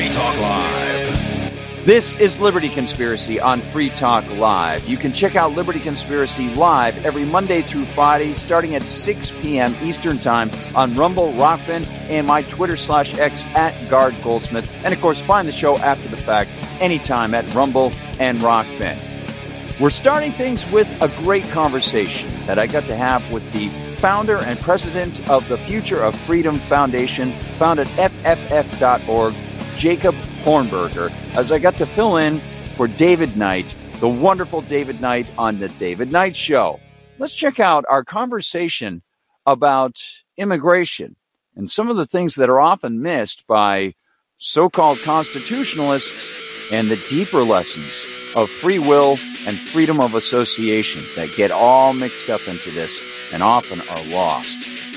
Free Talk Live. This is Liberty Conspiracy on Free Talk Live. You can check out Liberty Conspiracy live every Monday through Friday, starting at 6 p.m. Eastern Time on Rumble, Rockfin, and my Twitter/X at Guard Goldsmith. And, of course, find the show after the fact anytime at Rumble and Rockfin. We're starting things with a great conversation that I got to have with the founder and president of the Future of Freedom Foundation, found at fff.org, Jacob Hornberger, as I got to fill in for David Knight, the wonderful David Knight on the David Knight Show. Let's check out our conversation about immigration and some of the things that are often missed by so-called constitutionalists and the deeper lessons of free will and freedom of association that get all mixed up into this and often are lost.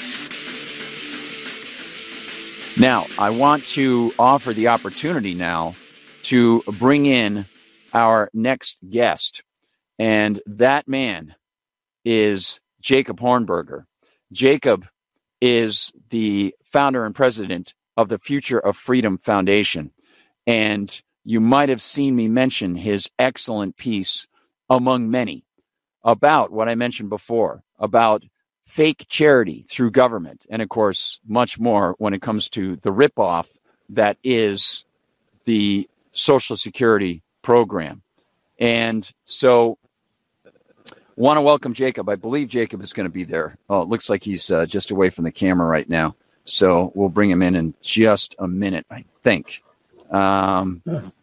Now, I want to offer the opportunity now to bring in our next guest, and that man is Jacob Hornberger. Jacob is the founder and president of the Future of Freedom Foundation, and you might have seen me mention his excellent piece, among many, about what I mentioned before, about fake charity through government, and of course, much more when it comes to the ripoff that is the Social Security program. And so, want to welcome Jacob. I believe Jacob is going to be there. Oh, it looks like he's just away from the camera right now. So we'll bring him in just a minute, I think. Oh,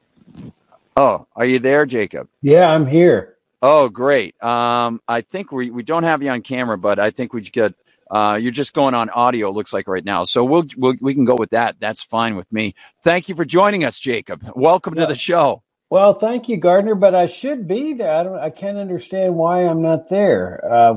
are you there, Jacob? Yeah, I'm here. Oh, great. I think we don't have you on camera, but I think we get you're just going on audio, it looks like right now. So we can go with that. That's fine with me. Thank you for joining us, Jacob. Welcome to the show. Well, thank you, Gardner, but I should be there. I can't understand why I'm not there.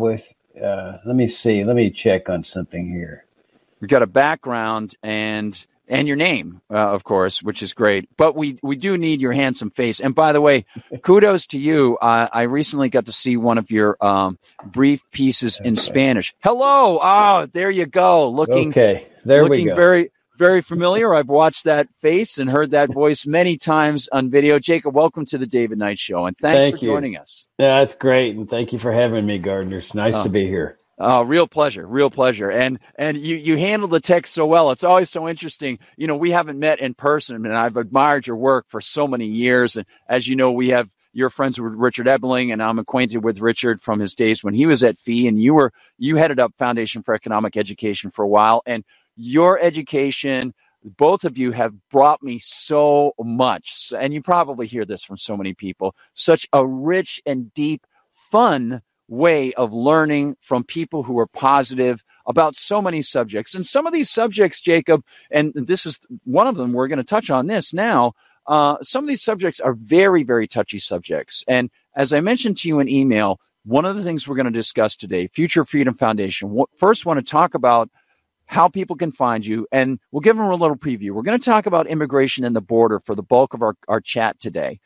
Let me see. Let me check on something here. We've got a background and your name, of course, which is great. But we do need your handsome face. And by the way, kudos to you. I recently got to see one of your brief pieces in Spanish. Hello. Oh, there you go. Looking we go. Very, very familiar. I've watched that face and heard that voice many times on video. Jacob, welcome to the David Knight Show. And thanks for joining us. Yeah, that's great. And thank you for having me, Gardner. It's nice to be here. Oh, real pleasure. And you handle the text so well. It's always so interesting. You know, we haven't met in person, and I've admired your work for so many years. And as you know, you're friends with Richard Ebeling, and I'm acquainted with Richard from his days when he was at FEE, and you headed up Foundation for Economic Education for a while. And your education, both of you have brought me so much. And you probably hear this from so many people, such a rich and deep, fun way of learning from people who are positive about so many subjects. And some of these subjects, Jacob, and this is one of them, we're going to touch on this now. Some of these subjects are very, very touchy subjects. And as I mentioned to you in email, one of the things we're going to discuss today, Future Freedom Foundation, first want to talk about how people can find you, and we'll give them a little preview. We're going to talk about immigration and the border for the bulk of our chat today.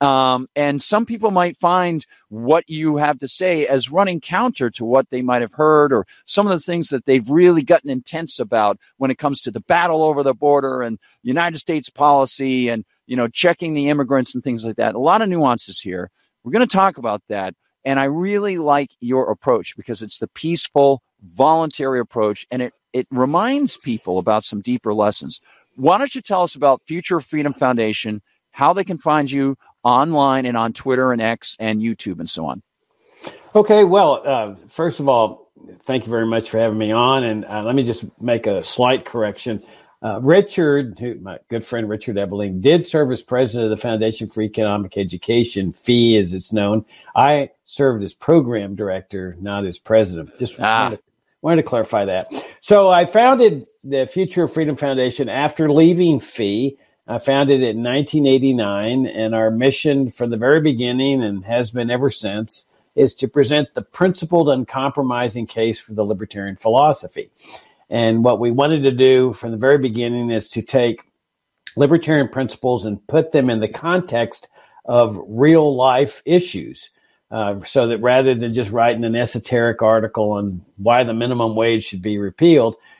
And some people might find what you have to say as running counter to what they might have heard, or some of the things that they've really gotten intense about when it comes to the battle over the border and United States policy and, checking the immigrants and things like that. A lot of nuances here. We're going to talk about that. And I really like your approach because it's the peaceful, voluntary approach, and it reminds people about some deeper lessons. Why don't you tell us about Future Freedom Foundation, how they can find you online and on Twitter and X and YouTube and so on? Okay, well, first of all, thank you very much for having me on. And let me just make a slight correction. Richard, my good friend Richard Ebeling, did serve as president of the Foundation for Economic Education, FEE as it's known. I served as program director, not as president. Just wanted to clarify that. So I founded the Future of Freedom Foundation after leaving FEE. I founded it in 1989, and our mission from the very beginning, and has been ever since, is to present the principled, uncompromising case for the libertarian philosophy. And what we wanted to do from the very beginning is to take libertarian principles and put them in the context of real life issues, so that rather than just writing an esoteric article on why the minimum wage should be repealed,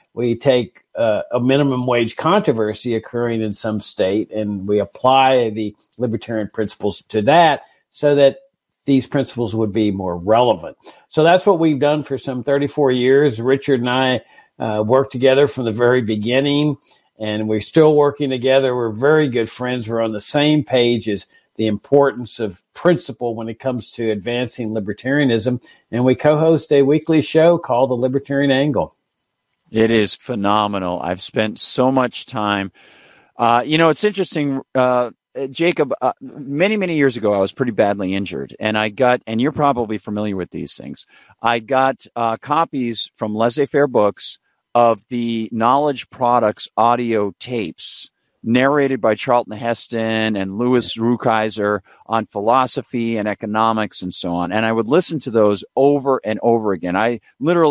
we take a minimum wage controversy occurring in some state, and we apply the libertarian principles to that so that these principles would be more relevant. So that's what we've done for some 34 years. Richard and I worked together from the very beginning, and we're still working together. We're very good friends. We're on the same page as the importance of principle when it comes to advancing libertarianism. And we co-host a weekly show called The Libertarian Angle. It is phenomenal. I've spent so much time. It's interesting, Jacob, many, many years ago, I was pretty badly injured, and and you're probably familiar with these things. I got copies from Laissez-Faire Books of the Knowledge Products audio tapes narrated by Charlton Heston and Louis Rukeyser on philosophy and economics and so on. And I would listen to those over and over again. I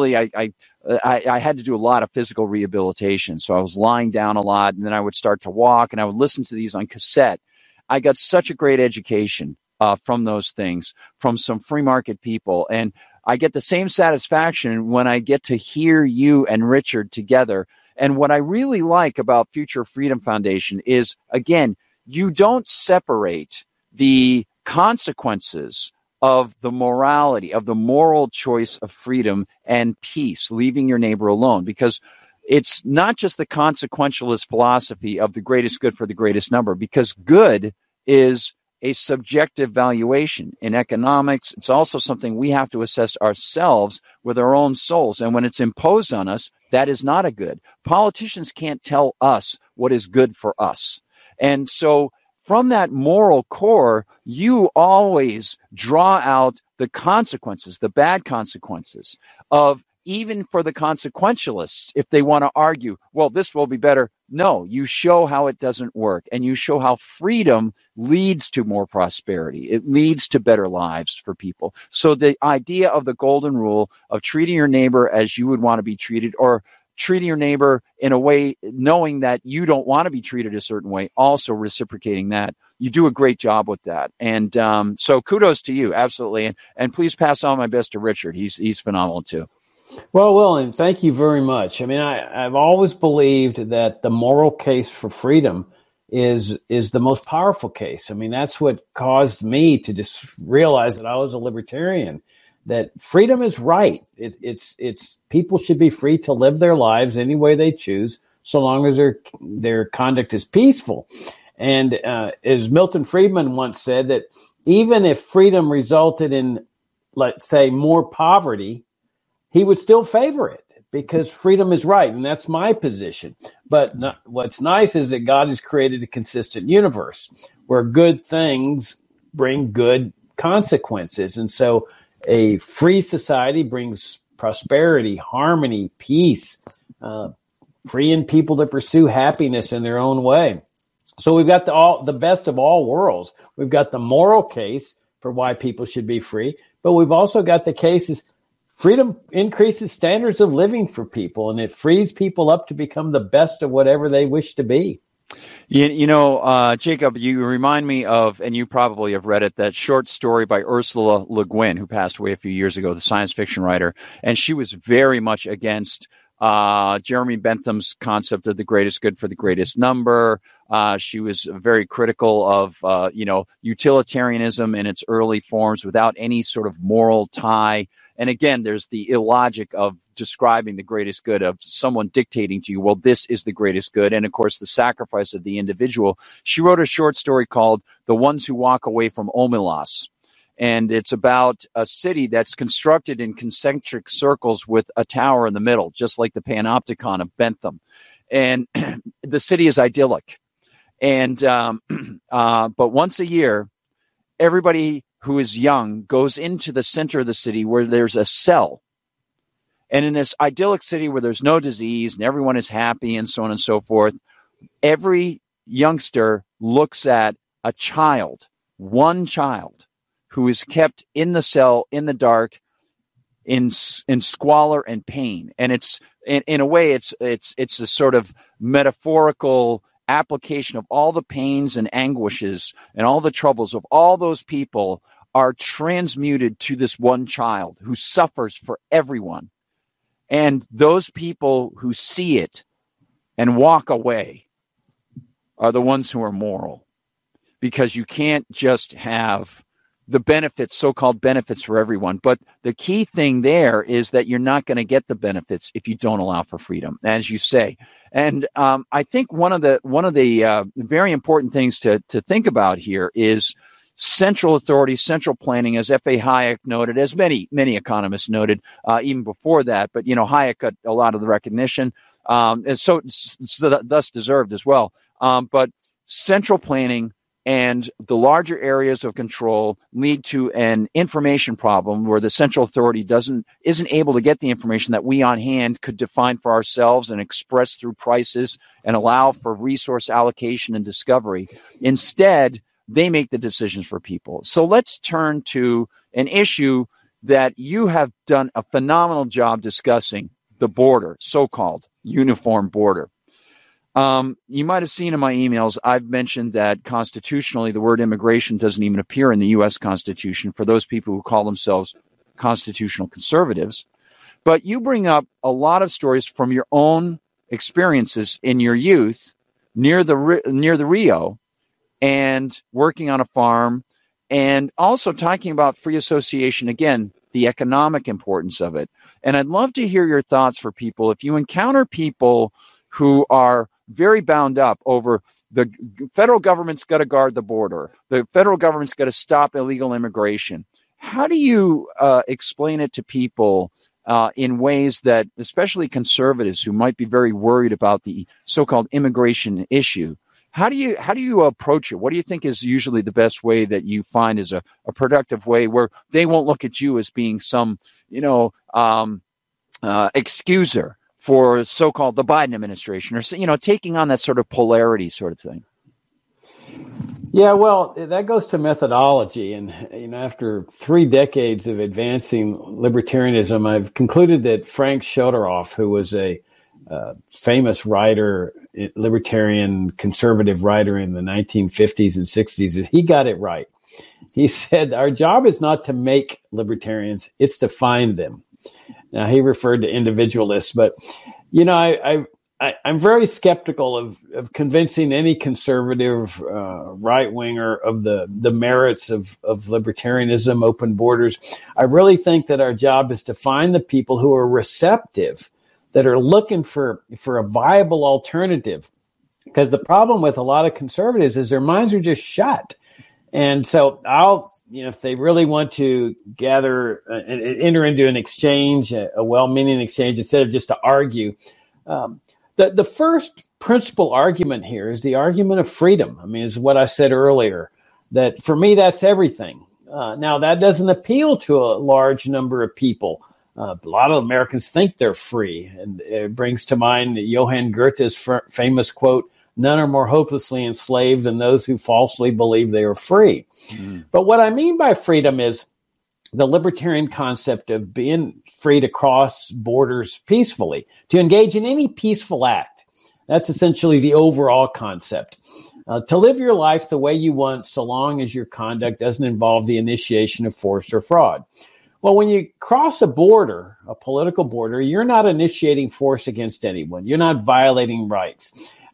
had to do a lot of physical rehabilitation. So I was lying down a lot, and then I would start to walk, and I would listen to these on cassette. I got such a great education from those things, from some free market people. And I get the same satisfaction when I get to hear you and Richard together. And what I really like about Future Freedom Foundation is, again, you don't separate the consequences of the morality, of the moral choice of freedom and peace, leaving your neighbor alone, because it's not just the consequentialist philosophy of the greatest good for the greatest number, because good is a subjective valuation. In economics, it's also something we have to assess ourselves with our own souls. And when it's imposed on us, that is not a good. Politicians can't tell us what is good for us. And so from that moral core, you always draw out the consequences, the bad consequences of, even for the consequentialists, if they want to argue, well, this will be better. No, you show how it doesn't work, and you show how freedom leads to more prosperity. It leads to better lives for people. So the idea of the golden rule of treating your neighbor as you would want to be treated, or treating your neighbor in a way knowing that you don't want to be treated a certain way, also reciprocating that. You do a great job with that. And so kudos to you, absolutely. And please pass on my best to Richard. He's phenomenal too. Well, William, thank you very much. I mean, I've always believed that the moral case for freedom is the most powerful case. I mean, that's what caused me to just realize that I was a libertarian, that freedom is right. It's people should be free to live their lives any way they choose, so long as their conduct is peaceful. And as Milton Friedman once said, that even if freedom resulted in, let's say, more poverty, he would still favor it because freedom is right. And that's my position. But what's nice is that God has created a consistent universe where good things bring good consequences. And so a free society brings prosperity, harmony, peace, freeing people to pursue happiness in their own way. So we've got the best of all worlds. We've got the moral case for why people should be free, but we've also got the cases. Freedom increases standards of living for people, and it frees people up to become the best of whatever they wish to be. Jacob, you remind me of, and you probably have read it, that short story by Ursula Le Guin, who passed away a few years ago, the science fiction writer. And she was very much against Jeremy Bentham's concept of the greatest good for the greatest number. She was very critical of, utilitarianism in its early forms without any sort of moral tie. And again, there's the illogic of describing the greatest good, of someone dictating to you, well, this is the greatest good. And of course, the sacrifice of the individual. She wrote a short story called The Ones Who Walk Away from Omelas. And it's about a city that's constructed in concentric circles with a tower in the middle, just like the Panopticon of Bentham. And the city is idyllic. And but once a year, everybody who is young goes into the center of the city where there's a cell. And in this idyllic city where there's no disease and everyone is happy and so on and so forth, every youngster looks at a child, one child, who is kept in the cell in the dark, in squalor and pain. And it's in a way, it's a sort of metaphorical application of all the pains and anguishes and all the troubles of all those people are transmuted to this one child who suffers for everyone. And those people who see it and walk away are the ones who are moral, because you can't just have the benefits, so-called benefits for everyone. But the key thing there is that you're not going to get the benefits if you don't allow for freedom, as you say. And I think one of the very important things to think about here is central authority, central planning, as F.A. Hayek noted, as many economists noted even before that. But Hayek got a lot of the recognition, and so thus deserved as well. But central planning and the larger areas of control lead to an information problem where the central authority isn't able to get the information that we on hand could define for ourselves and express through prices and allow for resource allocation and discovery. Instead, they make the decisions for people. So let's turn to an issue that you have done a phenomenal job discussing, the border, so-called uniform border. You might have seen in my emails, I've mentioned that constitutionally, the word immigration doesn't even appear in the U.S. Constitution for those people who call themselves constitutional conservatives. But you bring up a lot of stories from your own experiences in your youth near the Rio and working on a farm, and also talking about free association, again, the economic importance of it. And I'd love to hear your thoughts for people. If you encounter people who are very bound up over the federal government's got to guard the border, the federal government's got to stop illegal immigration, how do you explain it to people in ways that, especially conservatives who might be very worried about the so-called immigration issue, how do you approach it? What do you think is usually the best way that you find is a productive way where they won't look at you as being some, excuser for so-called the Biden administration, or, taking on that sort of polarity sort of thing? Yeah, well, that goes to methodology. And, after 3 decades of advancing libertarianism, I've concluded that Frank Chodorow, who was a famous writer, libertarian conservative writer in the 1950s and 60s, he got it right. He said, our job is not to make libertarians, it's to find them. Now, he referred to individualists, but, I'm very skeptical of convincing any conservative right-winger of the merits of libertarianism, open borders. I really think that our job is to find the people who are receptive, that are looking for a viable alternative. Because the problem with a lot of conservatives is their minds are just shut. And so if they really want to gather and enter into an exchange, a well-meaning exchange, instead of just to argue, the first principal argument here is the argument of freedom. I mean, is what I said earlier, that for me, that's everything. Now, that doesn't appeal to a large number of people. A lot of Americans think they're free. And it brings to mind Johann Goethe's famous quote, "None are more hopelessly enslaved than those who falsely believe they are free." Mm. But what I mean by freedom is the libertarian concept of being free to cross borders peacefully, to engage in any peaceful act. That's essentially the overall concept. To live your life the way you want, so long as your conduct doesn't involve the initiation of force or fraud. Well, when you cross a border, a political border, you're not initiating force against anyone. You're not violating rights.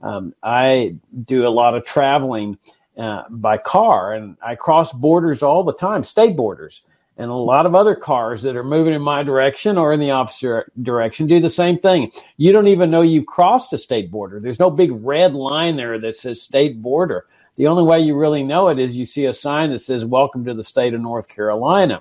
I do a lot of traveling by car, and I cross borders all the time, state borders. And a lot of other cars that are moving in my direction or in the opposite direction do the same thing. You don't even know you've crossed a state border. There's no big red line there that says state border. The only way you really know it is you see a sign that says, "Welcome to the state of North Carolina."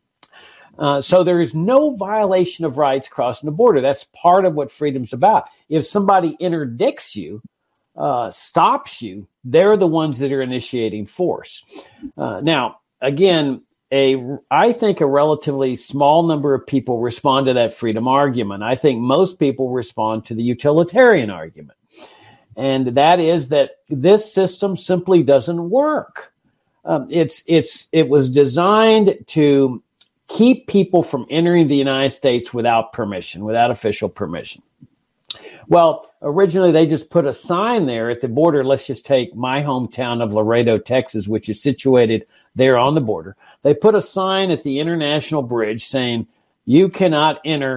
So there is no violation of rights crossing the border. That's part of what freedom's about. If somebody interdicts you, stops you, they're the ones that are initiating force. Now, again, I think a relatively small number of people respond to that freedom argument. I think most people respond to the utilitarian argument. And that is that this system simply doesn't work. It was designed to keep people from entering the United States without permission, without official permission. Well, originally they just put a sign there at the border. Let's just take my hometown of Laredo, Texas, which is situated there on the border. They put a sign at the international bridge saying, "You cannot enter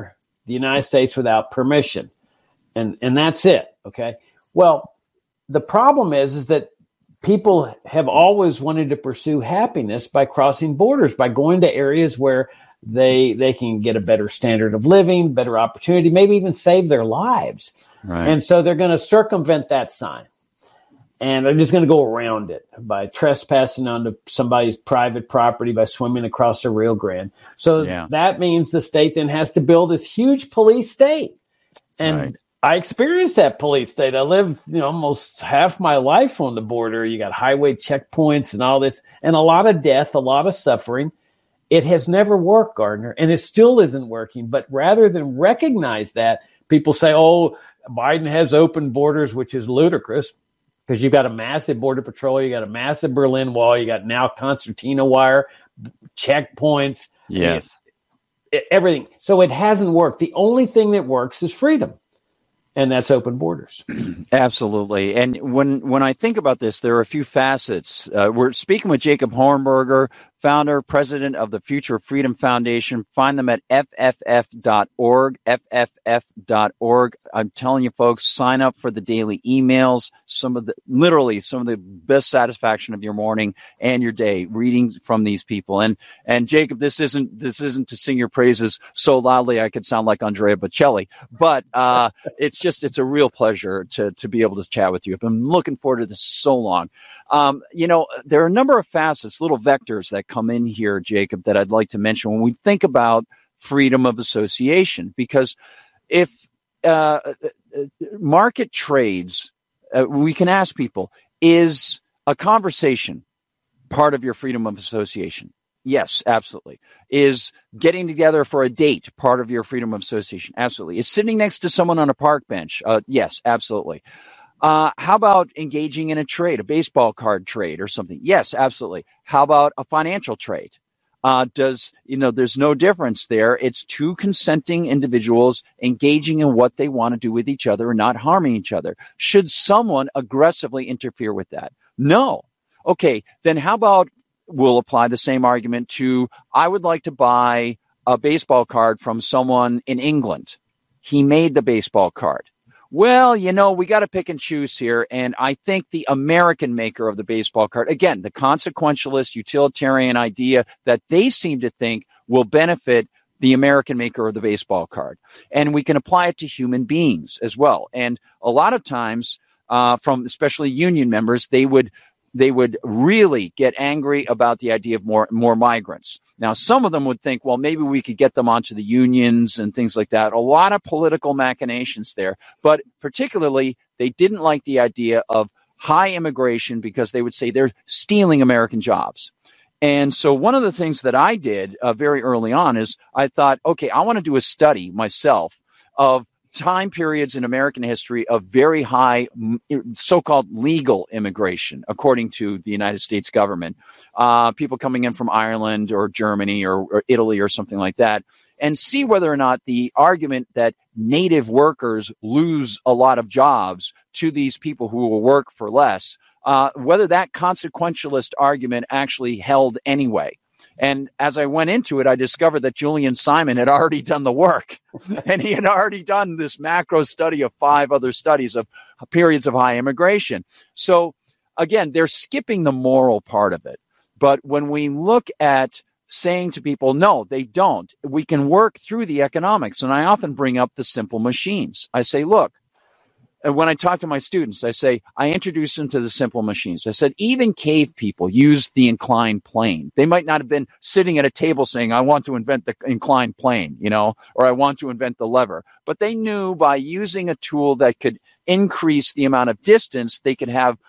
the United States without permission. And that's it. Okay. Well, the problem is that people have always wanted to pursue happiness by crossing borders, by going to areas where they can get a better standard of living, better opportunity, maybe even save their lives. Right. And so they're going to circumvent that sign. And they're just going to go around it by trespassing onto somebody's private property, by swimming across the Rio Grande. So that means the state then has to build this huge police state. And I experienced that police state. I lived, almost half my life on the border. You got highway checkpoints and all this, and a lot of death, a lot of suffering. It has never worked, Gardner, and it still isn't working. But rather than recognize that, people say, oh, Biden has open borders, which is ludicrous, because you've got a massive border patrol, you got a massive Berlin Wall, you got now concertina wire, checkpoints, everything. So it hasn't worked. The only thing that works is freedom, and that's open borders. Absolutely. And when I think about this, there are a few facets. We're speaking with Jacob Hornberger, founder, president of the Future of Freedom Foundation. Find them at fff.org, fff.org. I'm telling you, folks, sign up for the daily emails. Some of the best satisfaction of your morning and your day reading from these people. And Jacob, this isn't to sing your praises so loudly I could sound like Andrea Bocelli, but it's a real pleasure to be able to chat with you. I've been looking forward to this so long. There are a number of facets, little vectors that come in here, Jacob, that I'd like to mention when we think about freedom of association. Because if market trades, we can ask people, is a conversation part of your freedom of association? Yes, absolutely. Is getting together for a date part of your freedom of association? Absolutely. Is sitting next to someone on a park bench? Yes, absolutely. How about engaging in a trade, a baseball card trade or something? Yes, absolutely. How about a financial trade? There's no difference there. It's two consenting individuals engaging in what they want to do with each other and not harming each other. Should someone aggressively interfere with that? No. Okay, then how about we'll apply the same argument to, I would like to buy a baseball card from someone in England. He made the baseball card. Well, we got to pick and choose here. And I think the American maker of the baseball card, again, the consequentialist utilitarian idea that they seem to think will benefit the American maker of the baseball card. And we can apply it to human beings as well. And a lot of times from especially union members, they would really get angry about the idea of more migrants. Now, some of them would think, well, maybe we could get them onto the unions and things like that. A lot of political machinations there. But particularly, they didn't like the idea of high immigration because they would say they're stealing American jobs. And so one of the things that I did very early on is I thought, okay, I want to do a study myself of time periods in American history of very high so-called legal immigration, according to the United States government, people coming in from Ireland or Germany or Italy or something like that, and see whether or not the argument that native workers lose a lot of jobs to these people who will work for less, whether that consequentialist argument actually held anyway. And as I went into it, I discovered that Julian Simon had already done the work, and he had already done this macro study of 5 other studies of periods of high immigration. So again, they're skipping the moral part of it. But when we look at saying to people, no, they don't, we can work through the economics. And I often bring up the simple machines. I say, look, and when I talk to my students, I introduce them to the simple machines. I said, even cave people used the inclined plane. They might not have been sitting at a table saying, I want to invent the inclined plane, or I want to invent the lever. But they knew by using a tool that could increase the amount of distance, they could have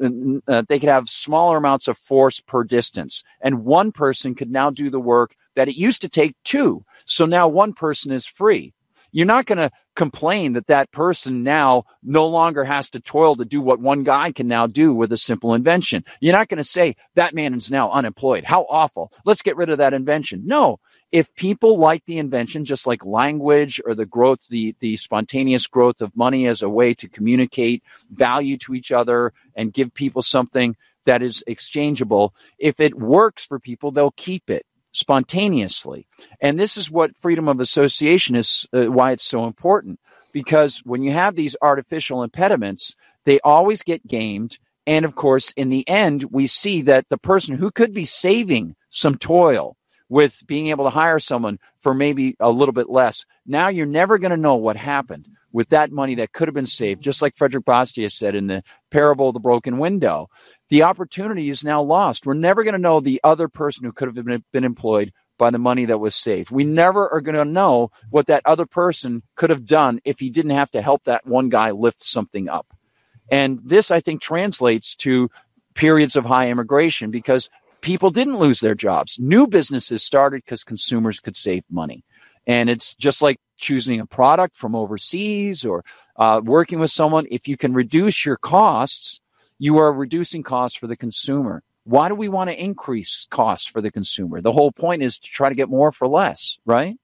smaller amounts of force per distance. And one person could now do the work that it used to take 2. So now one person is free. You're not going to complain that person now no longer has to toil to do what one guy can now do with a simple invention. You're not going to say that man is now unemployed. How awful. Let's get rid of that invention. No, if people like the invention, just like language or the growth, the spontaneous growth of money as a way to communicate value to each other and give people something that is exchangeable, if it works for people, they'll keep it. spontaneously. And this is what freedom of association is, why it's so important. Because when you have these artificial impediments, they always get gamed. And of course, in the end, we see that the person who could be saving some toil with being able to hire someone for maybe a little bit less, now you're never going to know what happened with that money that could have been saved. Just like Frederick Bastiat said in the parable of the broken window, the opportunity is now lost. We're never going to know the other person who could have been employed by the money that was saved. We never are going to know what that other person could have done if he didn't have to help that one guy lift something up. And this, I think, translates to periods of high immigration because people didn't lose their jobs. New businesses started because consumers could save money. And it's just like choosing a product from overseas or working with someone. If you can reduce your costs, you are reducing costs for the consumer. Why do we want to increase costs for the consumer? The whole point is to try to get more for less, right?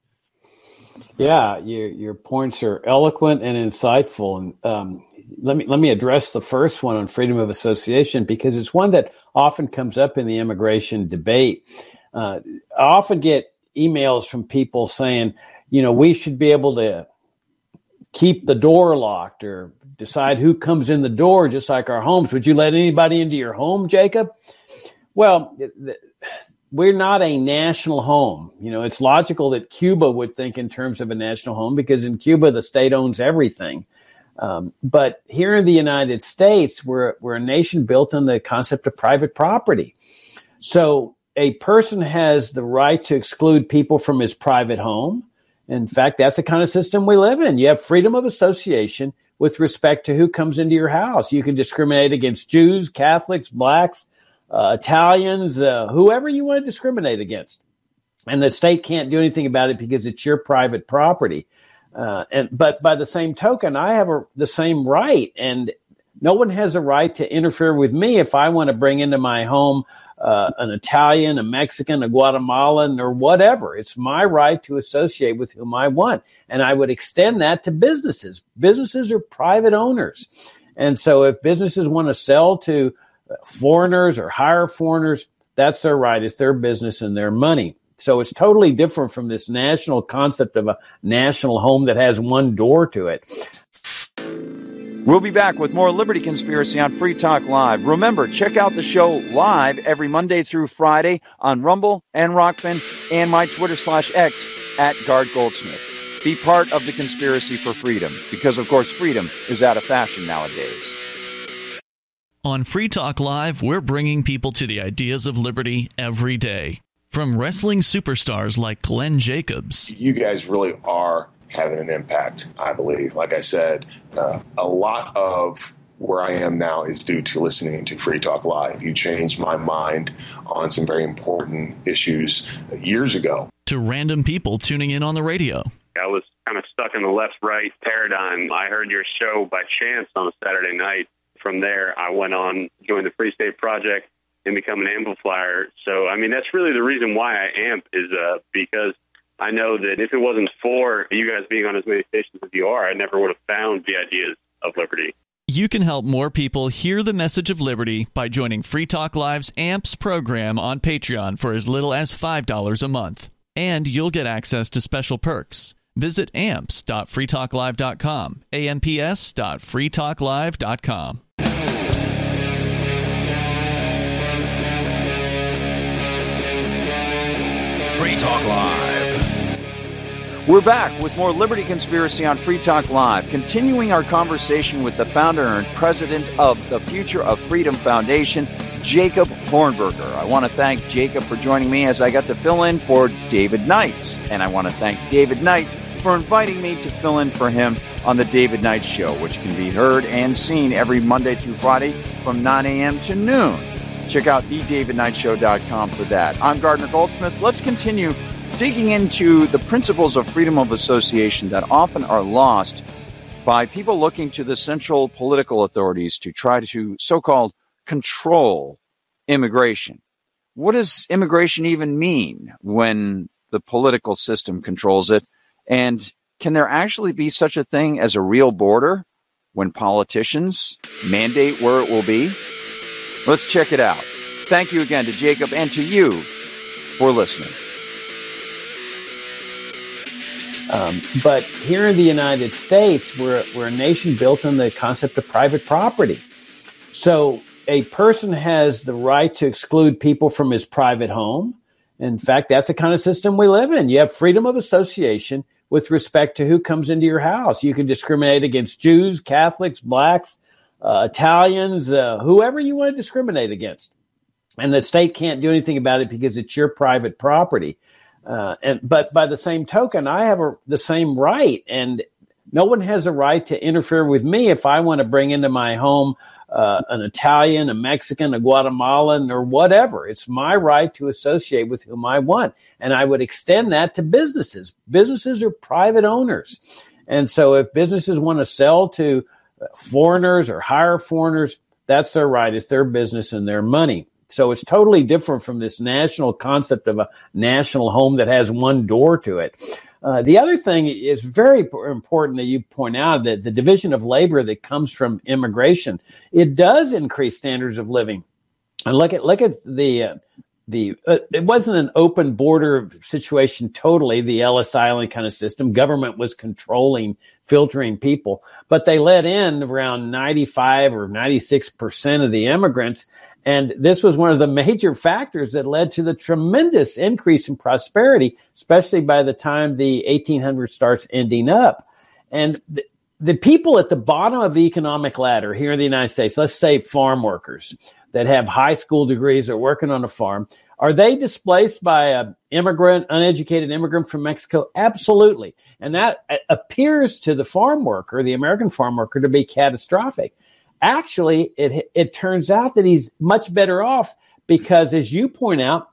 Yeah, your points are eloquent and insightful. And let me address the first one on freedom of association because it's one that often comes up in the immigration debate. I often get emails from people saying, we should be able to keep the door locked or decide who comes in the door, just like our homes. Would you let anybody into your home, Jacob? Well, we're not a national home. It's logical that Cuba would think in terms of a national home because in Cuba, the state owns everything. But here in the United States, we're a nation built on the concept of private property. So a person has the right to exclude people from his private home. In fact, that's the kind of system we live in. You have freedom of association with respect to who comes into your house. You can discriminate against Jews, Catholics, blacks, Italians, whoever you want to discriminate against. And the state can't do anything about it because it's your private property. But by the same token, I have the same right, and no one has a right to interfere with me if I want to bring into my home an Italian, a Mexican, a Guatemalan, or whatever. It's my right to associate with whom I want. And I would extend that to businesses. Businesses are private owners. And so if businesses want to sell to foreigners or hire foreigners, that's their right. It's their business and their money. So it's totally different from this national concept of a national home that has one door to it. We'll be back with more Liberty Conspiracy on Free Talk Live. Remember, check out the show live every Monday through Friday on Rumble and Rockfin and my Twitter/X at Guard Goldsmith. Be part of the conspiracy for freedom because, of course, freedom is out of fashion nowadays. On Free Talk Live, we're bringing people to the ideas of liberty every day. From wrestling superstars like Glenn Jacobs. You guys really are having an impact, I believe. Like I said, a lot of where I am now is due to listening to Free Talk Live. You changed my mind on some very important issues years ago. To random people tuning in on the radio. I was kind of stuck in the left-right paradigm. I heard your show by chance on a Saturday night. From there, I went on, joined the Free State Project, and become an amplifier. So, I mean, that's really the reason why I amp is because I know that if it wasn't for you guys being on as many stations as you are, I never would have found the ideas of liberty. You can help more people hear the message of liberty by joining Free Talk Live's AMPS program on Patreon for as little as $5 a month. And you'll get access to special perks. Visit amps.freetalklive.com, amps.freetalklive.com. Free Talk Live. We're back with more Liberty Conspiracy on Free Talk Live, continuing our conversation with the founder and president of the Future of Freedom Foundation, Jacob Hornberger. I want to thank Jacob for joining me as I got to fill in for David Knight. And I want to thank David Knight for inviting me to fill in for him on the David Knight Show, which can be heard and seen every Monday through Friday from 9 a.m. to noon. Check out thedavidknightshow.com for that. I'm Gardner Goldsmith. Let's continue digging into the principles of freedom of association that often are lost by people looking to the central political authorities to try to so-called control immigration. What does immigration even mean when the political system controls it? And can there actually be such a thing as a real border when politicians mandate where it will be? Let's check it out. Thank you again to Jacob and to you for listening. But here in the United States, we're a nation built on the concept of private property. So a person has the right to exclude people from his private home. In fact, that's the kind of system we live in. You have freedom of association with respect to who comes into your house. You can discriminate against Jews, Catholics, blacks, Italians, whoever you want to discriminate against. And the state can't do anything about it because it's your private property. But by the same token, I have the same right, and no one has a right to interfere with me if I want to bring into my home an Italian, a Mexican, a Guatemalan, or whatever. It's my right to associate with whom I want. And I would extend that to businesses. Businesses are private owners. And so if businesses want to sell to foreigners or hire foreigners, that's their right. It's their business and their money. So it's totally different from this national concept of a national home that has one door to it. The other thing is very important that you point out, that the division of labor that comes from immigration, it does increase standards of living. And look at the it wasn't an open border situation totally, the Ellis Island kind of system. Government was controlling, filtering people, but they let in around 95 or 96% of the immigrants. And this was one of the major factors that led to the tremendous increase in prosperity, especially by the time the 1800s starts ending up. And the people at the bottom of the economic ladder here in the United States, let's say farm workers that have high school degrees or working on a farm, are they displaced by an uneducated immigrant from Mexico? Absolutely. And that appears to the farm worker, the American farm worker, to be catastrophic. Actually, it turns out that he's much better off because, as you point out,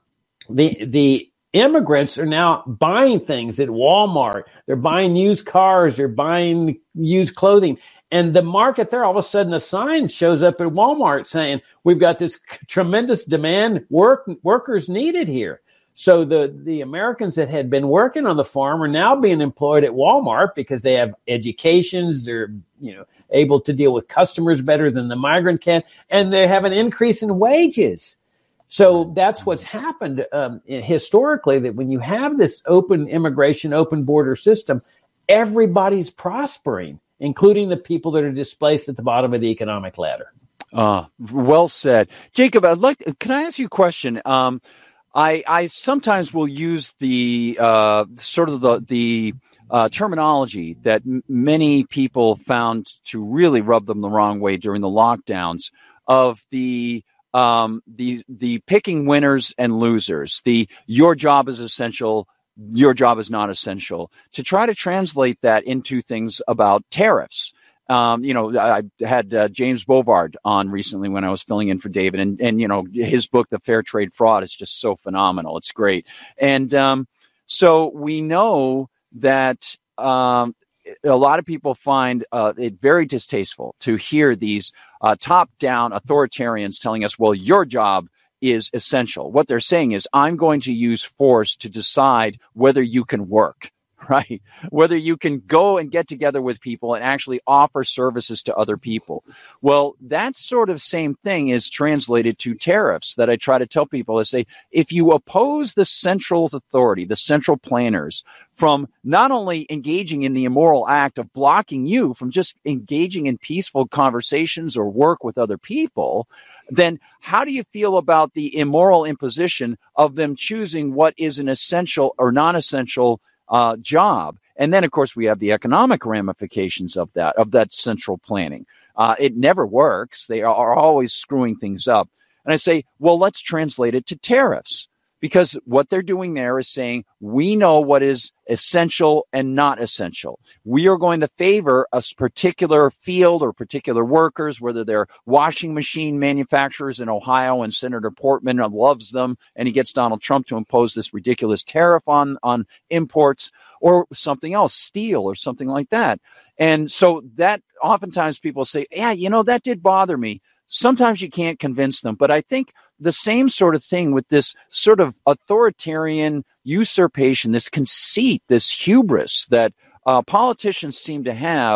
the immigrants are now buying things at Walmart. They're buying used cars. They're buying used clothing. And the market there, all of a sudden, a sign shows up at Walmart saying, we've got this tremendous demand, workers needed here. So the Americans that had been working on the farm are now being employed at Walmart because they have educations. They're, able to deal with customers better than the migrant can, and they have an increase in wages. So that's what's happened historically, that when you have this open immigration, open border system, everybody's prospering, including the people that are displaced at the bottom of the economic ladder. Well said. Jacob, can I ask you a question? I sometimes will use the terminology that many people found to really rub them the wrong way during the lockdowns of the picking winners and losers, your job is essential, your job is not essential, to try to translate that into things about tariffs. I had James Bovard on recently when I was filling in for David, and his book, The Fair Trade Fraud, is just so phenomenal. It's great. And so we know that a lot of people find it very distasteful to hear these top-down authoritarians telling us, well, your job is essential. What they're saying is, I'm going to use force to decide whether you can work, right? Whether you can go and get together with people and actually offer services to other people. Well, that sort of same thing is translated to tariffs that I try to tell people. I say, if you oppose the central authority, the central planners, from not only engaging in the immoral act of blocking you from just engaging in peaceful conversations or work with other people, then how do you feel about the immoral imposition of them choosing what is an essential or non-essential job? And then, of course, we have the economic ramifications of that central planning. It never works. They are always screwing things up. And I say, well, let's translate it to tariffs, because what they're doing there is saying, we know what is essential and not essential. We are going to favor a particular field or particular workers, whether they're washing machine manufacturers in Ohio, and Senator Portman loves them, and he gets Donald Trump to impose this ridiculous tariff on imports, or something else, steel or something like that. And so that oftentimes people say, yeah, that did bother me. Sometimes you can't convince them. But I think the same sort of thing with this sort of authoritarian usurpation, this conceit, this hubris that politicians seem to have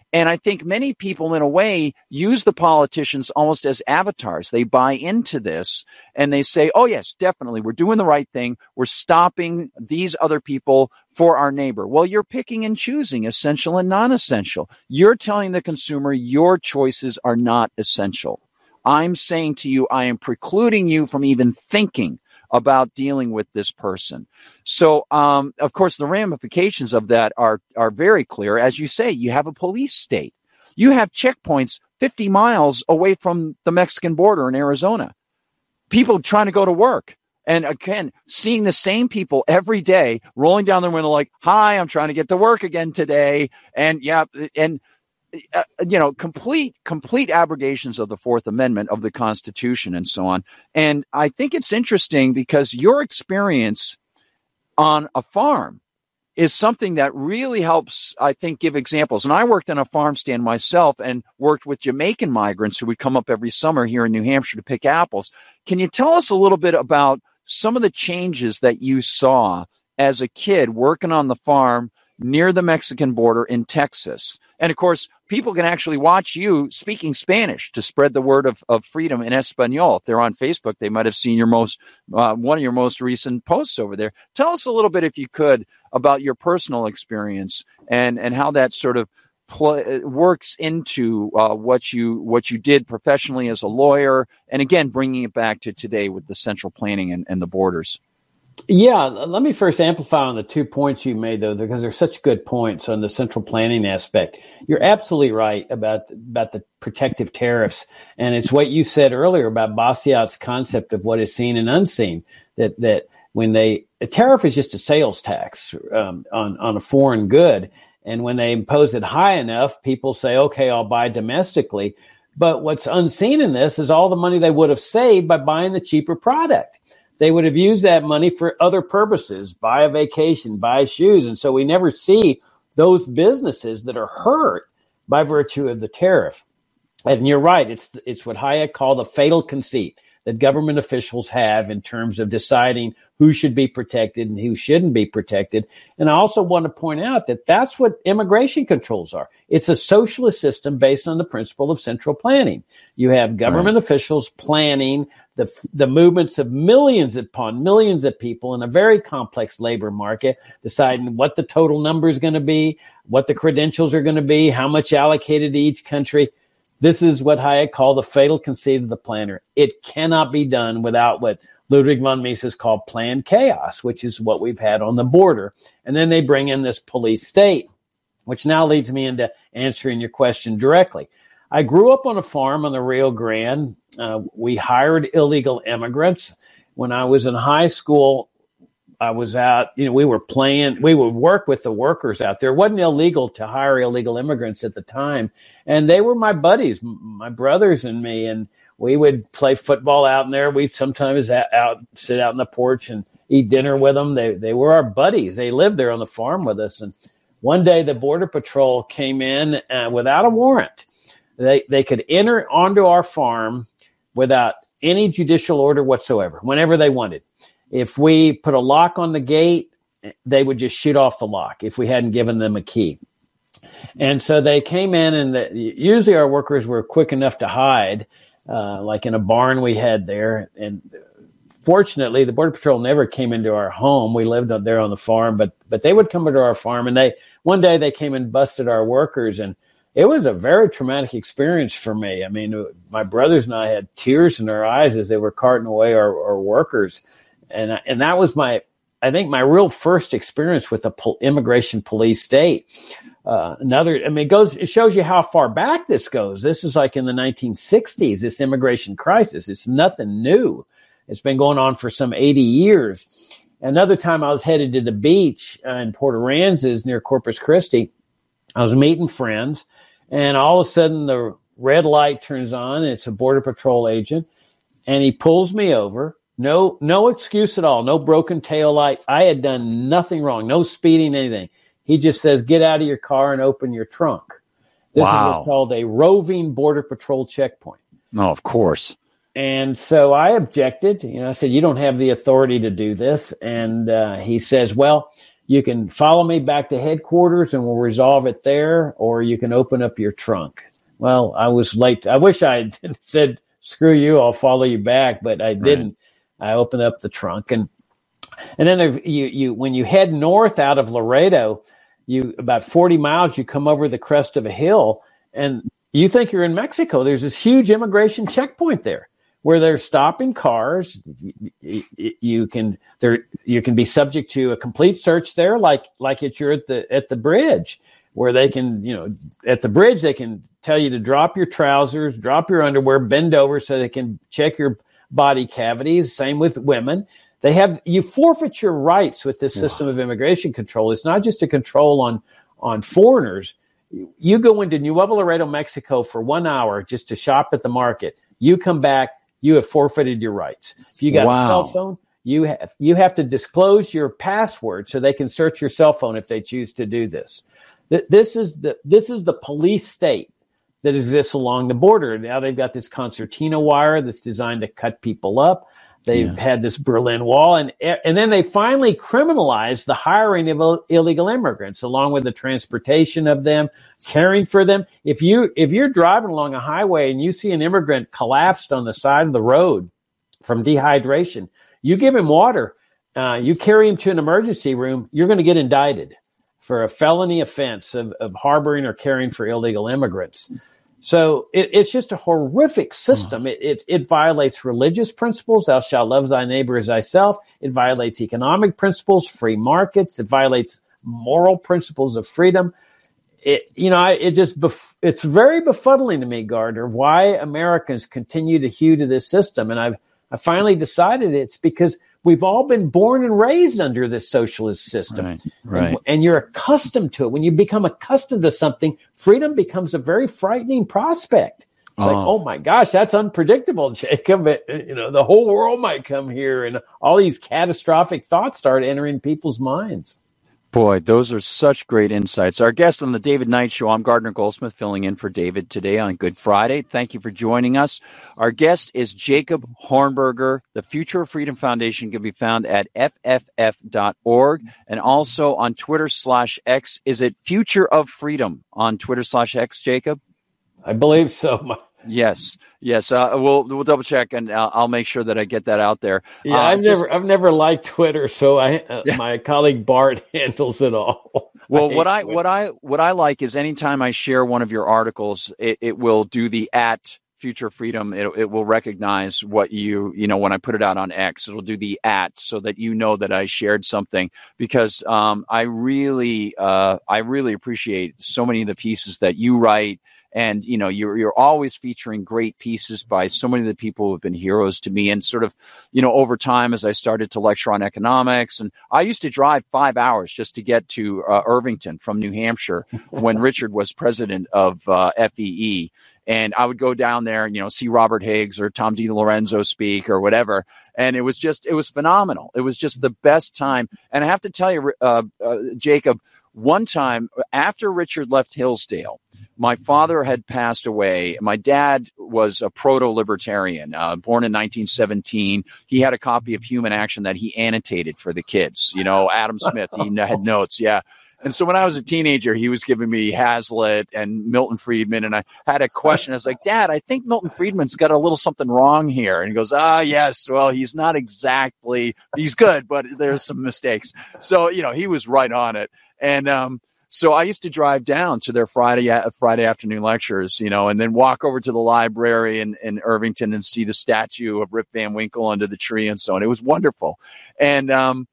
And I think many people, in a way, use the politicians almost as avatars. They buy into this and they say, oh, yes, definitely, we're doing the right thing. We're stopping these other people for our neighbor. Well, you're picking and choosing essential and non-essential. You're telling the consumer your choices are not essential. I'm saying to you, I am precluding you from even thinking about dealing with this person. So, of course, the ramifications of that are very clear. As you say, you have a police state. You have checkpoints 50 miles away from the Mexican border in Arizona. People trying to go to work. And again, seeing the same people every day rolling down their window like, hi, I'm trying to get to work again today. And complete abrogations of the Fourth Amendment of the Constitution and so on. And I think it's interesting because your experience on a farm is something that really helps, I think, give examples. And I worked on a farm stand myself and worked with Jamaican migrants who would come up every summer here in New Hampshire to pick apples. Can you tell us a little bit about some of the changes that you saw as a kid working on the farm near the Mexican border in Texas? And of course, people can actually watch you speaking Spanish to spread the word of freedom in Espanol. If they're on Facebook, they might have seen your one of your most recent posts over there. Tell us a little bit, if you could, about your personal experience and how that sort of works into what you did professionally as a lawyer, and again, bringing it back to today with the central planning and the borders. Yeah, let me first amplify on the 2 points you made, though, because they're such good points on the central planning aspect. You're absolutely right about the protective tariffs. And it's what you said earlier about Bastiat's concept of what is seen and unseen, that when a tariff is just a sales tax on a foreign good. And when they impose it high enough, people say, okay, I'll buy domestically. But what's unseen in this is all the money they would have saved by buying the cheaper product. They would have used that money for other purposes, buy a vacation, buy shoes. And so we never see those businesses that are hurt by virtue of the tariff. And you're right. It's what Hayek called the fatal conceit that government officials have in terms of deciding who should be protected and who shouldn't be protected. And I also want to point out that that's what immigration controls are. It's a socialist system based on the principle of central planning. You have government officials planning the movements of millions upon millions of people in a very complex labor market, deciding what the total number is going to be, what the credentials are going to be, how much allocated to each country. This is what Hayek called the fatal conceit of the planner. It cannot be done without what Ludwig von Mises called planned chaos, which is what we've had on the border. And then they bring in this police state, which now leads me into answering your question directly. I grew up on a farm on the Rio Grande. We hired illegal immigrants. When I was in high school, I was out, we would work with the workers out there. It wasn't illegal to hire illegal immigrants at the time. And they were my buddies, my brothers and me. And we would play football out in there. We'd sometimes sit out on the porch and eat dinner with them. They were our buddies. They lived there on the farm with us. And one day the Border Patrol came in without a warrant. They could enter onto our farm without any judicial order whatsoever, whenever they wanted. If we put a lock on the gate, they would just shoot off the lock if we hadn't given them a key. And so they came in, and usually our workers were quick enough to hide, like in a barn we had there. And fortunately, the Border Patrol never came into our home. We lived up there on the farm, but they would come into our farm, and one day they came and busted our workers, and it was a very traumatic experience for me. I mean, my brothers and I had tears in our eyes as they were carting away our workers. And that was my real first experience with the immigration police state. It shows you how far back this goes. This is like in the 1960s, this immigration crisis. It's nothing new. It's been going on for some 80 years. Another time I was headed to the beach in Port Aransas near Corpus Christi. I was meeting friends, and all of a sudden the red light turns on. And it's a Border Patrol agent, and he pulls me over. No excuse at all. No broken tail light. I had done nothing wrong. No speeding, anything. He just says, get out of your car and open your trunk. This is what's called a roving Border Patrol checkpoint. No, of course. And so I objected. I said, you don't have the authority to do this. And he says, well, You can follow me back to headquarters and we'll resolve it there, or you can open up your trunk. Well, I was late. I wish I had said, screw you, I'll follow you back, but I didn't. Right. I opened up the trunk. And then you when you head north out of Laredo, about 40 miles, you come over the crest of a hill and you think you're in Mexico. There's this huge immigration checkpoint there where they're stopping cars. You can be subject to a complete search there, like you're at the bridge, where they can, at the bridge they can tell you to drop your trousers, drop your underwear, bend over so they can check your body cavities. Same with women. You forfeit your rights with this system of immigration control. It's not just a control on foreigners. You go into Nuevo Laredo, Mexico for 1 hour just to shop at the market. You come back, you have forfeited your rights. If you got a cell phone, you have to disclose your password so they can search your cell phone if they choose to do this. This is the police state that exists along the border. Now they've got this concertina wire that's designed to cut people up. They've had this Berlin Wall, and then they finally criminalized the hiring of illegal immigrants, along with the transportation of them, caring for them. If you're driving along a highway and you see an immigrant collapsed on the side of the road from dehydration, you give him water, you carry him to an emergency room, you're going to get indicted for a felony offense of harboring or caring for illegal immigrants. So it's just a horrific system. It violates religious principles. Thou shalt love thy neighbor as thyself. It violates economic principles, free markets. It violates moral principles of freedom. It's very befuddling to me, Gardner, why Americans continue to hew to this system. And I finally decided it's because we've all been born and raised under this socialist system. Right. And you're accustomed to it. When you become accustomed to something, freedom becomes a very frightening prospect. It's like, oh my gosh, that's unpredictable, Jacob. The whole world might come here, and all these catastrophic thoughts start entering people's minds. Boy, those are such great insights. Our guest on the David Knight Show, I'm Gardner Goldsmith, filling in for David today on Good Friday. Thank you for joining us. Our guest is Jacob Hornberger. The Future of Freedom Foundation can be found at fff.org and also on Twitter/X. Is it Future of Freedom on Twitter/X, Jacob? I believe so. Yes. We'll double check, and I'll make sure that I get that out there. Yeah, I've never liked Twitter, so my colleague Bart handles it all. Well, what I like is anytime I share one of your articles, it will do the @ Future Freedom. It will recognize what when I put it out on X, it'll do the @ so that you know that I shared something, because I really appreciate so many of the pieces that you write. And, you're always featuring great pieces by so many of the people who have been heroes to me. And sort of, over time, as I started to lecture on economics, and I used to drive 5 hours just to get to Irvington from New Hampshire when Richard was president of FEE. And I would go down there and, see Robert Higgs or Tom DiLorenzo speak or whatever. And it was phenomenal. It was just the best time. And I have to tell you, Jacob, one time after Richard left Hillsdale, my father had passed away. My dad was a proto-libertarian, born in 1917. He had a copy of Human Action that he annotated for the kids. Adam Smith, he had notes. Yeah. And so when I was a teenager, he was giving me Hazlitt and Milton Friedman. And I had a question. I was like, Dad, I think Milton Friedman's got a little something wrong here. And he goes, yes. Well, he's not exactly, he's good, but there's some mistakes. So, he was right on it. And, so I used to drive down to their Friday afternoon lectures, and then walk over to the library in Irvington and see the statue of Rip Van Winkle under the tree and so on. It was wonderful. And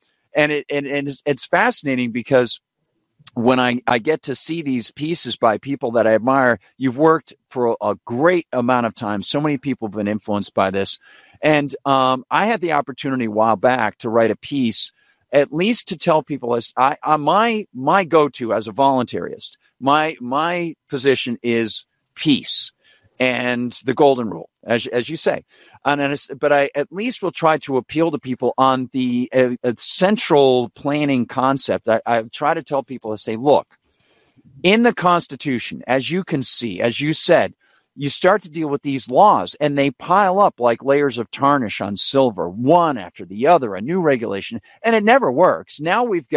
it's fascinating because when I get to see these pieces by people that I admire, you've worked for a great amount of time. So many people have been influenced by this. And I had the opportunity a while back to write a piece, at least to tell people, as my go-to as a voluntarist, my position is peace and the golden rule, as you say. But I at least will try to appeal to people on the central planning concept. I try to tell people, I say, look, in the Constitution, as you can see, as you said, you start to deal with these laws and they pile up like layers of tarnish on silver, one after the other, a new regulation, and it never works. Now we've got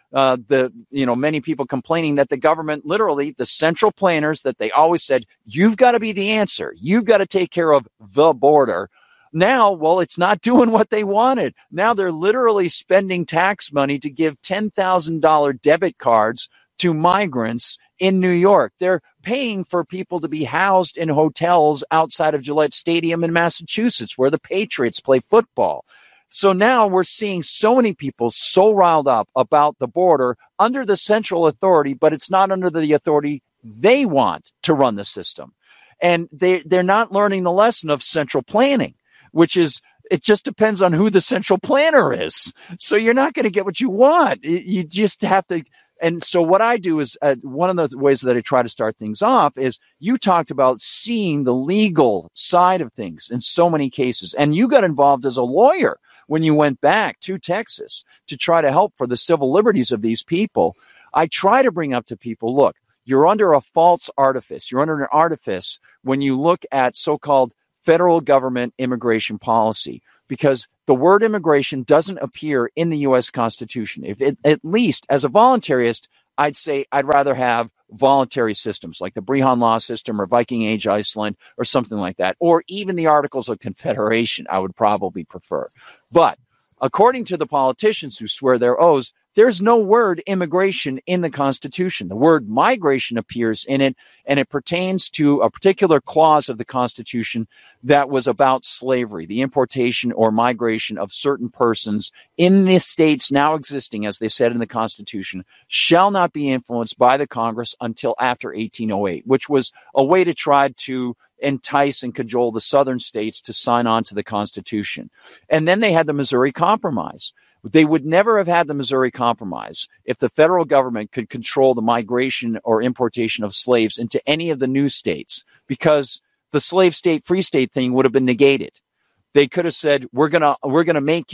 many people complaining that the government, literally the central planners that they always said, you've got to be the answer. You've got to take care of the border. Now, well, it's not doing what they wanted. Now they're literally spending tax money to give $10,000 debit cards to migrants in New York. They're paying for people to be housed in hotels outside of Gillette Stadium in Massachusetts, where the Patriots play football. So now we're seeing so many people so riled up about the border under the central authority, but it's not under the authority they want to run the system. And they're not learning the lesson of central planning, which is, it just depends on who the central planner is. So you're not going to get what you want. You just have to. And so what I do is one of the ways that I try to start things off is you talked about seeing the legal side of things in so many cases. And you got involved as a lawyer when you went back to Texas to try to help for the civil liberties of these people. I try to bring up to people, look, you're under a false artifice. You're under an artifice when you look at so-called federal government immigration policy, because the word immigration doesn't appear in the U.S. Constitution. If it, at least as a voluntarist, I'd say I'd rather have voluntary systems like the Brehon Law system or Viking Age Iceland or something like that, or even the Articles of Confederation, I would probably prefer. But according to the politicians who swear their oaths, there's no word immigration in the Constitution. The word migration appears in it, and it pertains to a particular clause of the Constitution that was about slavery, the importation or migration of certain persons in the states now existing, as they said in the Constitution, shall not be influenced by the Congress until after 1808, which was a way to try to entice and cajole the southern states to sign on to the Constitution. And then they had the Missouri Compromise. They would never have had the Missouri Compromise if the federal government could control the migration or importation of slaves into any of the new states, because the slave state, free state thing would have been negated. They could have said, we're gonna make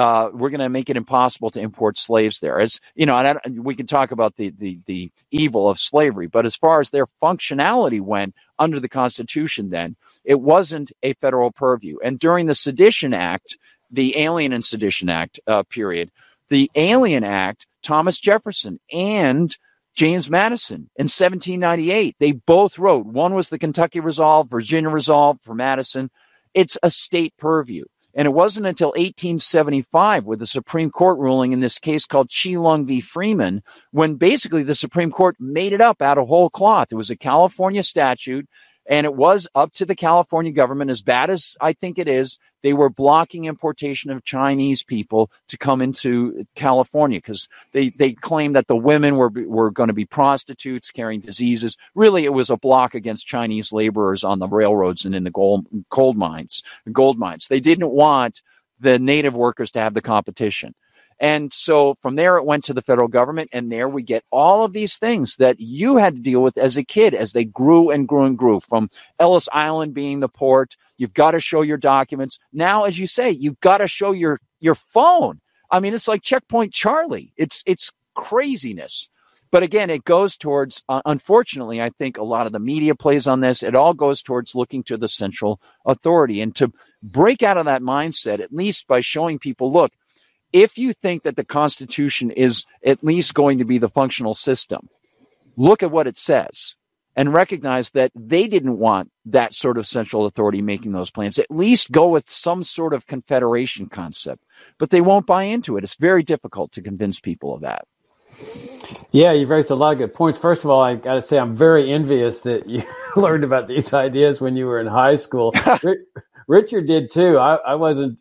it impossible to import slaves there. As you know, and we can talk about the evil of slavery, but as far as their functionality went under the Constitution, then it wasn't a federal purview. And during the Sedition Act, the Alien and Sedition Act period, the Alien Act, Thomas Jefferson and James Madison in 1798, they both wrote. One was the Kentucky Resolve, Virginia Resolve for Madison. It's a state purview. And it wasn't until 1875 with the Supreme Court ruling in this case called Cheelung v. Freeman, when basically the Supreme Court made it up out of whole cloth. It was a California statute, and it was up to the California government, as bad as I think it is. They were blocking importation of Chinese people to come into California because they claimed that the women were going to be prostitutes carrying diseases. Really, it was a block against Chinese laborers on the railroads and in the gold mines. They didn't want the native workers to have the competition. And so from there, it went to the federal government, and there we get all of these things that you had to deal with as a kid as they grew and grew and grew, from Ellis Island being the port. You've got to show your documents. Now, as you say, you've got to show your phone. I mean, it's like Checkpoint Charlie. It's craziness. But again, it goes towards, unfortunately, I think a lot of the media plays on this. It all goes towards looking to the central authority, and to break out of that mindset, at least by showing people, look, if you think that the Constitution is at least going to be the functional system, look at what it says and recognize that they didn't want that sort of central authority making those plans. At least go with some sort of confederation concept, but they won't buy into it. It's very difficult to convince people of that. Yeah, you've raised a lot of good points. First of all, I got to say I'm very envious that you learned about these ideas when you were in high school. Richard did too. I wasn't.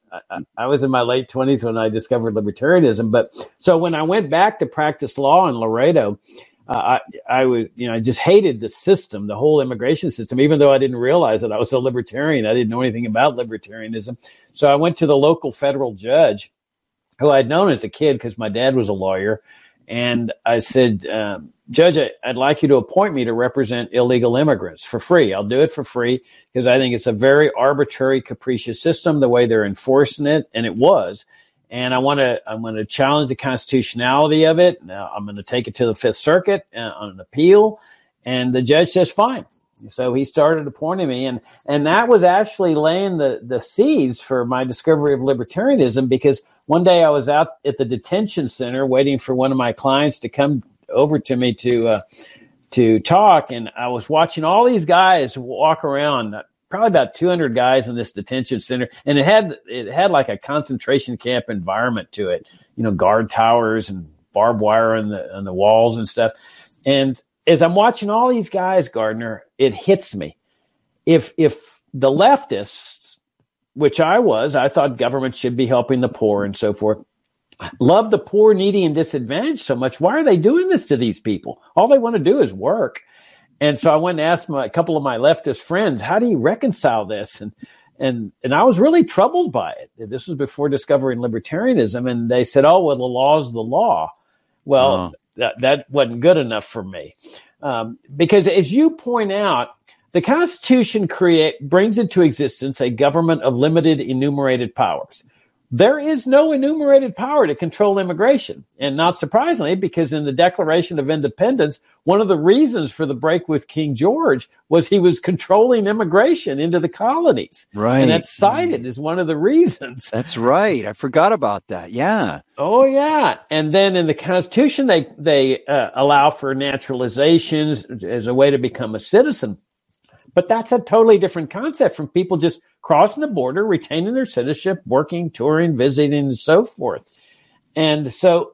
I was in my late 20s when I discovered libertarianism. But so when I went back to practice law in Laredo, I just hated the system, the whole immigration system. Even though I didn't realize that I was a libertarian, I didn't know anything about libertarianism. So I went to the local federal judge, who I'd known as a kid because my dad was a lawyer, and I said, Judge, I'd like you to appoint me to represent illegal immigrants for free. I'll do it for free because I think it's a very arbitrary, capricious system, the way they're enforcing it. And it was. And I'm going to challenge the constitutionality of it. Now I'm going to take it to the Fifth Circuit on an appeal. And the judge says, fine. So he started appointing me, and that was actually laying the seeds for my discovery of libertarianism, because one day I was out at the detention center waiting for one of my clients to come over to me to talk, and I was watching all these guys walk around, probably about 200 guys in this detention center, and it had like a concentration camp environment to it, guard towers and barbed wire on the walls and stuff. And as I'm watching all these guys, Gardner, it hits me. If the leftists, which I thought government should be helping the poor and so forth, love the poor, needy, and disadvantaged so much, why are they doing this to these people? All they want to do is work. And so I went and asked a couple of my leftist friends, how do you reconcile this? And I was really troubled by it. This was before discovering libertarianism. And they said, oh, well, the law is the law. Well, that wasn't good enough for me. Because as you point out, the Constitution brings into existence a government of limited enumerated powers. There is no enumerated power to control immigration. And not surprisingly, because in the Declaration of Independence, one of the reasons for the break with King George was he was controlling immigration into the colonies. Right. And that's cited as one of the reasons. That's right. I forgot about that. Yeah. Oh, yeah. And then in the Constitution, they allow for naturalizations as a way to become a citizen. But that's a totally different concept from people just crossing the border, retaining their citizenship, working, touring, visiting, and so forth. And so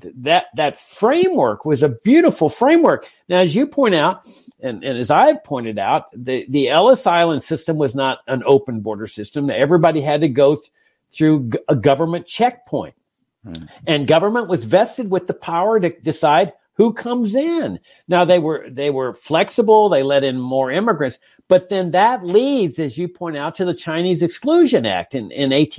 that framework was a beautiful framework. Now, as you point out, and as I've pointed out, the Ellis Island system was not an open border system. Everybody had to go through a government checkpoint. And government was vested with the power to decide who comes in. Now, they were flexible. They let in more immigrants. But then that leads, as you point out, to the Chinese Exclusion Act in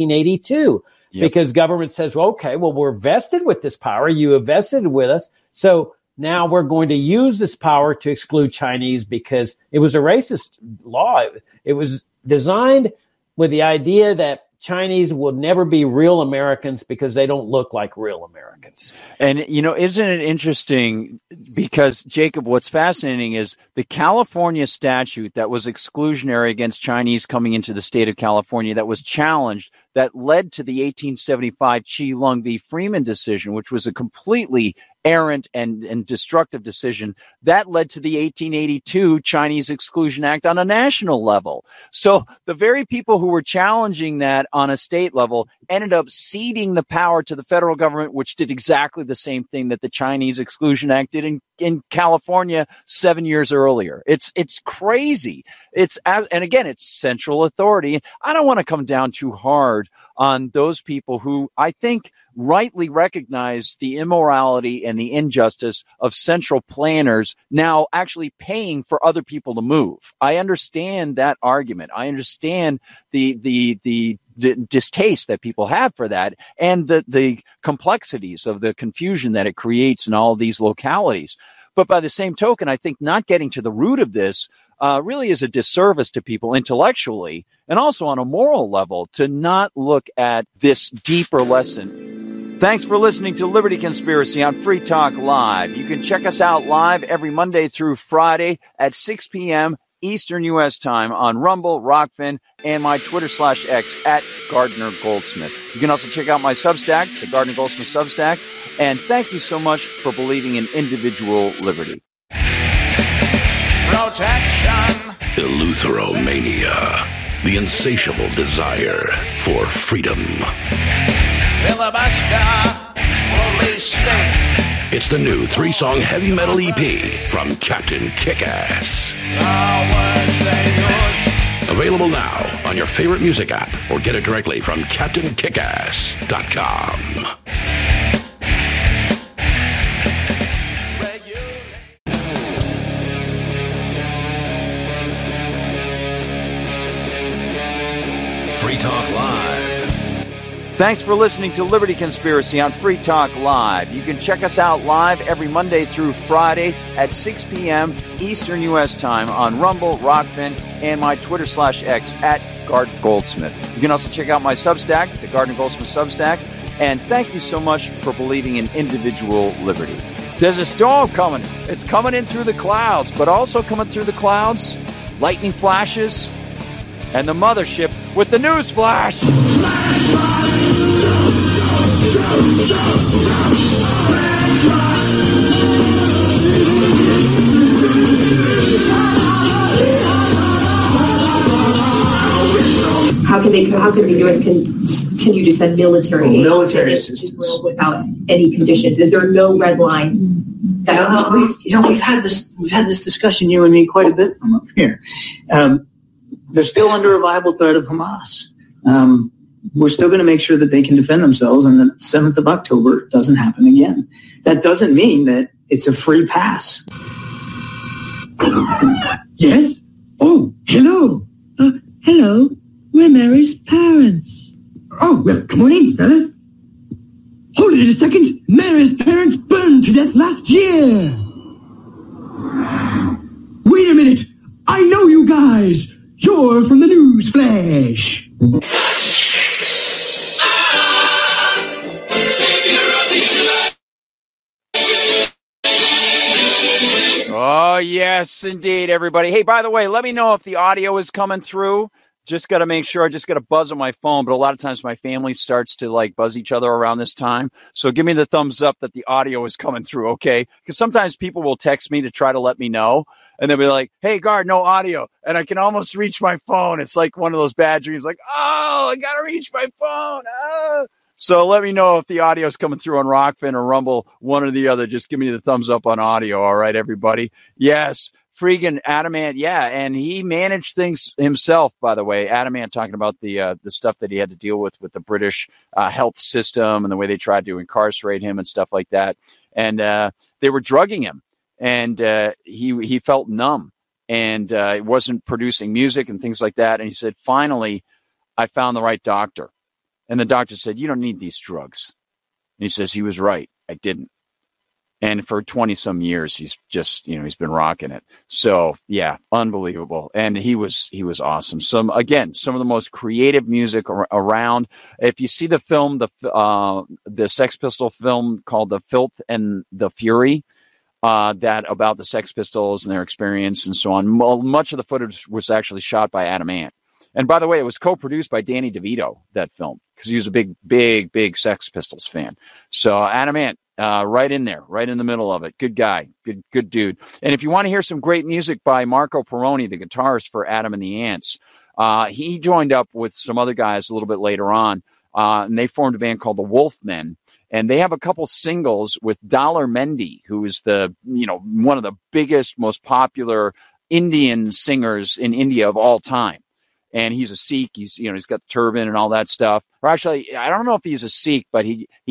1882. Yep. Because government says, well, okay, well, we're vested with this power. You have vested with us. So now we're going to use this power to exclude Chinese because it was a racist law. It was designed with the idea that Chinese will never be real Americans because they don't look like real Americans. And, isn't it interesting? Because, Jacob, what's fascinating is the California statute that was exclusionary against Chinese coming into the state of California that was challenged, that led to the 1875 Chi Lung v. Freeman decision, which was a completely errant and destructive decision, that led to the 1882 Chinese Exclusion Act on a national level. So the very people who were challenging that on a state level ended up ceding the power to the federal government, which did exactly the same thing that the Chinese Exclusion Act did in California 7 years earlier. It's crazy. And again, it's central authority. I don't want to come down too hard on those people who I think rightly recognize the immorality and the injustice of central planners now actually paying for other people to move. I understand that argument. I understand the distaste that people have for that and the complexities of the confusion that it creates in all of these localities. But by the same token, I think not getting to the root of this really is a disservice to people intellectually and also on a moral level to not look at this deeper lesson. Thanks for listening to Liberty Conspiracy on Free Talk Live. You can check us out live every Monday through Friday at 6 p.m. Eastern U.S. time on Rumble, Rockfin, and my Twitter/X at Gardner Goldsmith. You can also check out my Substack, the Gardner Goldsmith Substack. And thank you so much for believing in individual liberty. Protection. Eleutheromania. The insatiable desire for freedom. Filibuster. Police state. It's the new 3-song heavy metal EP from Captain Kickass. Available now on your favorite music app or get it directly from CaptainKickass.com. Free Talk Live. Thanks for listening to Liberty Conspiracy on Free Talk Live. You can check us out live every Monday through Friday at 6 p.m. Eastern U.S. time on Rumble, Rockfin, and my Twitter/X at Gardner Goldsmith. You can also check out my Substack, the Gardner Goldsmith Substack. And thank you so much for believing in individual liberty. There's a storm coming. It's coming in through the clouds, but also coming through the clouds, lightning flashes, and the mothership with the news flash. How can the U.S. continue to send military aid to Israel without any conditions? Is there no red line? We've had this discussion, you and me, quite a bit from up here. They're still under a viable threat of Hamas. We're still going to make sure that they can defend themselves, and the 7th of October doesn't happen again. That doesn't mean that it's a free pass. Yes? Oh, hello. Hello. We're Mary's parents. Oh, well, come on in, fellas. Hold it a second. Mary's parents burned to death last year. Wait a minute. I know you guys. You're from the news flash. Oh, yes, indeed, everybody. Hey, by the way, let me know if the audio is coming through. Just got to make sure. I just got to buzz on my phone, but a lot of times my family starts to like buzz each other around this time. So give me the thumbs up that the audio is coming through, okay? Because sometimes people will text me to try to let me know, and they'll be like, hey, Guard, no audio. And I can almost reach my phone. It's like one of those bad dreams, like, oh, I got to reach my phone. Oh. So let me know if the audio is coming through on Rockfin or Rumble, one or the other. Just give me the thumbs up on audio, all right, everybody? Yes. Freaking Adamant, yeah, and he managed things himself, by the way. Adamant talking about the stuff that he had to deal with the British health system and the way they tried to incarcerate him and stuff like that. And they were drugging him, and he felt numb, and he wasn't producing music and things like that. And he said, finally, I found the right doctor. And the doctor said, you don't need these drugs. And he says, he was right. I didn't. And for 20-some years, he's just, he's been rocking it. So, yeah, unbelievable. And he was awesome. Some of the most creative music around. If you see the film, the Sex Pistol film called The Filth and the Fury, that about the Sex Pistols and their experience and so on, much of the footage was actually shot by Adam Ant. And by the way, it was co-produced by Danny DeVito, that film, because he was a big Sex Pistols fan. So Adam Ant, right in there, right in the middle of it. Good guy, good dude. And if you want to hear some great music by Marco Perroni, the guitarist for Adam and the Ants, he joined up with some other guys a little bit later on, and they formed a band called the Wolfmen. And they have a couple singles with Dollar Mendy, who is one of the biggest, most popular Indian singers in India of all time. And he's a Sikh. He's got the turban and all that stuff. Or actually, I don't know if he's a Sikh, but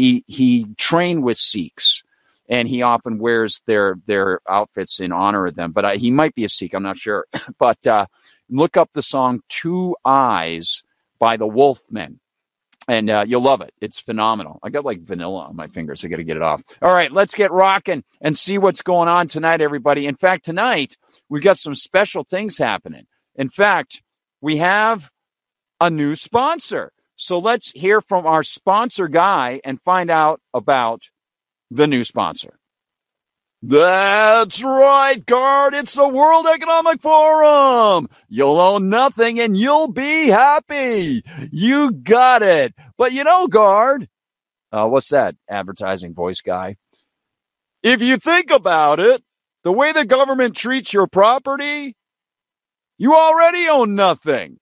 he trained with Sikhs, and he often wears their outfits in honor of them. But he might be a Sikh. I'm not sure. But look up the song "Two Eyes" by the Wolfmen, and you'll love it. It's phenomenal. I got like vanilla on my fingers. I got to get it off. All right, let's get rocking and see what's going on tonight, everybody. In fact, tonight we've got some special things happening. In fact, we have a new sponsor. So let's hear from our sponsor guy and find out about the new sponsor. That's right, Guard. It's the World Economic Forum. You'll own nothing and you'll be happy. You got it. But Guard, what's that, advertising voice guy? If you think about it, the way the government treats your property, you already own nothing.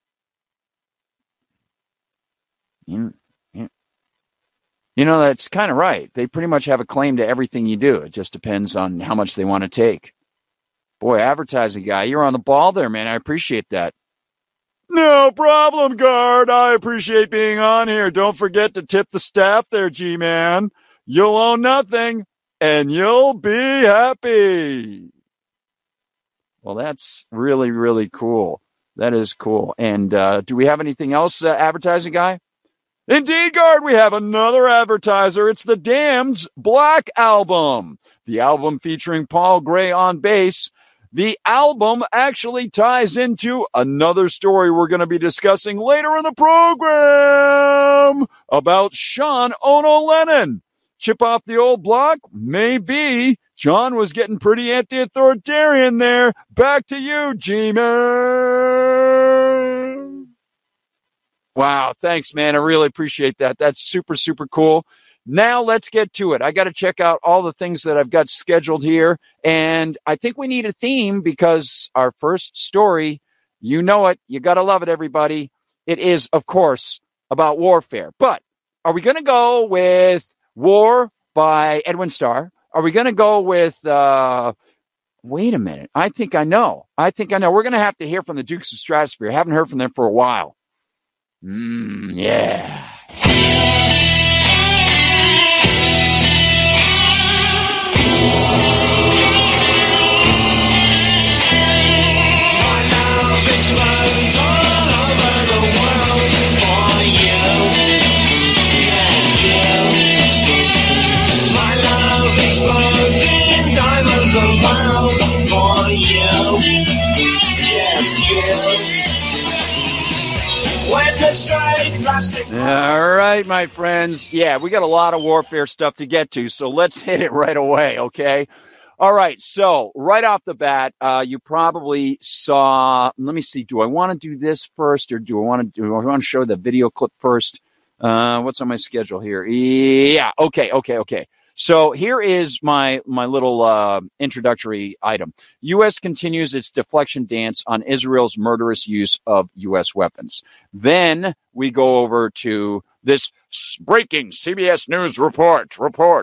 That's kind of right. They pretty much have a claim to everything you do. It just depends on how much they want to take. Boy, advertising guy, you're on the ball there, man. I appreciate that. No problem, Guard. I appreciate being on here. Don't forget to tip the staff there, G-Man. You'll own nothing, and you'll be happy. Well, that's really, really cool. That is cool. And do we have anything else, advertising guy? Indeed, Guard, we have another advertiser. It's the Damned's Black Album. The album featuring Paul Gray on bass. The album actually ties into another story we're going to be discussing later in the program about Sean Ono Lennon. Chip off the old block? Maybe. John was getting pretty anti-authoritarian there. Back to you, G-Man. Wow, thanks, man. I really appreciate that. That's super, super cool. Now let's get to it. I got to check out all the things that I've got scheduled here. And I think we need a theme because our first story, you know it. You got to love it, everybody. It is, of course, about warfare. But are we going to go with War by Edwin Starr? Are we going to go with, wait a minute. I think I know. We're going to have to hear from the Dukes of Stratosphear. Haven't heard from them for a while. Yeah. All right, my friends. Yeah, we got a lot of warfare stuff to get to, so let's hit it right away, okay? All right, so right off the bat, you probably saw, let me see, do I want to do this first or do I want to show the video clip first? What's on my schedule here? Yeah, okay. So here is my little introductory item. U.S. continues its deflection dance on Israel's murderous use of U.S. weapons. Then we go over to this breaking CBS News reports.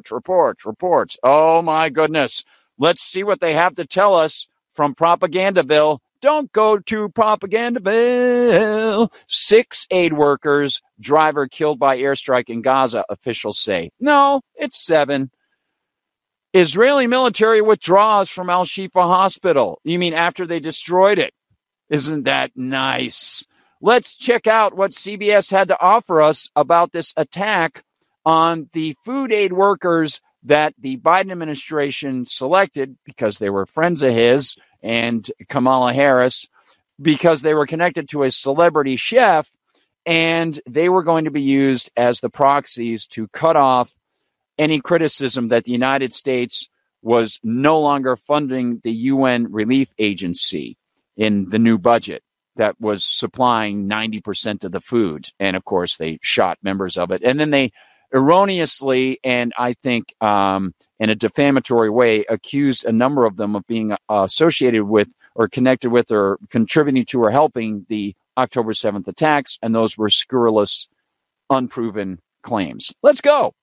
Oh, my goodness. Let's see what they have to tell us from Propagandaville. Don't go to Propagandaville. 6 aid workers, driver killed by airstrike in Gaza, officials say. No, it's 7. Israeli military withdraws from Al-Shifa Hospital. You mean after they destroyed it? Isn't that nice? Let's check out what CBS had to offer us about this attack on the food aid workers that the Biden administration selected because they were friends of his and Kamala Harris, because they were connected to a celebrity chef, and they were going to be used as the proxies to cut off any criticism that the United States was no longer funding the UN relief agency in the new budget that was supplying 90% of the food. And, of course, they shot members of it. And then they erroneously, and I think in a defamatory way, accused a number of them of being associated with or connected with or contributing to or helping the October 7th attacks, and those were scurrilous, unproven claims. Let's go.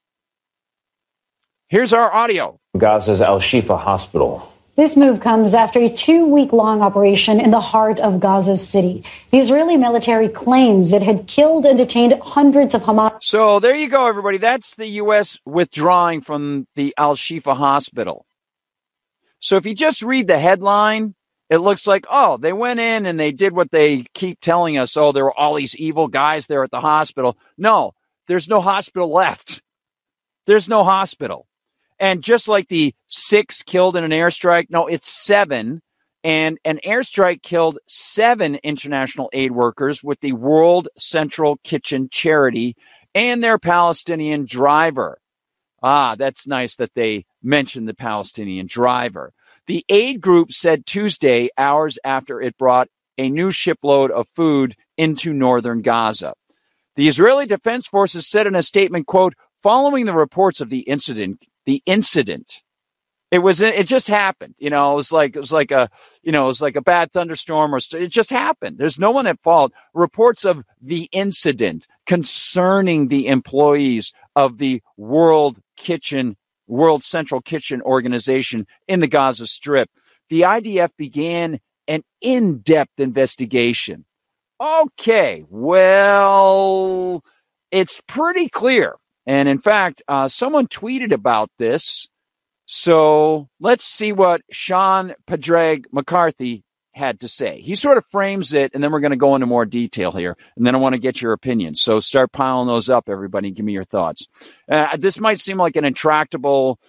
Here's our audio. Gaza's Al-Shifa Hospital. This move comes after a 2-week-long operation in the heart of Gaza's city. The Israeli military claims it had killed and detained hundreds of Hamas. So there you go, everybody. That's the U.S. withdrawing from the Al-Shifa Hospital. So if you just read the headline, it looks like, oh, they went in and they did what they keep telling us. Oh, there were all these evil guys there at the hospital. No, there's no hospital left. There's no hospital. And just like the 6 killed in an airstrike, no, it's 7. And an airstrike killed 7 international aid workers with the World Central Kitchen Charity and their Palestinian driver. Ah, that's nice that they mentioned the Palestinian driver. The aid group said Tuesday, hours after it brought a new shipload of food into northern Gaza. The Israeli Defense Forces said in a statement, quote, following the reports of the incident, it just happened. It was like a bad thunderstorm, or it just happened. There's no one at fault. Reports of the incident concerning the employees of the World Central Kitchen organization in the Gaza Strip. The IDF began an in-depth investigation. Okay, well, it's pretty clear. And in fact, someone tweeted about this. So let's see what Sean Padraig McCarthy had to say. He sort of frames it, and then we're going to go into more detail here. And then I want to get your opinions. So start piling those up, everybody, and give me your thoughts. This might seem like an intractable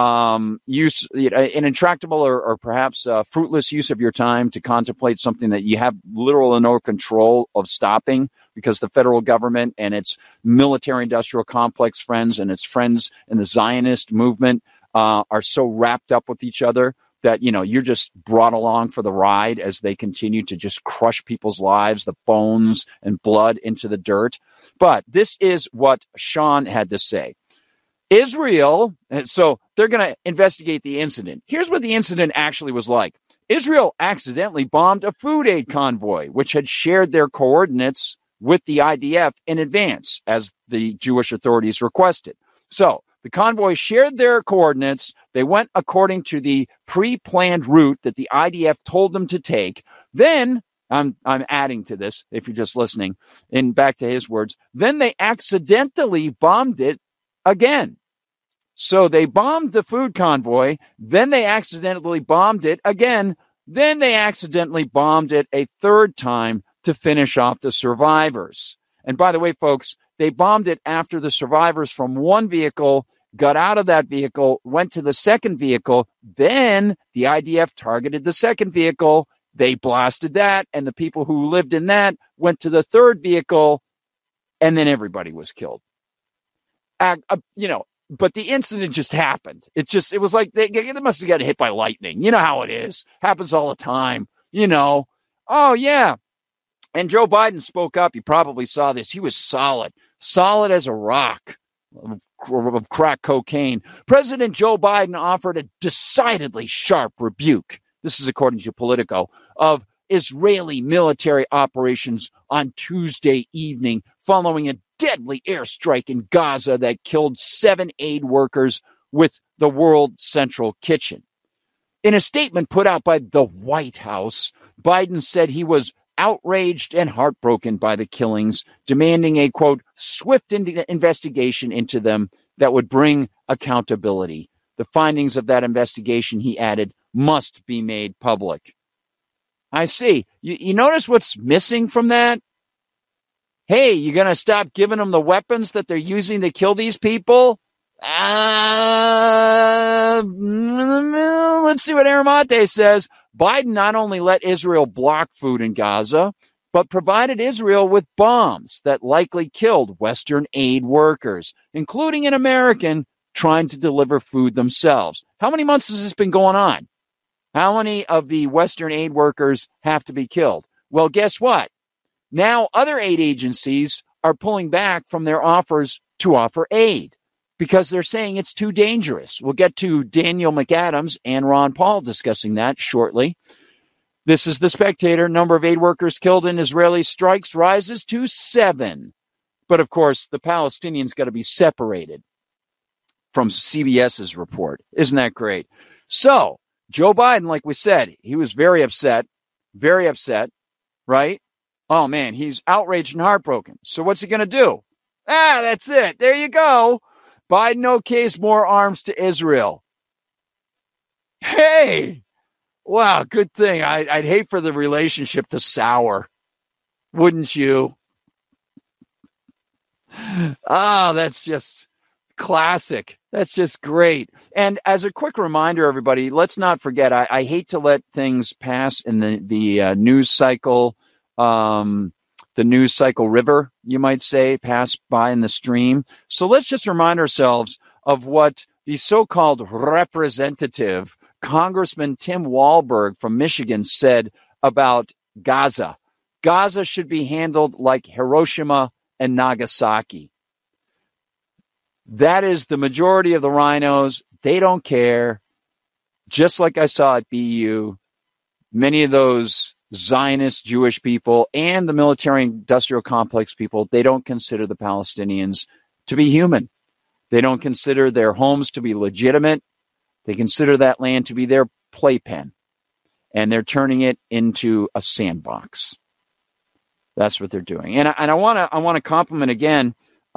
or perhaps fruitless use of your time to contemplate something that you have literal and no control of stopping, because the federal government and its military-industrial complex friends and its friends in the Zionist movement are so wrapped up with each other that, you're just brought along for the ride as they continue to just crush people's lives, the bones and blood into the dirt. But this is what Sean had to say. Israel, so they're going to investigate the incident. Here's what the incident actually was like. Israel accidentally bombed a food aid convoy, which had shared their coordinates with the IDF in advance, as the Jewish authorities requested. So the convoy shared their coordinates. They went according to the pre-planned route that the IDF told them to take. Then, I'm adding to this, if you're just listening, and back to his words, then they accidentally bombed it again. So they bombed the food convoy, then they accidentally bombed it again, then they accidentally bombed it a third time to finish off the survivors. And by the way, folks, they bombed it after the survivors from one vehicle got out of that vehicle, went to the second vehicle, then the IDF targeted the second vehicle, they blasted that, and the people who lived in that went to the third vehicle, and then everybody was killed. But the incident just happened. It was like they must have gotten hit by lightning. You know how it is. Happens all the time. Oh, yeah. And Joe Biden spoke up. You probably saw this. He was solid as a rock of crack cocaine. President Joe Biden offered a decidedly sharp rebuke. This is according to Politico, of Israeli military operations on Tuesday evening following a deadly airstrike in Gaza that killed 7 aid workers with the World Central Kitchen. In a statement put out by the White House, Biden said he was outraged and heartbroken by the killings, demanding a, quote, swift investigation into them that would bring accountability. The findings of that investigation, he added, must be made public. I see. You notice what's missing from that? Hey, you going to stop giving them the weapons that they're using to kill these people? Let's see what Aramate says. Biden not only let Israel block food in Gaza, but provided Israel with bombs that likely killed Western aid workers, including an American trying to deliver food themselves. How many months has this been going on? How many of the Western aid workers have to be killed? Well, guess what? Now other aid agencies are pulling back from their offers to offer aid because they're saying it's too dangerous. We'll get to Daniel McAdams and Ron Paul discussing that shortly. This is The Spectator. Number of aid workers killed in Israeli strikes rises to 7. But of course, the Palestinians got to be separated from CBS's report. Isn't that great? So Joe Biden, like we said, he was very upset, right? Oh, man, he's outraged and heartbroken. So what's he going to do? That's it. There you go. Biden okays more arms to Israel. Hey, wow, good thing. I'd hate for the relationship to sour. Wouldn't you? Oh, that's just classic. That's just great. And as a quick reminder, everybody, let's not forget, I hate to let things pass in the news cycle, the news cycle river, you might say, pass by in the stream. So let's just remind ourselves of what the so-called representative, Congressman Tim Walberg from Michigan, said about Gaza. Gaza should be handled like Hiroshima and Nagasaki. That is the majority of the rhinos. They don't care. Just like I saw at BU, many of those Zionist Jewish people and the military-industrial complex people, they don't consider the Palestinians to be human. They don't consider their homes to be legitimate. They consider that land to be their playpen, and they're turning it into a sandbox. That's what they're doing. And I want to compliment again.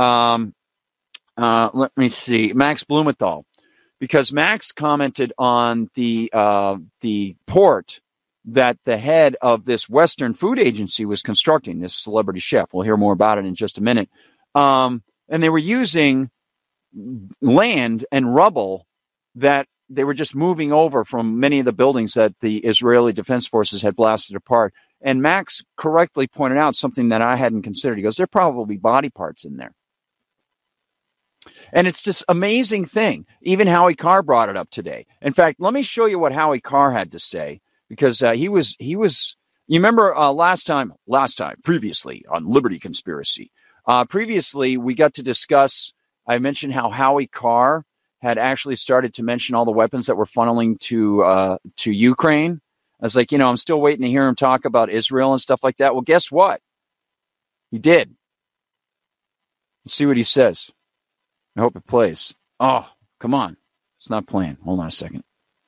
Let me see, Max Blumenthal, because Max commented on the port that the head of this Western food agency was constructing, this celebrity chef. We'll hear more about it in just a minute. And they were using land and rubble that they were just moving over from many of the buildings that the Israeli Defense Forces had blasted apart. And Max correctly pointed out something that I hadn't considered. He goes, there are probably body parts in there. And it's this amazing thing. Even Howie Carr brought it up today. In fact, let me show you what Howie Carr had to say, because he was. You remember previously on Liberty Conspiracy. Previously, we got to discuss. I mentioned how Howie Carr had actually started to mention all the weapons that were funneling to Ukraine. I was like, I'm still waiting to hear him talk about Israel and stuff like that. Well, guess what? He did. Let's see what he says. I hope it plays. Oh, come on. It's not playing. Hold on a second.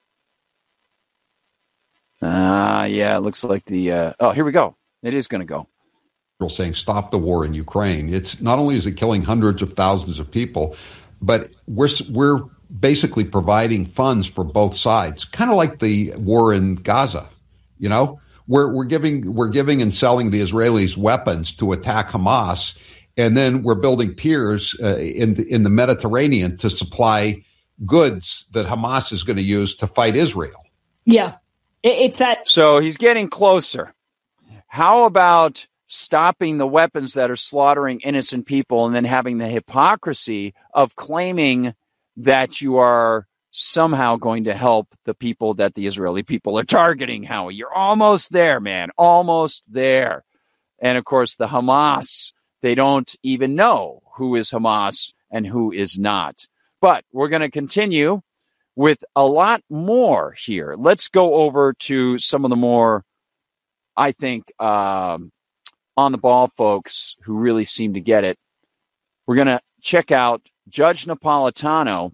Yeah, it looks like here we go. It is going to go. Saying stop the war in Ukraine. It's not only is it killing hundreds of thousands of people, but we're basically providing funds for both sides, kind of like the war in Gaza. We're giving and selling the Israelis weapons to attack Hamas. And then we're building piers in the Mediterranean to supply goods that Hamas is going to use to fight Israel. Yeah, it's that. So he's getting closer. How about stopping the weapons that are slaughtering innocent people and then having the hypocrisy of claiming that you are somehow going to help the people that the Israeli people are targeting, Howie? You're almost there, man. Almost there. And, of course, the Hamas, they don't even know who is Hamas and who is not. But we're going to continue with a lot more here. Let's go over to some of the more, I think, on-the-ball folks who really seem to get it. We're going to check out Judge Napolitano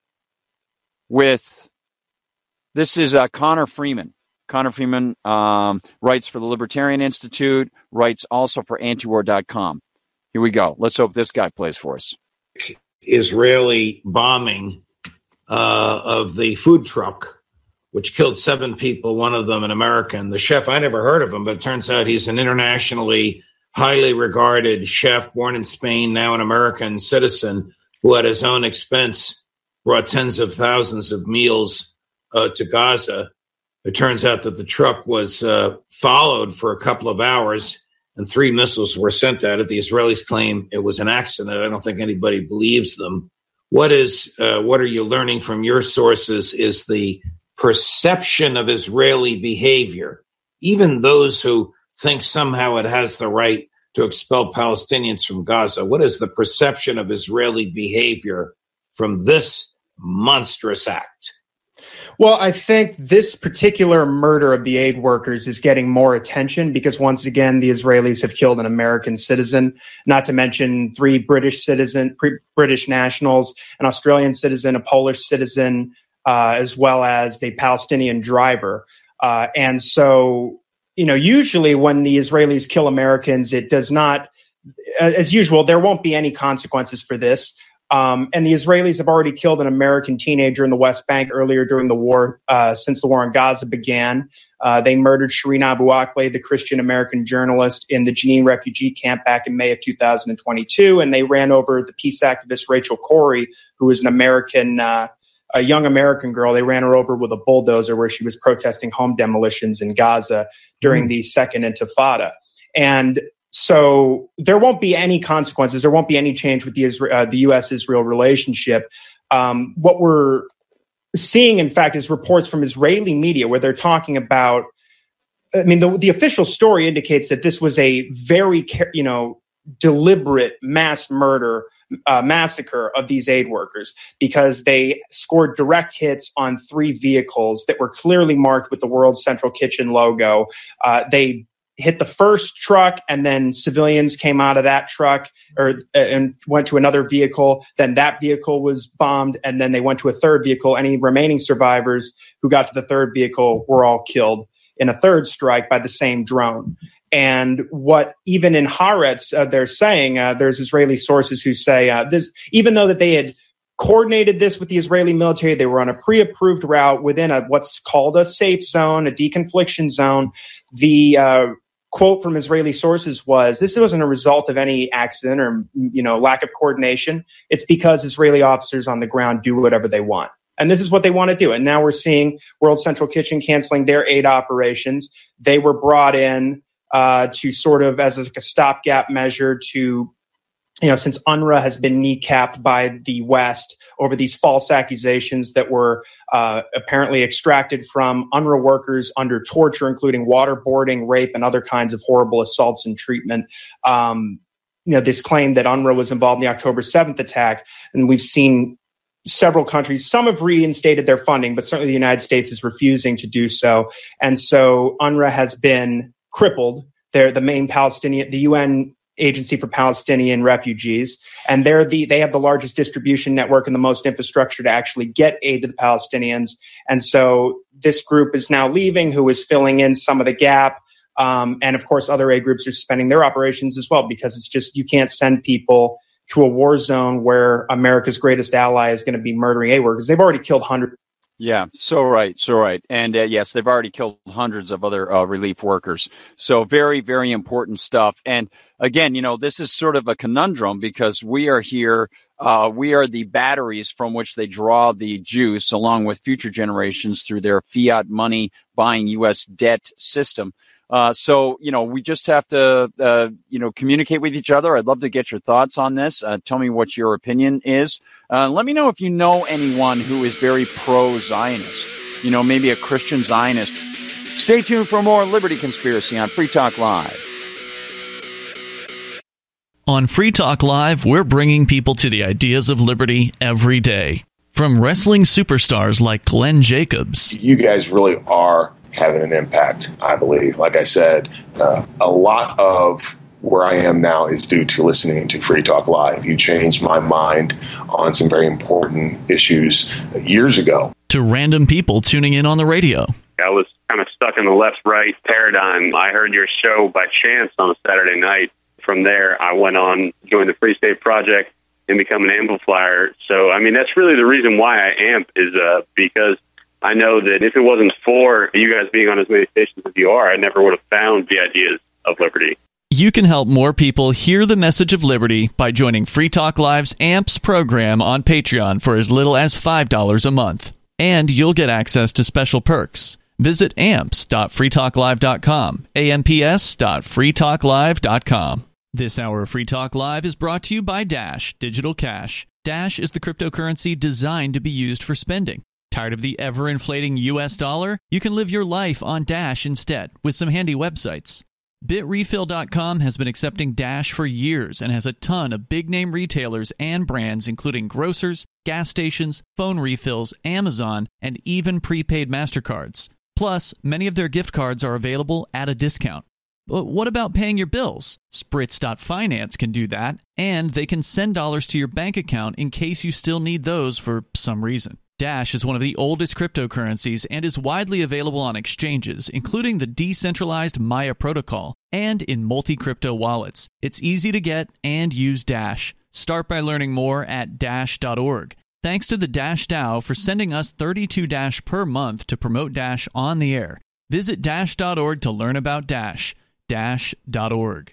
with, this is Connor Freeman. Connor Freeman writes for the Libertarian Institute, writes also for antiwar.com. Here we go. Let's hope this guy plays for us. Israeli bombing of the food truck, which killed 7 people, one of them an American. The chef, I never heard of him, but it turns out he's an internationally highly regarded chef, born in Spain, now an American citizen, who at his own expense brought tens of thousands of meals to Gaza. It turns out that the truck was followed for a couple of hours and 3 missiles were sent at it. The Israelis claim it was an accident. I don't think anybody believes them. What are you learning from your sources is the perception of Israeli behavior, even those who think somehow it has the right to expel Palestinians from Gaza. What is the perception of Israeli behavior from this monstrous act? Well, I think this particular murder of the aid workers is getting more attention because, once again, the Israelis have killed an American citizen, not to mention 3 British nationals, an Australian citizen, a Polish citizen, as well as the Palestinian driver. And so, usually when the Israelis kill Americans, it does not, as usual, there won't be any consequences for this. And the Israelis have already killed an American teenager in the West Bank earlier during the war, since the war in Gaza began. They murdered Shireen Abu Akleh, the Christian American journalist, in the Jenin refugee camp back in May of 2022. And they ran over the peace activist Rachel Corrie, who was a young American girl. They ran her over with a bulldozer where she was protesting home demolitions in Gaza during the Second Intifada. And so there won't be any consequences. There won't be any change with the U.S.-Israel relationship. What we're seeing, in fact, is reports from Israeli media where they're talking about, the official story indicates that this was a very, deliberate mass murder, massacre of these aid workers because they scored direct hits on 3 vehicles that were clearly marked with the World Central Kitchen logo. They hit the first truck, and then civilians came out of that truck and went to another vehicle. Then that vehicle was bombed, and then they went to a third vehicle. Any remaining survivors who got to the third vehicle were all killed in a third strike by the same drone. And what even in Haaretz they're saying, there's Israeli sources who say this, even though that they had coordinated this with the Israeli military, they were on a pre-approved route within what's called a safe zone, a deconfliction zone. The quote from Israeli sources was, this wasn't a result of any accident or, lack of coordination. It's because Israeli officers on the ground do whatever they want. And this is what they want to do. And now we're seeing World Central Kitchen canceling their aid operations. They were brought in to sort of as a stopgap measure to since UNRWA has been kneecapped by the West over these false accusations that were apparently extracted from UNRWA workers under torture, including waterboarding, rape, and other kinds of horrible assaults and treatment. This claim that UNRWA was involved in the October 7th attack, and we've seen several countries, some have reinstated their funding, but certainly the United States is refusing to do so. And so UNRWA has been crippled. They're the main the UN Agency for Palestinian Refugees, and they have the largest distribution network and the most infrastructure to actually get aid to the Palestinians. And so this group is now leaving, who is filling in some of the gap. And of course, other aid groups are suspending their operations as well, because it's just, you can't send people to a war zone where America's greatest ally is going to be murdering aid workers. They've already killed hundreds. Yeah, so right. And yes, they've already killed hundreds of other relief workers. So very, very important stuff. And again, this is sort of a conundrum, because we are here. We are the batteries from which they draw the juice, along with future generations, through their fiat money buying U.S. debt system. So we just have to, communicate with each other. I'd love to get your thoughts on this. Tell me what your opinion is. Let me know if you know anyone who is very pro-Zionist, maybe a Christian Zionist. Stay tuned for more Liberty Conspiracy on Free Talk Live. On Free Talk Live, we're bringing people to the ideas of liberty every day. From wrestling superstars like Glenn Jacobs. You guys really are having an impact, I believe. Like I said, a lot of where I am now is due to listening to Free Talk Live. You changed my mind on some very important issues years ago. To random people tuning in on the radio. I was kind of stuck in the left-right paradigm. I heard your show by chance on a Saturday night. From there, I went on, joined the Free State Project, and become an amplifier. So, that's really the reason why I amp, is because I know that if it wasn't for you guys being on as many stations as you are, I never would have found the ideas of liberty. You can help more people hear the message of liberty by joining Free Talk Live's AMPS program on Patreon for as little as $5 a month. And you'll get access to special perks. Visit amps.freetalklive.com, amps.freetalklive.com. This hour of Free Talk Live is brought to you by Dash Digital Cash. Dash is the cryptocurrency designed to be used for spending. Tired of the ever-inflating U.S. dollar? You can live your life on Dash instead with some handy websites. BitRefill.com has been accepting Dash for years and has a ton of big-name retailers and brands, including grocers, gas stations, phone refills, Amazon, and even prepaid MasterCards. Plus, many of their gift cards are available at a discount. But what about paying your bills? Spritz.finance can do that, and they can send dollars to your bank account in case you still need those for some reason. Dash is one of the oldest cryptocurrencies and is widely available on exchanges, including the decentralized Maya protocol, and in multi-crypto wallets. It's easy to get and use Dash. Start by learning more at Dash.org. Thanks to the Dash DAO for sending us 32 Dash per month to promote Dash on the air. Visit Dash.org to learn about Dash. Dash.org.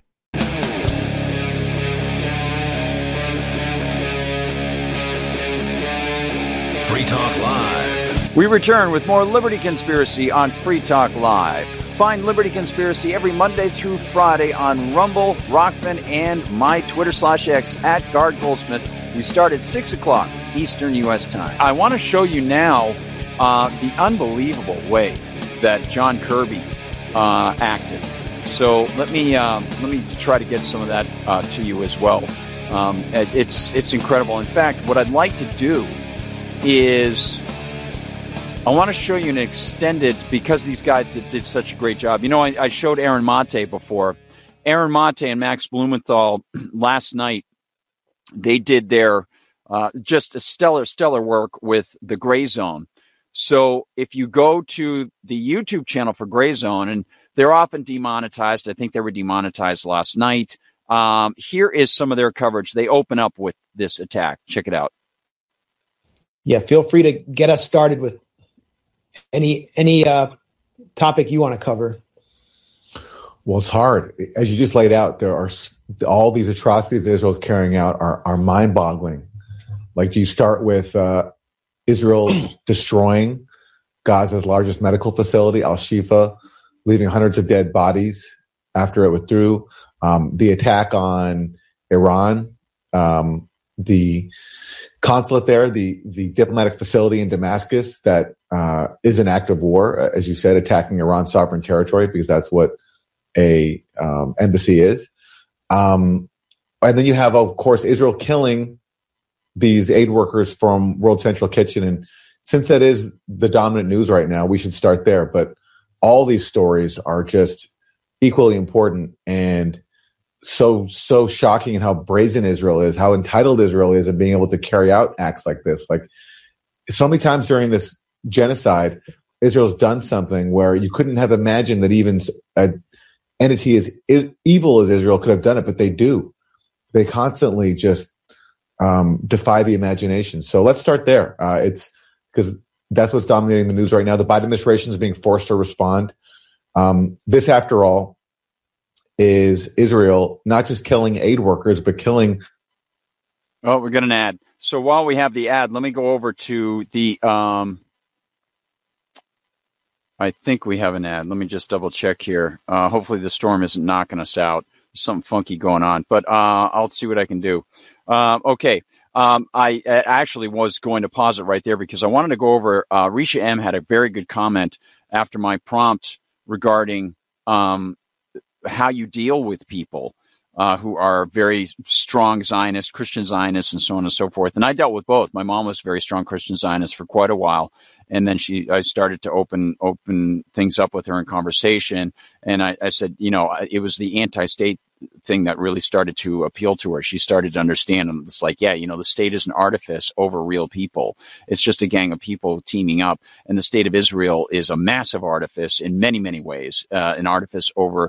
Free Talk Live. We return with more Liberty Conspiracy on Free Talk Live. Find Liberty Conspiracy every Monday through Friday on Rumble, Rockfin, and my Twitter/X at Guard Goldsmith. We start at 6 o'clock Eastern U.S. time. I want to show you now the unbelievable way that John Kirby acted. So let me try to get some of that to you as well. It's incredible. In fact, what I'd like to do is I want to show you an extended, because these guys did such a great job. I showed Aaron Mate before. Aaron Mate and Max Blumenthal last night, they did their just a stellar work with the Gray Zone. So if you go to the YouTube channel for Gray Zone, and they're often demonetized. I think they were demonetized last night. Here is some of their coverage. They open up with this attack. Check it out. Yeah, feel free to get us started with any topic you want to cover. Well, it's hard. As you just laid out, there are all these atrocities Israel's carrying out are mind-boggling. Like, you start with Israel destroying Gaza's largest medical facility, Al-Shifa, leaving hundreds of dead bodies after it withdrew. The attack on Iran the conflict there, the diplomatic facility in Damascus that is an act of war, as you said, attacking Iran's sovereign territory, because that's what a embassy is. And then you have, of course, Israel killing these aid workers from World Central Kitchen. And since that is the dominant news right now, we should start there. But all these stories are just equally important and so shocking, and how brazen Israel is, how entitled Israel is in being able to carry out acts like this. Like, so many times during this genocide, Israel's done something where you couldn't have imagined that even an entity as evil as Israel could have done it, but they do. They constantly just defy the imagination. So let's start there. It's because that's what's dominating the news right now. The Biden administration is being forced to respond. This, after all, is Israel not just killing aid workers, but killing. Oh, we're getting an ad. So while we have the ad, let me go over to the. I think we have an ad. Let me just double check here. Hopefully the storm isn't knocking us out. There's something funky going on, but I'll see what I can do. Okay. I actually was going to pause it right there because I wanted to go over. Risha M had a very good comment after my prompt regarding how you deal with people who are very strong Zionists, Christian Zionists, and so on and so forth. And I dealt with both. My mom was a very strong Christian Zionist for quite a while. And then I started to open things up with her in conversation. And I said, it was the anti-state thing that really started to appeal to her. She started to understand. And it's like, the state is an artifice over real people. It's just a gang of people teaming up. And the state of Israel is a massive artifice in many, many ways, an artifice over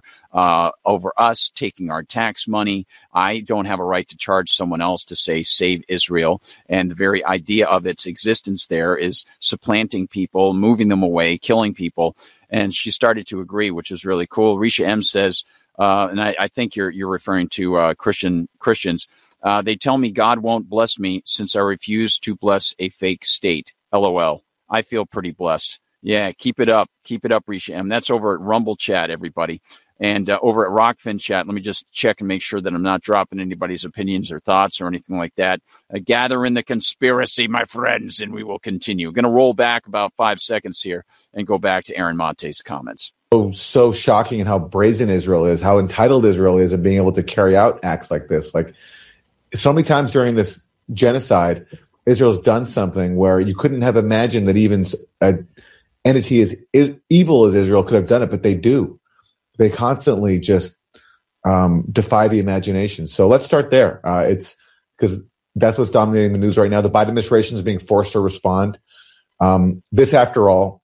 us taking our tax money. I don't have a right to charge someone else to say, save Israel. And the very idea of its existence there is supplanting people, moving them away, killing people. And she started to agree, which is really cool. Risha M says, and I think you're referring to Christians. They tell me God won't bless me since I refuse to bless a fake state. LOL. I feel pretty blessed. Yeah, keep it up. Keep it up, Risha M. That's over at Rumble Chat, everybody. And over at Rockfin Chat, let me just check and make sure that I'm not dropping anybody's opinions or thoughts or anything like that. Gather in the conspiracy, my friends, and we will continue. Going to roll back about 5 seconds here and go back to Aaron Mate's comments. So shocking, and how brazen Israel is, how entitled Israel is in being able to carry out acts like this. Like, so many times during this genocide, Israel's done something where you couldn't have imagined that even an entity as evil as Israel could have done it, but they do. They constantly just defy the imagination. So let's start there. It's because that's what's dominating the news right now. The Biden administration is being forced to respond. This, after all,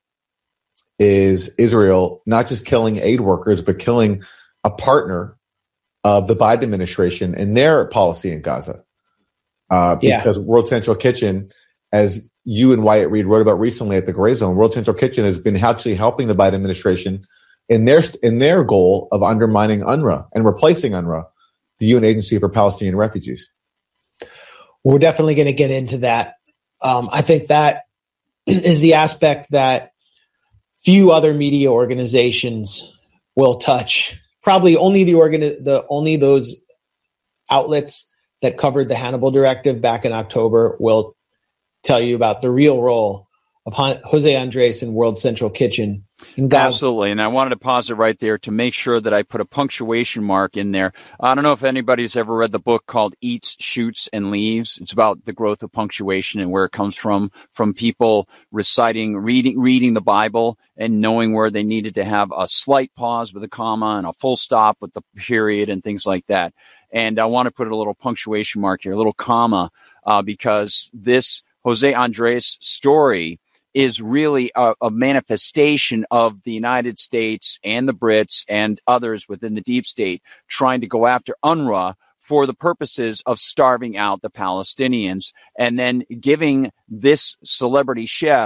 is Israel not just killing aid workers, but killing a partner of the Biden administration and their policy in Gaza. Because World Central Kitchen, as you and Wyatt Reed wrote about recently at the Gray Zone, World Central Kitchen has been actually helping the Biden administration in their goal of undermining UNRWA and replacing UNRWA, the UN Agency for Palestinian Refugees. We're definitely going to get into that. I think that is the aspect that few other media organizations will touch. Probably only only those outlets that covered the Hannibal Directive back in October will tell you about the real role of Jose Andres and World Central Kitchen in Gaza. Absolutely. And I wanted to pause it right there to make sure that I put a punctuation mark in there. I don't know if anybody's ever read the book called Eats, Shoots, and Leaves. It's about the growth of punctuation and where it comes from people reading the Bible and knowing where they needed to have a slight pause with a comma and a full stop with the period and things like that. And I want to put a little punctuation mark here, a little comma, because this Jose Andres story is really a manifestation of the United States and the Brits and others within the deep state trying to go after UNRWA for the purposes of starving out the Palestinians, and then giving this celebrity chef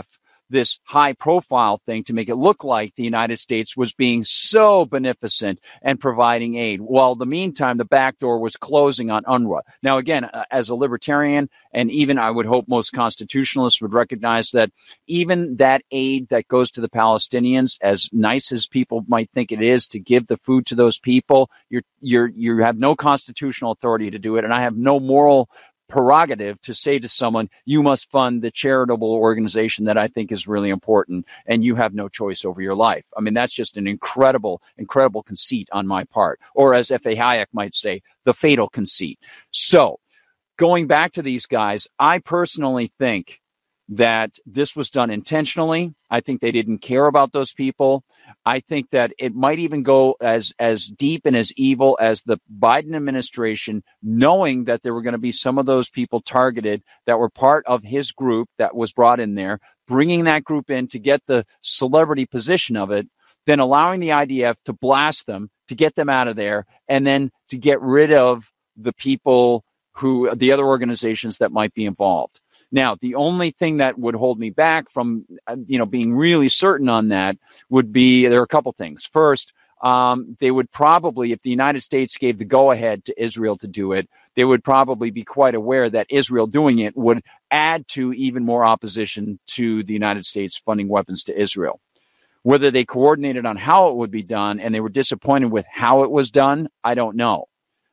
this high profile thing to make it look like the United States was being so beneficent and providing aid. While in the meantime, the back door was closing on UNRWA. Now, again, as a libertarian, and even I would hope most constitutionalists would recognize that even that aid that goes to the Palestinians, as nice as people might think it is to give the food to those people, you have no constitutional authority to do it. And I have no moral prerogative to say to someone, you must fund the charitable organization that I think is really important, and you have no choice over your life. I mean, that's just an incredible conceit on my part. Or as F.A. Hayek might say, the fatal conceit. So going back to these guys, I personally think that this was done intentionally. I think they didn't care about those people. I think that it might even go as deep and as evil as the Biden administration, knowing that there were going to be some of those people targeted that were part of his group that was brought in there, bringing that group in to get the celebrity position of it, then allowing the IDF to blast them, to get them out of there, and then to get rid of the people the other organizations that might be involved. Now, the only thing that would hold me back from, being really certain on that would be, there are a couple things. First, they would probably, if the United States gave the go-ahead to Israel to do it, they would probably be quite aware that Israel doing it would add to even more opposition to the United States funding weapons to Israel. Whether they coordinated on how it would be done and they were disappointed with how it was done, I don't know.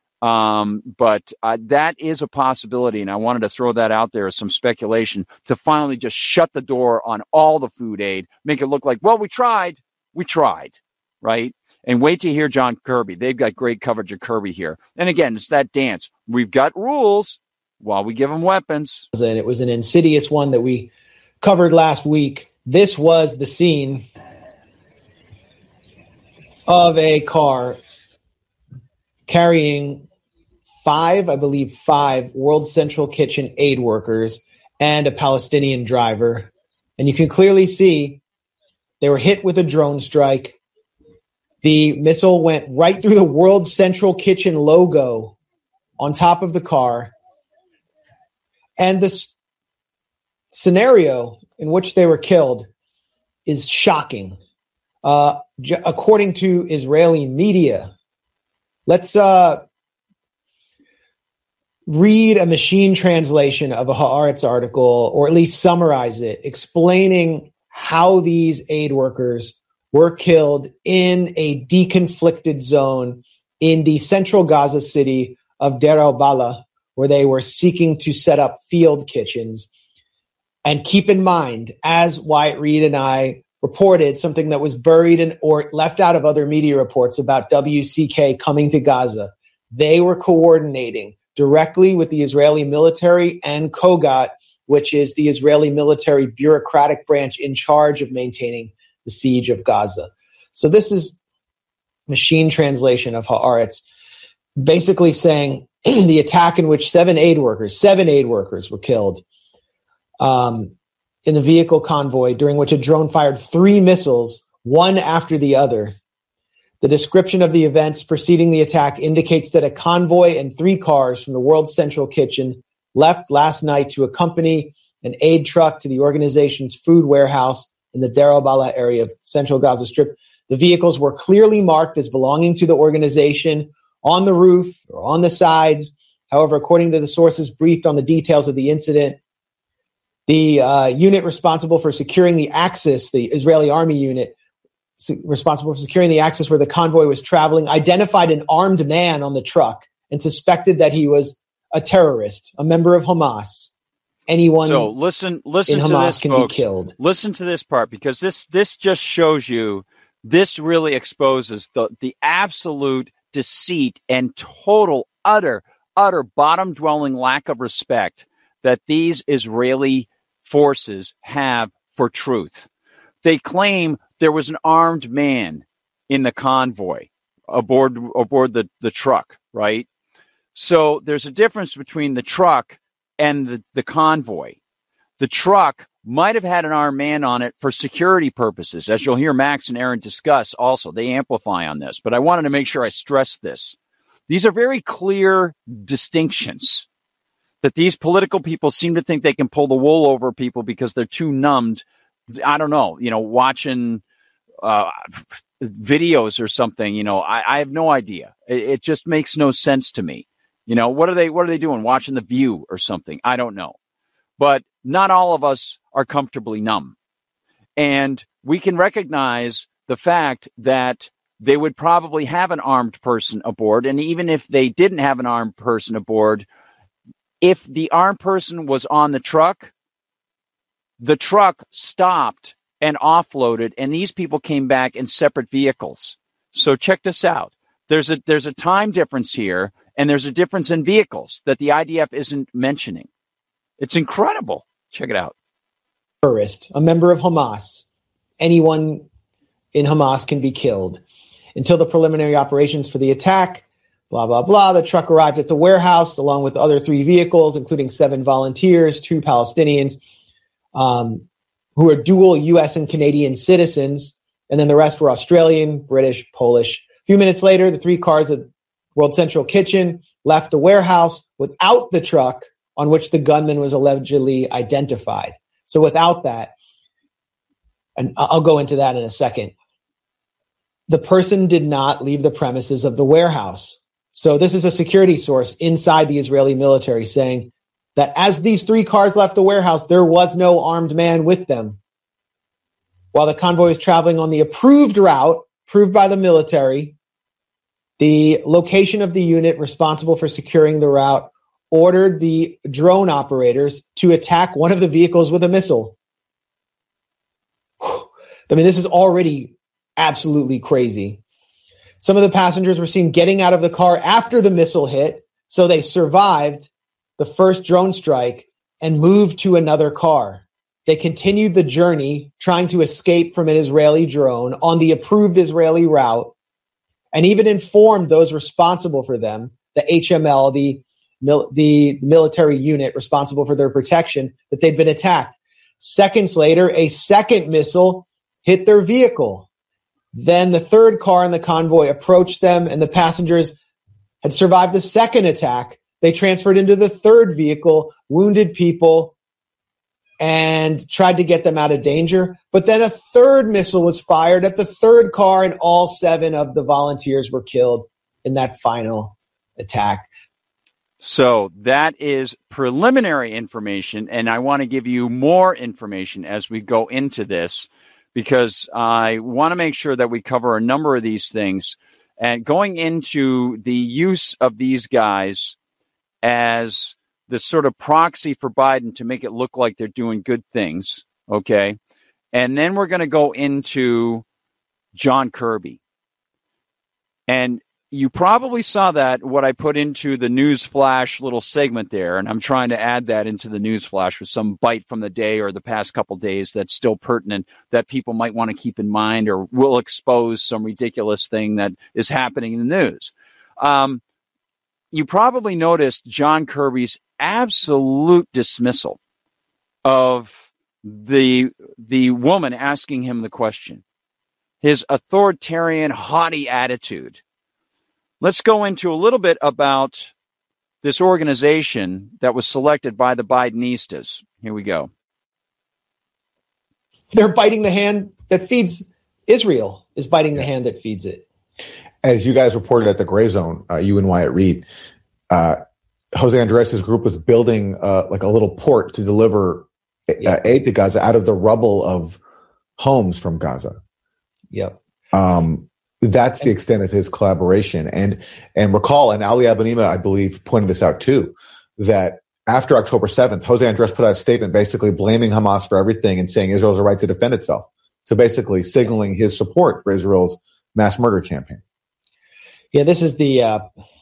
But that is a possibility, and I wanted to throw that out there as some speculation to finally just shut the door on all the food aid, make it look like, well, we tried, right? And wait to hear John Kirby. They've got great coverage of Kirby here. And again, it's that dance. We've got rules while we give them weapons. And it was an insidious one that we covered last week. This was the scene of a car carrying five World Central Kitchen aid workers and a Palestinian driver. And you can clearly see they were hit with a drone strike. The missile went right through the World Central Kitchen logo on top of the car. And the scenario in which they were killed is shocking. According to Israeli media, let's read a machine translation of a Haaretz article, or at least summarize it, explaining how these aid workers were killed in a deconflicted zone in the central Gaza city of Deir al-Balah, where they were seeking to set up field kitchens. And keep in mind, as Wyatt Reed and I reported, something that was buried or left out of other media reports about WCK coming to Gaza, they were coordinating directly with the Israeli military and Kogat, which is the Israeli military bureaucratic branch in charge of maintaining the siege of Gaza. So this is machine translation of Haaretz, basically saying the attack in which seven aid workers were killed in the vehicle convoy, during which a drone fired 3 missiles, one after the other. The description of the events preceding the attack indicates that a convoy and 3 cars from the World Central Kitchen left last night to accompany an aid truck to the organization's food warehouse in the Deir al-Balah area of Central Gaza Strip. The vehicles were clearly marked as belonging to the organization on the roof or on the sides. However, according to the sources briefed on the details of the incident, the unit responsible for securing the axis, the Israeli army unit responsible for securing the axis where the convoy was traveling, identified an armed man on the truck and suspected that he was a terrorist, a member of Hamas. Anyone so listen in Hamas to this, can folks. Be killed. Listen to this part, because this just shows you, this really exposes the absolute deceit and total, utter bottom-dwelling lack of respect that these Israeli forces have for truth. They claim there was an armed man in the convoy aboard the truck, right? So there's a difference between the truck and the convoy. The truck might have had an armed man on it for security purposes, as you'll hear Max and Aaron discuss also. They amplify on this, but I wanted to make sure I stress this. These are very clear distinctions that these political people seem to think they can pull the wool over people because they're too numbed I don't know, watching videos or something. I have no idea. It just makes no sense to me. What are they doing? Watching The View or something? I don't know. But not all of us are comfortably numb. And we can recognize the fact that they would probably have an armed person aboard. And even if they didn't have an armed person aboard, if the armed person was on the truck stopped and offloaded, and these people came back in separate vehicles. So check this out. There's a time difference here, and there's a difference in vehicles that the IDF isn't mentioning. It's incredible. Check it out. Terrorist, a member of Hamas. Anyone in Hamas can be killed. Until the preliminary operations for the attack, blah, blah, blah. The truck arrived at the warehouse along with other 3 vehicles, including 7 volunteers, 2 Palestinians, who are dual U.S. and Canadian citizens. And then the rest were Australian, British, Polish. A few minutes later, the 3 cars at World Central Kitchen left the warehouse without the truck on which the gunman was allegedly identified. So without that, and I'll go into that in a second, the person did not leave the premises of the warehouse. So this is a security source inside the Israeli military saying that as these 3 cars left the warehouse, there was no armed man with them. While the convoy was traveling on the approved route, approved by the military, the location of the unit responsible for securing the route ordered the drone operators to attack one of the vehicles with a missile. I mean, this is already absolutely crazy. Some of the passengers were seen getting out of the car after the missile hit, so they survived the first drone strike and moved to another car. They continued the journey, trying to escape from an Israeli drone on the approved Israeli route, and even informed those responsible for them, the HML, the military unit responsible for their protection, that they'd been attacked. Seconds later, a second missile hit their vehicle. Then the 3rd car in the convoy approached them, and the passengers had survived the second attack. They transferred into the 3rd vehicle, wounded people, and tried to get them out of danger. But then a 3rd missile was fired at the 3rd car, and all 7 of the volunteers were killed in that final attack. So that is preliminary information, and I want to give you more information as we go into this, because I want to make sure that we cover a number of these things. And going into the use of these guys as the sort of proxy for Biden to make it look like they're doing good things, okay? And then we're going to go into John Kirby. And you probably saw that, what I put into the news flash little segment there, and I'm trying to add that into the news flash with some bite from the day or the past couple days that's still pertinent that people might want to keep in mind or will expose some ridiculous thing that is happening in the news. You probably noticed John Kirby's absolute dismissal of the woman asking him the question, his authoritarian, haughty attitude. Let's go into a little bit about this organization that was selected by the Bidenistas. Here we go. They're biting the hand that feeds Israel, is biting the hand that feeds it. As you guys reported at the Gray Zone, you and Wyatt Reed, Jose Andres' group was building like a little port to deliver aid to Gaza out of the rubble of homes from Gaza. Yep. That's the extent of his collaboration. And recall, and Ali Abunimah, I believe, pointed this out too, that after October 7th, Jose Andres put out a statement basically blaming Hamas for everything and saying Israel has a right to defend itself. So basically signaling his support for Israel's mass murder campaign. Yeah, this is the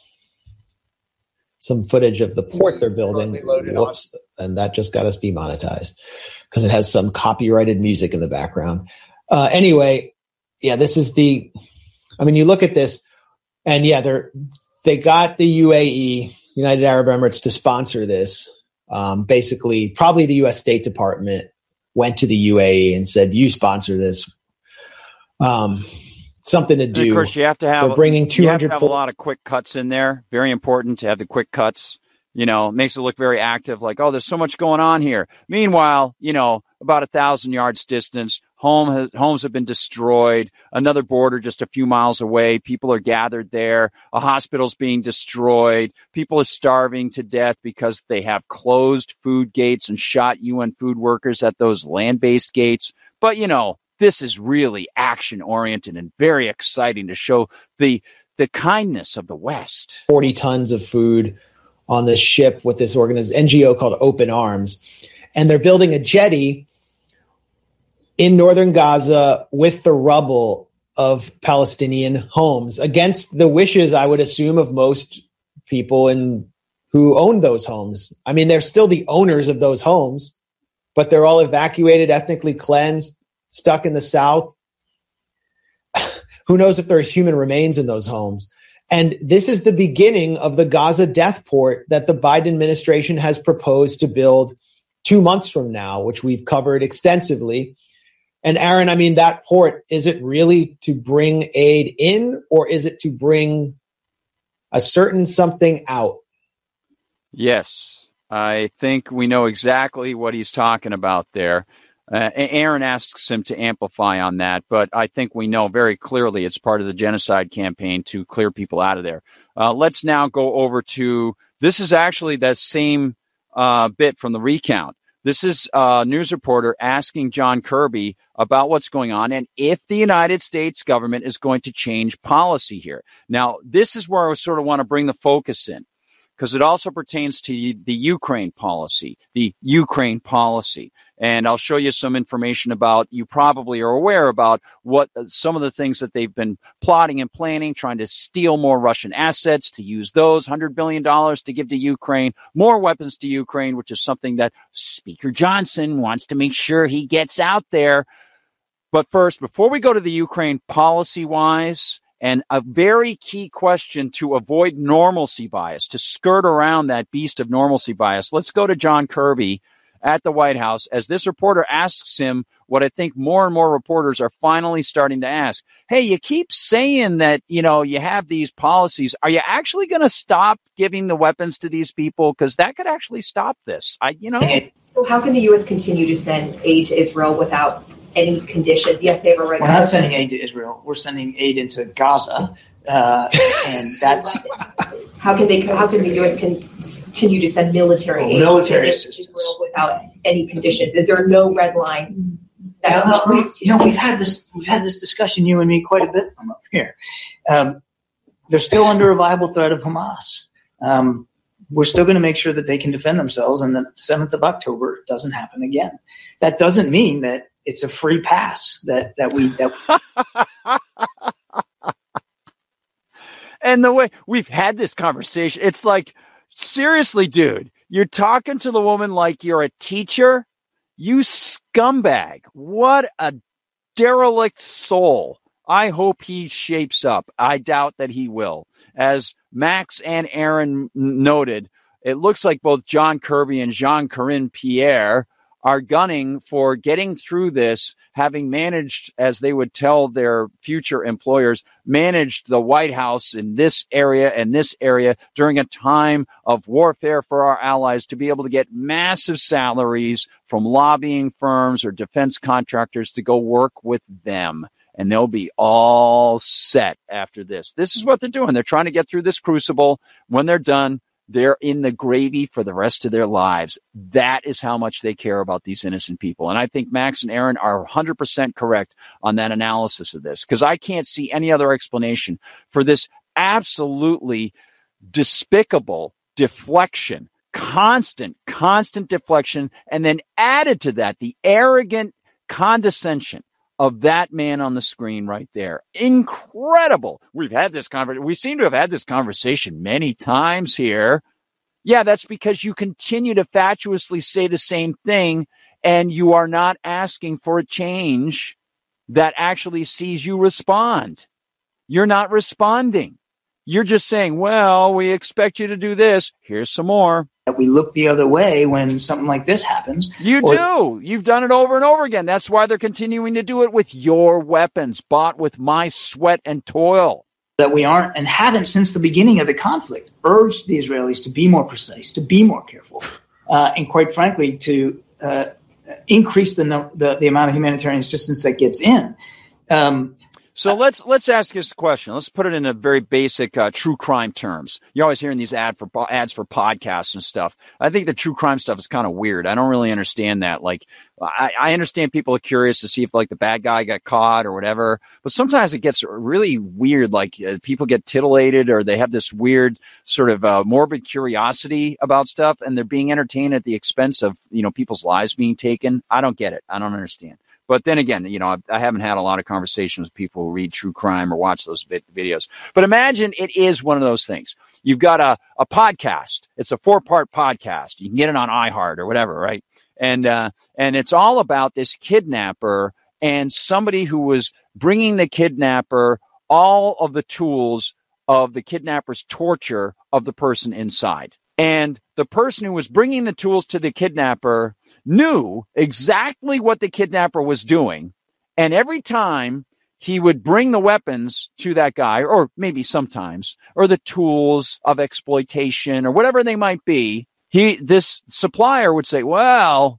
some footage of the port they're building. Whoops, and that just got us demonetized because it has some copyrighted music in the background. Anyway, yeah, this is the... I mean, you look at this, and yeah, they got the UAE, United Arab Emirates, to sponsor this. Basically, probably the U.S. State Department went to the UAE and said, "You sponsor this." Something to do. And of course, you have to have bringing 200. You have to have a lot of quick cuts in there. Very important to have the quick cuts. Makes it look very active, like, oh, there's so much going on here. Meanwhile, about 1,000 yards distance, homes have been destroyed. Another border just a few miles away. People are gathered there. A hospital's being destroyed. People are starving to death because they have closed food gates and shot UN food workers at those land-based gates. But, this is really action-oriented and very exciting to show the kindness of the West. 40 tons of food on this ship with this NGO called Open Arms. And they're building a jetty in northern Gaza with the rubble of Palestinian homes against the wishes, I would assume, of most people who own those homes. I mean, they're still the owners of those homes, but they're all evacuated, ethnically cleansed, stuck in the south. Who knows if there's human remains in those homes? And this is the beginning of the Gaza death port that the Biden administration has proposed to build 2 months from now, which we've covered extensively. And Aaron, I mean, that port, is it really to bring aid in, or is it to bring a certain something out? Yes, I think we know exactly what he's talking about there. Aaron asks him to amplify on that, but I think we know very clearly it's part of the genocide campaign to clear people out of there. Let's now go over to, this is actually that same bit from the recount. This is a news reporter asking John Kirby about what's going on and if the United States government is going to change policy here. Now, this is where I sort of want to bring the focus in, because it also pertains to the Ukraine policy, And I'll show you some information about, you probably are aware about what some of the things that they've been plotting and planning, trying to steal more Russian assets, to use those $100 billion to give to Ukraine, more weapons to Ukraine, which is something that Speaker Johnson wants to make sure he gets out there. But first, before we go to the Ukraine policy-wise, and a very key question to avoid normalcy bias, to skirt around that beast of normalcy bias, let's go to John Kirby at the White House as this reporter asks him what I think more and more reporters are finally starting to ask. Hey, you keep saying that, you have these policies. Are you actually going to stop giving the weapons to these people? Because that could actually stop this. So how can the U.S. continue to send aid to Israel without any conditions? Yes, they have a right. We're not sending aid to Israel. We're sending aid into Gaza, and that's how can the U.S. continue to send military aid to Israel without any conditions? Is there no red line? We've had this discussion, you and me, quite a bit from up here. They're still under a viable threat of Hamas. We're still going to make sure that they can defend themselves, and the 7th of October doesn't happen again. That doesn't mean that it's a free pass that we. And the way we've had this conversation, it's like, seriously, dude, you're talking to the woman like you're a teacher. You scumbag. What a derelict soul. I hope he shapes up. I doubt that he will. As Max and Aaron noted, it looks like both John Kirby and Jean-Corinne Pierre are gunning for getting through this, having managed, as they would tell their future employers, managed the White House in this area and this area during a time of warfare for our allies, to be able to get massive salaries from lobbying firms or defense contractors to go work with them. And they'll be all set after this. This is what they're doing. They're trying to get through this crucible. When they're done, they're in the gravy for the rest of their lives. That is how much they care about these innocent people. And I think Max and Aaron are 100% correct on that analysis of this, because I can't see any other explanation for this absolutely despicable deflection, constant deflection, and then added to that, the arrogant condescension of that man on the screen right there. Incredible. We've had this conversation. We seem to have had this conversation many times here. Yeah, that's because you continue to fatuously say the same thing, and you are not asking for a change that actually sees you respond. You're not responding. You're just saying, well, we expect you to do this. Here's some more. That we look the other way when something like this happens. You do. You've done it over and over again. That's why they're continuing to do it with your weapons, bought with my sweat and toil. that we aren't and haven't since the beginning of the conflict urged the Israelis to be more precise, to be more careful, and quite frankly, to increase the amount of humanitarian assistance that gets in. So let's ask this question. Let's put it in a very basic true crime terms. You're always hearing these ads for podcasts and stuff. I think the true crime stuff is kind of weird. I don't really understand that. Like, I understand people are curious to see if like the bad guy got caught or whatever, but sometimes it gets really weird. Like people get titillated or they have this weird sort of morbid curiosity about stuff, and they're being entertained at the expense of people's lives being taken. I don't get it. I don't understand. But then again, I haven't had a lot of conversations with people who read true crime or watch those videos. But imagine it is one of those things. You've got a podcast. It's a 4-part podcast. You can get it on iHeart or whatever, right? And it's all about this kidnapper and somebody who was bringing the kidnapper all of the tools of the kidnapper's torture of the person inside. And the person who was bringing the tools to the kidnapper knew exactly what the kidnapper was doing. And every time he would bring the weapons to that guy, or maybe sometimes, or the tools of exploitation or whatever they might be, this supplier would say, well,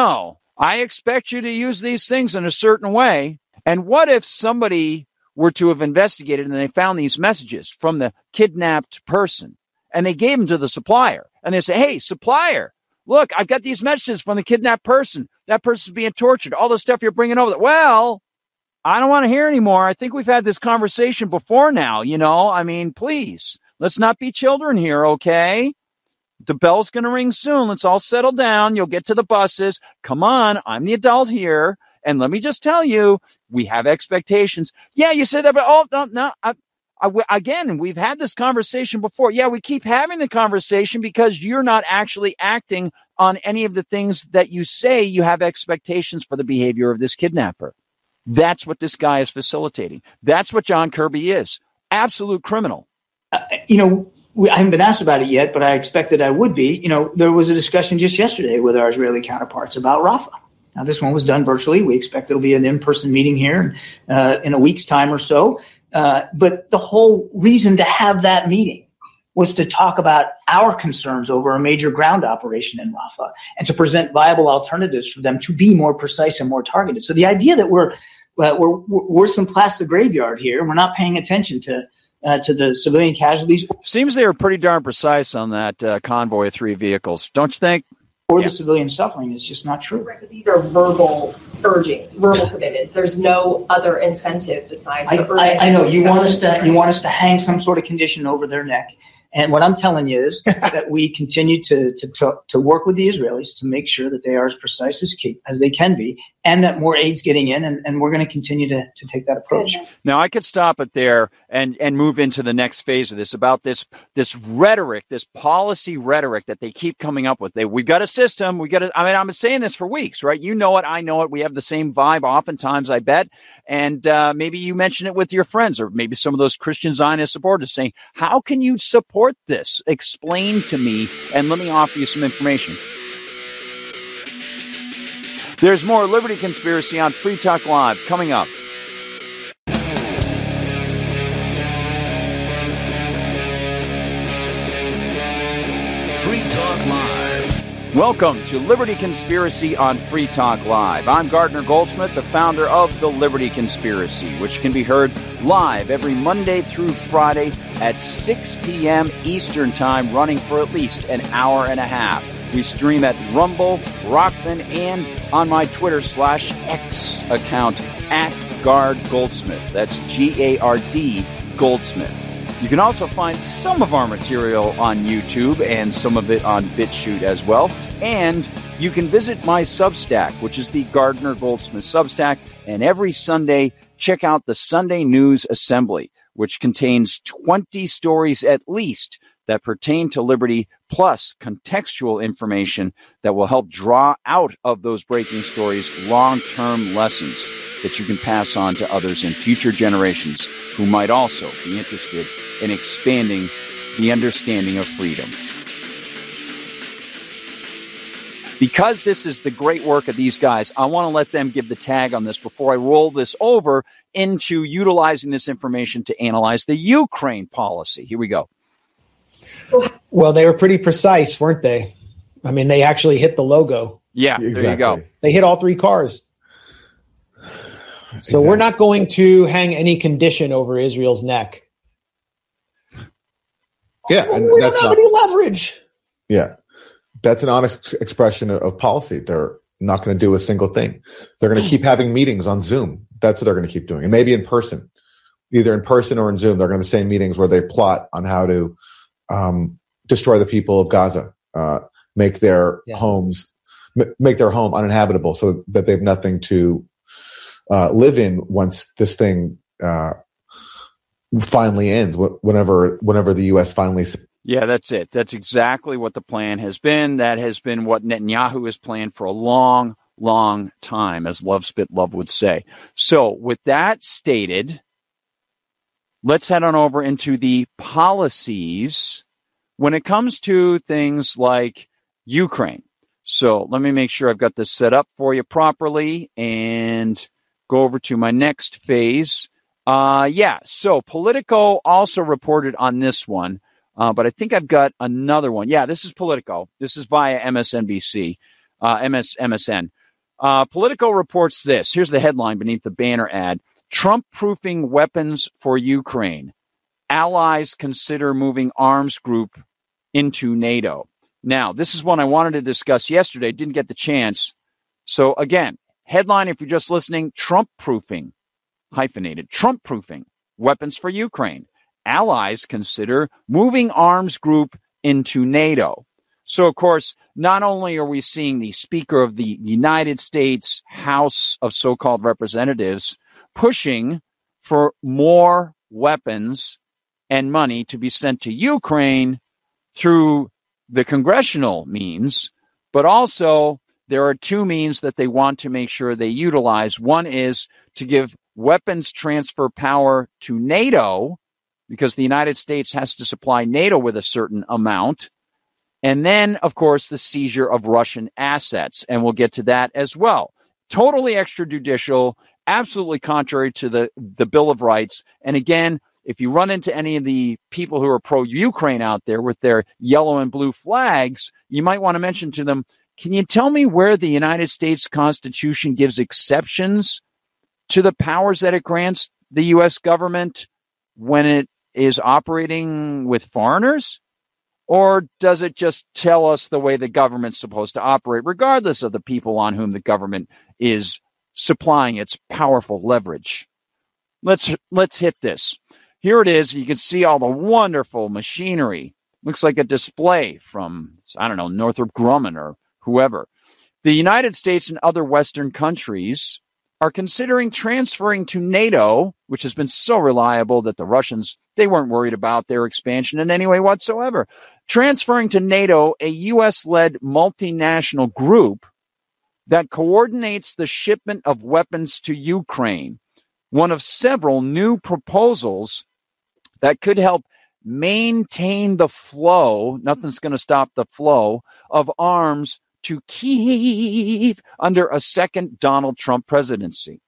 I expect you to use these things in a certain way. And what if somebody were to have investigated and they found these messages from the kidnapped person and they gave them to the supplier and they say, hey, supplier, look, I've got these messages from the kidnapped person. That person's being tortured. All the stuff you're bringing over. Well, I don't want to hear anymore. I think we've had this conversation before now. Please, let's not be children here, okay? The bell's going to ring soon. Let's all settle down. You'll get to the buses. Come on, I'm the adult here. And let me just tell you, we have expectations. Yeah, you said that, but no. Again, we've had this conversation before. Yeah, we keep having the conversation because you're not actually acting on any of the things that you say you have expectations for the behavior of this kidnapper. That's what this guy is facilitating. That's what John Kirby is. Absolute criminal. I haven't been asked about it yet, but I expected I would be. There was a discussion just yesterday with our Israeli counterparts about Rafah. Now, this one was done virtually. We expect it'll be an in-person meeting here in a week's time or so. But the whole reason to have that meeting was to talk about our concerns over a major ground operation in Rafah and to present viable alternatives for them to be more precise and more targeted. So the idea that we're some plastic graveyard here, we're not paying attention to the civilian casualties. Seems they were pretty darn precise on that convoy of 3 vehicles, don't you think? Or the civilian suffering is just not true. Right, but these are verbal urgings, verbal commitments. There's no other incentive besides the urging. I know you want us to hang some sort of condition over their neck. And what I'm telling you is that we continue to work with the Israelis to make sure that they are as precise as they can be, and that more aid's getting in, and we're going to continue to take that approach. Now, I could stop it there and move into the next phase of this, about this rhetoric, this policy rhetoric that they keep coming up with. We've got a system. I've been saying this for weeks, right? You know it. I know it. We have the same vibe oftentimes, I bet. And maybe you mention it with your friends, or maybe some of those Christian Zionist supporters saying, how can you support this? Explain to me, and let me offer you some information. There's more Liberty Conspiracy on Free Talk Live coming up. Free Talk Live. Welcome to Liberty Conspiracy on Free Talk Live. I'm Gardner Goldsmith, the founder of the Liberty Conspiracy, which can be heard live every Monday through Friday at 6 p.m. Eastern Time, running for at least an hour and a half. We stream at Rumble, Rockfin, and on my Twitter/X account at Gard Goldsmith. That's Gard Goldsmith. You can also find some of our material on YouTube and some of it on BitChute as well. And you can visit my Substack, which is the Gardner Goldsmith Substack. And every Sunday, check out the Sunday News Assembly, which contains 20 stories at least that pertain to liberty, plus contextual information that will help draw out of those breaking stories long-term lessons that you can pass on to others in future generations who might also be interested in expanding the understanding of freedom. Because this is the great work of these guys, I want to let them give the tag on this before I roll this over into utilizing this information to analyze the Ukraine policy. Here we go. Well, they were pretty precise, weren't they? I mean, they actually hit the logo. Yeah, exactly. There you go. They hit all three cars. So we're not going to hang any condition over Israel's neck. Yeah, and we don't have any leverage. Yeah, that's an honest expression of policy. They're not going to do a single thing. They're going to keep having meetings on Zoom. That's what they're going to keep doing, and maybe in person, either in person or in Zoom. They're going to have the same meetings where they plot on how to destroy the people of Gaza, make their homes, make their home uninhabitable, so that they have nothing to live in once this thing finally ends. Whenever the U.S. finally. Yeah, that's it. That's exactly what the plan has been. That has been what Netanyahu has planned for a long, long time, as Love Spit Love would say. So with that stated, let's head on over into the policies when it comes to things like Ukraine. So let me make sure I've got this set up for you properly and go over to my next phase. So Politico also reported on this one. But I think I've got another one. Yeah, this is Politico. This is via MSNBC, MSN. Politico reports this. Here's the headline beneath the banner ad. Trump-proofing weapons for Ukraine. Allies consider moving arms group into NATO. Now, this is one I wanted to discuss yesterday. Didn't get the chance. So, again, headline, if you're just listening, Trump-proofing, hyphenated, Trump-proofing weapons for Ukraine. Allies consider moving arms group into NATO. So, of course, not only are we seeing the Speaker of the United States House of so-called Representatives pushing for more weapons and money to be sent to Ukraine through the congressional means, but also there are two means that they want to make sure they utilize. One is to give weapons transfer power to NATO, because the United States has to supply NATO with a certain amount. And then, of course, the seizure of Russian assets. And we'll get to that as well. Totally extrajudicial, absolutely contrary to the Bill of Rights. And again, if you run into any of the people who are pro-Ukraine out there with their yellow and blue flags, you might want to mention to them, can you tell me where the United States Constitution gives exceptions to the powers that it grants the U.S. government when it is operating with foreigners? Or does it just tell us the way the government's supposed to operate, regardless of the people on whom the government is supplying its powerful leverage? Let's hit this. Here it is. You can see all the wonderful machinery. Looks like a display from, I don't know, Northrop Grumman or whoever. The United States and other Western countries are considering transferring to NATO, which has been so reliable that the Russians, they weren't worried about their expansion in any way whatsoever. Transferring to NATO, a U.S.-led multinational group that coordinates the shipment of weapons to Ukraine, one of several new proposals that could help maintain the flow, nothing's going to stop the flow, of arms to Kyiv under a second Donald Trump presidency.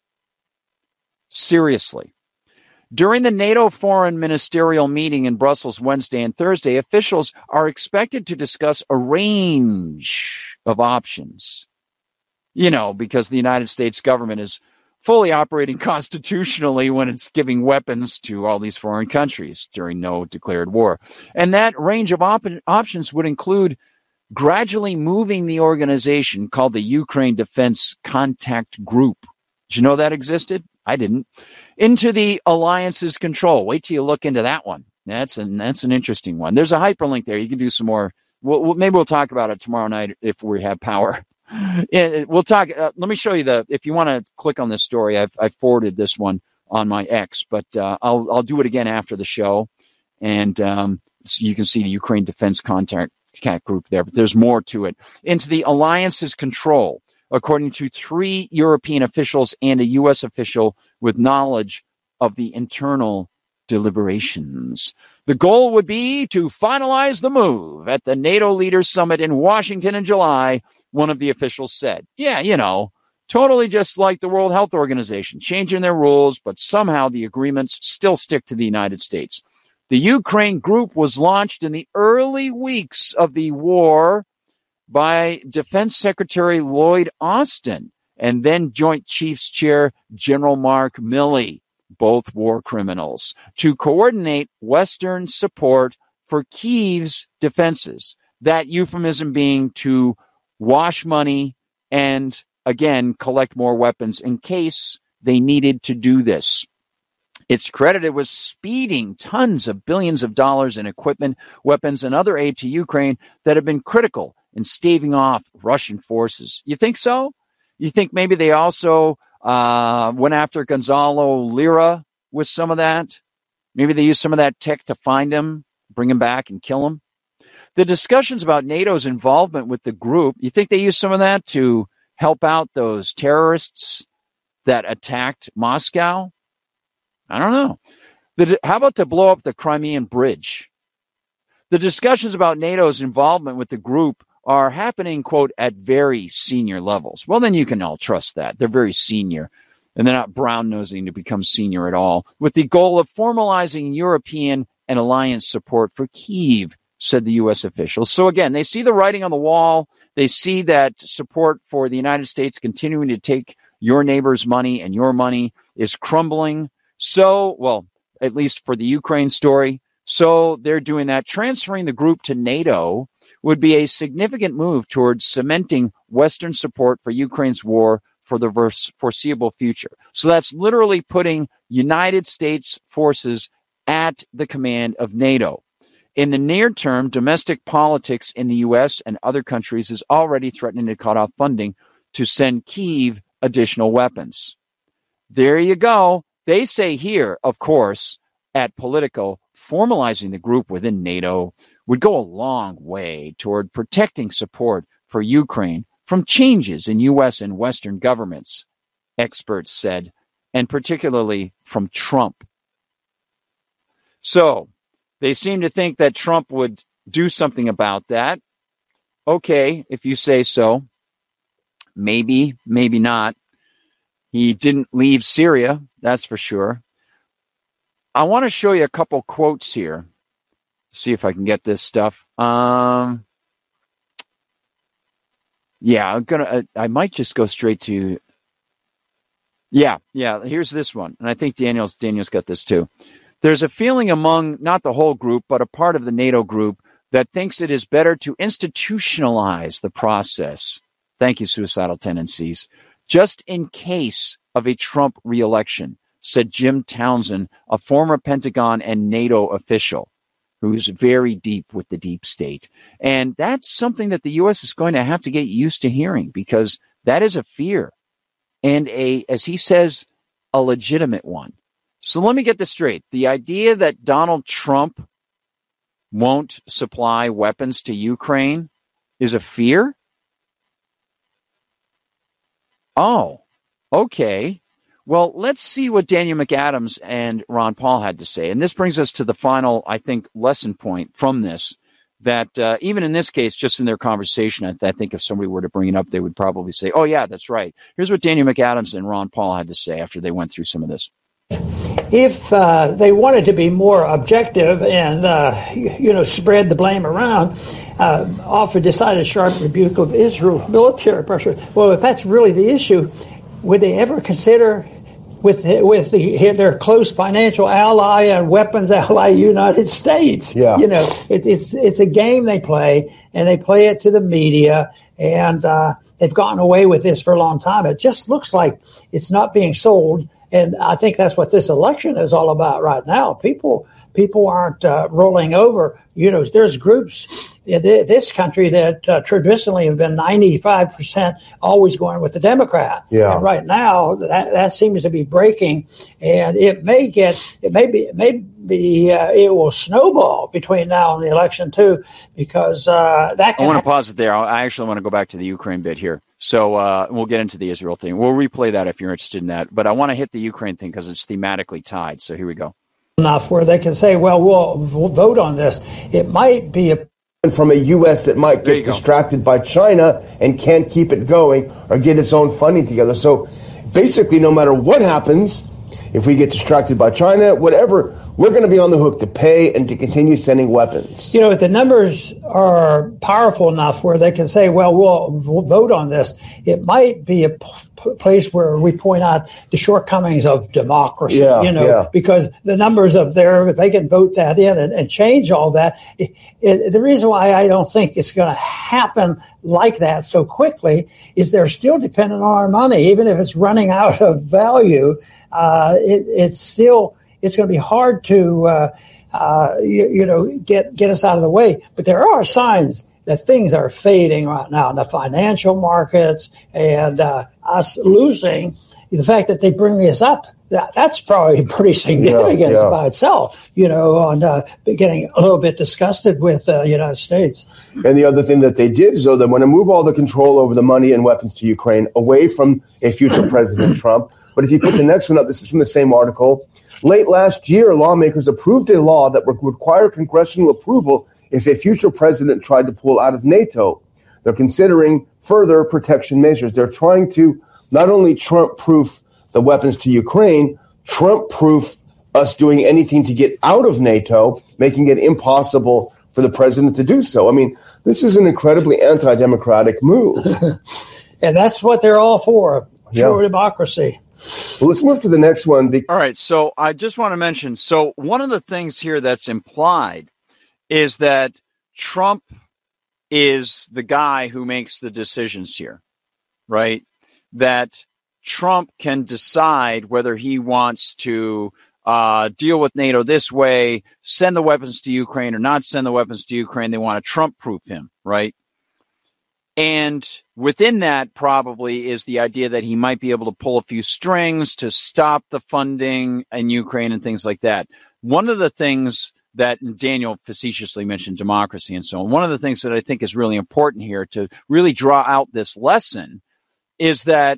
Seriously. During the NATO foreign ministerial meeting in Brussels Wednesday and Thursday, officials are expected to discuss a range of options. You know, because the United States government is fully operating constitutionally when it's giving weapons to all these foreign countries during no declared war. And that range of options would include gradually moving the organization called the Ukraine Defense Contact Group. Did you know that existed? I didn't. Into the alliance's control. Wait till you look into that one. That's an interesting one. There's a hyperlink there. You can do some more. Maybe we'll talk about it tomorrow night if we have power. We'll talk. Let me show you if you want to click on this story, I've forwarded this one on my X, but I'll do it again after the show. And so you can see the Ukraine Defense Contact Group there, but there's more to it. Into the alliance's control, according to 3 European officials and a U.S. official with knowledge of the internal deliberations. The goal would be to finalize the move at the NATO Leaders Summit in Washington in July, one of the officials said. Yeah, totally just like the World Health Organization, changing their rules, but somehow the agreements still stick to the United States. The Ukraine group was launched in the early weeks of the war by Defense Secretary Lloyd Austin and then Joint Chiefs Chair General Mark Milley, both war criminals, to coordinate Western support for Kyiv's defenses. That euphemism being to wash money and, again, collect more weapons in case they needed to do this. It's credited with speeding tons of billions of dollars in equipment, weapons, and other aid to Ukraine that have been critical in staving off Russian forces. You think so? You think maybe they also went after Gonzalo Lira with some of that? Maybe they used some of that tech to find him, bring him back, and kill him? The discussions about NATO's involvement with the group, you think they used some of that to help out those terrorists that attacked Moscow? I don't know. How about to blow up the Crimean Bridge? The discussions about NATO's involvement with the group are happening, quote, at very senior levels. Well, then you can all trust that. They're very senior, and they're not brown-nosing to become senior at all, with the goal of formalizing European and alliance support for Kyiv, said the U.S. officials. So again, they see the writing on the wall. They see that support for the United States continuing to take your neighbor's money and your money is crumbling. So, well, at least for the Ukraine story. So they're doing that. Transferring the group to NATO would be a significant move towards cementing Western support for Ukraine's war for the foreseeable future. So that's literally putting United States forces at the command of NATO. In the near term, domestic politics in the U.S. and other countries is already threatening to cut off funding to send Kyiv additional weapons. There you go. They say here, of course, at Politico, formalizing the group within NATO would go a long way toward protecting support for Ukraine from changes in U.S. and Western governments, experts said, and particularly from Trump. So they seem to think that Trump would do something about that. Okay, if you say so. Maybe, maybe not. He didn't leave Syria, that's for sure. I want to show you a couple quotes here. See if I can get this stuff. Yeah, I might just go straight to. Yeah. Here's this one, and I think Daniel's got this too. There's a feeling among not the whole group, but a part of the NATO group that thinks it is better to institutionalize the process. Thank you, suicidal tendencies. Just in case of a Trump re-election, said Jim Townsend, a former Pentagon and NATO official who's very deep with the deep state. And that's something that the U.S. is going to have to get used to hearing, because that is a fear and as he says, a legitimate one. So let me get this straight. The idea that Donald Trump won't supply weapons to Ukraine is a fear? Oh, okay. Well, let's see what Daniel McAdams and Ron Paul had to say. And this brings us to the final, I think, lesson point from this, that even in this case, just in their conversation, I think if somebody were to bring it up, they would probably say, oh, yeah, that's right. Here's what Daniel McAdams and Ron Paul had to say after they went through some of this. If they wanted to be more objective and, spread the blame around, offer decided sharp rebuke of Israel military pressure. Well, if that's really the issue, would they ever consider with their close financial ally and weapons ally, United States? Yeah. It's a game they play, and they play it to the media, and they've gotten away with this for a long time. It just looks like it's not being sold. And I think that's what this election is all about right now. People aren't rolling over. There's groups in this country that traditionally have been 95% always going with the Democrat. Yeah. And right now that seems to be breaking, and it will snowball between now and the election too, because that can. I want to pause it there. I actually want to go back to the Ukraine bit here. So we'll get into the Israel thing. We'll replay that if you're interested in that. But I want to hit the Ukraine thing because it's thematically tied. So here we go. Enough where they can say, well, we'll vote on this. It might be a from a U.S. that might get distracted by China and can't keep it going or get its own funding together. So basically, no matter what happens, if we get distracted by China, whatever, we're going to be on the hook to pay and to continue sending weapons. You know, if the numbers are powerful enough where they can say, well, we'll vote on this, it might be a place where we point out the shortcomings of democracy, because the numbers of if they can vote that in and change all that. The reason why I don't think it's going to happen like that so quickly is they're still dependent on our money. Even if it's running out of value, it's going to be hard to, get us out of the way. But there are signs that things are fading right now in the financial markets, and us losing the fact that they bring this up. That's probably pretty significant by itself, on getting a little bit disgusted with the United States. And the other thing that they did is, though, they want to move all the control over the money and weapons to Ukraine away from a future President Trump. But if you put the next one up, this is from the same article. Late last year, lawmakers approved a law that would require congressional approval if a future president tried to pull out of NATO. They're considering further protection measures. They're trying to not only Trump-proof the weapons to Ukraine, Trump-proof us doing anything to get out of NATO, making it impossible for the president to do so. I mean, this is an incredibly anti-democratic move. And that's what they're all for, pure democracy. Well, let's move to the next one. All right, so I just want to mention, so one of the things here that's implied is that Trump is the guy who makes the decisions here, right? That Trump can decide whether he wants to deal with NATO this way, send the weapons to Ukraine or not send the weapons to Ukraine. They want to Trump-proof him, right? And within that probably is the idea that he might be able to pull a few strings to stop the funding in Ukraine and things like that. One of the things that Daniel facetiously mentioned democracy and so on. One of the things that I think is really important here to really draw out this lesson is that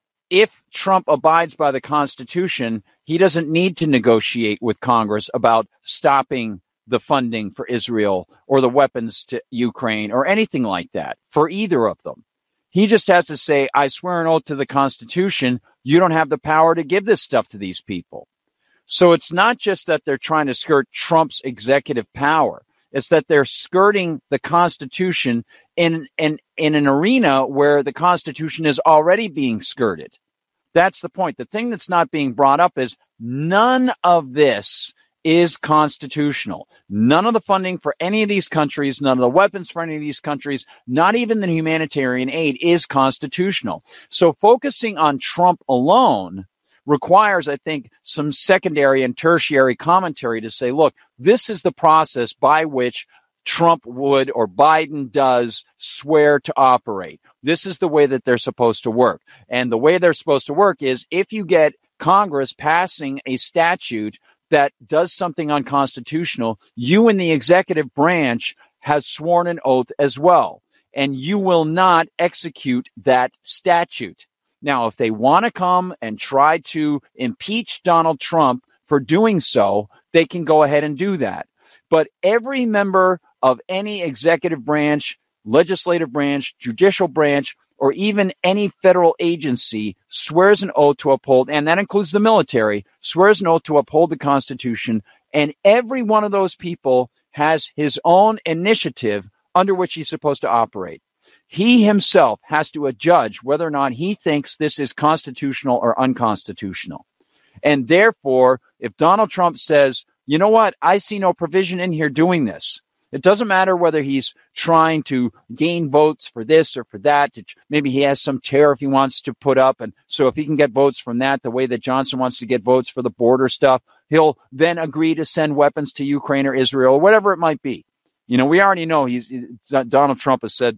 if Trump abides by the Constitution, he doesn't need to negotiate with Congress about stopping the funding for Israel or the weapons to Ukraine or anything like that for either of them. He just has to say, I swear an oath to the Constitution, you don't have the power to give this stuff to these people. So it's not just that they're trying to skirt Trump's executive power. It's that they're skirting the Constitution in an arena where the Constitution is already being skirted. That's the point. The thing that's not being brought up is none of this is constitutional. None of the funding for any of these countries, none of the weapons for any of these countries, not even the humanitarian aid is constitutional. So focusing on Trump alone requires, I think, some secondary and tertiary commentary to say, look, this is the process by which Trump would or Biden does swear to operate. This is the way that they're supposed to work. And the way they're supposed to work is if you get Congress passing a statute that does something unconstitutional, you in the executive branch has sworn an oath as well, and you will not execute that statute. Now, if they want to come and try to impeach Donald Trump for doing so, they can go ahead and do that. But every member of any executive branch, legislative branch, judicial branch, or even any federal agency swears an oath to uphold, and that includes the military, swears an oath to uphold the Constitution, and every one of those people has his own initiative under which he's supposed to operate. He himself has to judge whether or not he thinks this is constitutional or unconstitutional. And therefore, if Donald Trump says, you know what, I see no provision in here doing this, it doesn't matter whether he's trying to gain votes for this or for that. Maybe he has some tariff he wants to put up. And so if he can get votes from that, the way that Johnson wants to get votes for the border stuff, he'll then agree to send weapons to Ukraine or Israel or whatever it might be. You know, we already know Donald Trump has said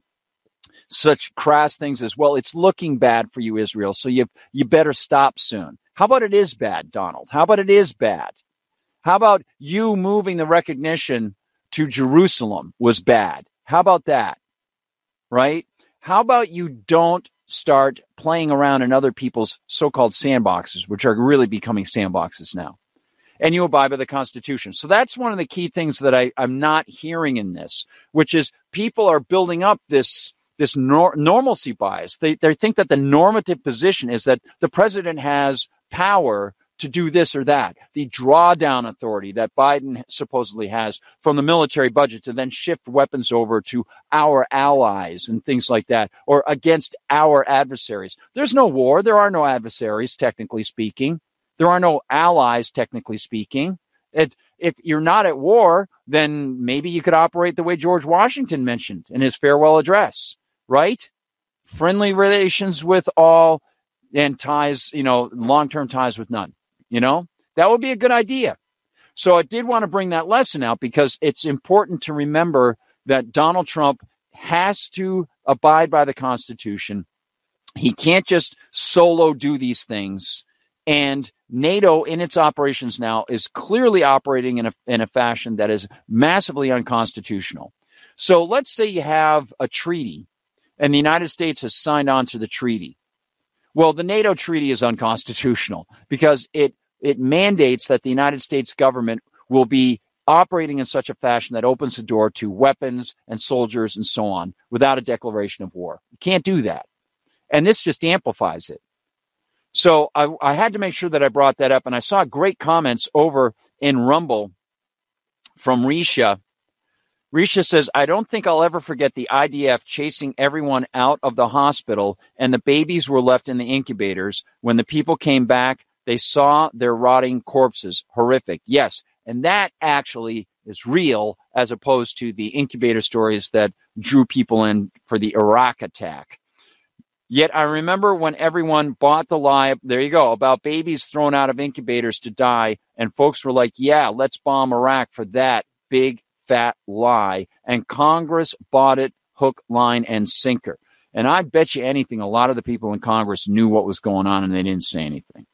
such crass things as, well, it's looking bad for you, Israel, so you better stop soon. How about it is bad, Donald? How about it is bad? How about you moving the recognition to Jerusalem was bad? How about that? Right? How about you don't start playing around in other people's so-called sandboxes, which are really becoming sandboxes now? and you abide by the Constitution. So that's one of the key things that I'm not hearing in this, which is people are building up this normalcy bias. They think that the normative position is that the president has power to do this or that, the drawdown authority that Biden supposedly has from the military budget to then shift weapons over to our allies and things like that, or against our adversaries. There's no war. There are no adversaries, technically speaking. There are no allies, technically speaking. If you're not at war, then maybe you could operate the way George Washington mentioned in his farewell address, right? Friendly relations with all and ties, long-term ties with none. That would be a good idea. So I did want to bring that lesson out because it's important to remember that Donald Trump has to abide by the Constitution. He can't just solo do these things. And NATO in its operations now is clearly operating in a fashion that is massively unconstitutional. So let's say you have a treaty and the United States has signed on to the treaty. Well, the NATO treaty is unconstitutional because it mandates that the United States government will be operating in such a fashion that opens the door to weapons and soldiers and so on without a declaration of war. You can't do that. And this just amplifies it. So I had to make sure that I brought that up. And I saw great comments over in Rumble from Risha. Risha says, I don't think I'll ever forget the IDF chasing everyone out of the hospital and the babies were left in the incubators. When the people came back, they saw their rotting corpses. Horrific. Yes. And that actually is real as opposed to the incubator stories that drew people in for the Iraq attack. Yet I remember when everyone bought the lie, there you go, about babies thrown out of incubators to die. And folks were like, yeah, let's bomb Iraq for that big fat lie. And Congress bought it hook, line, and sinker. And I bet you anything, a lot of the people in Congress knew what was going on and they didn't say anything.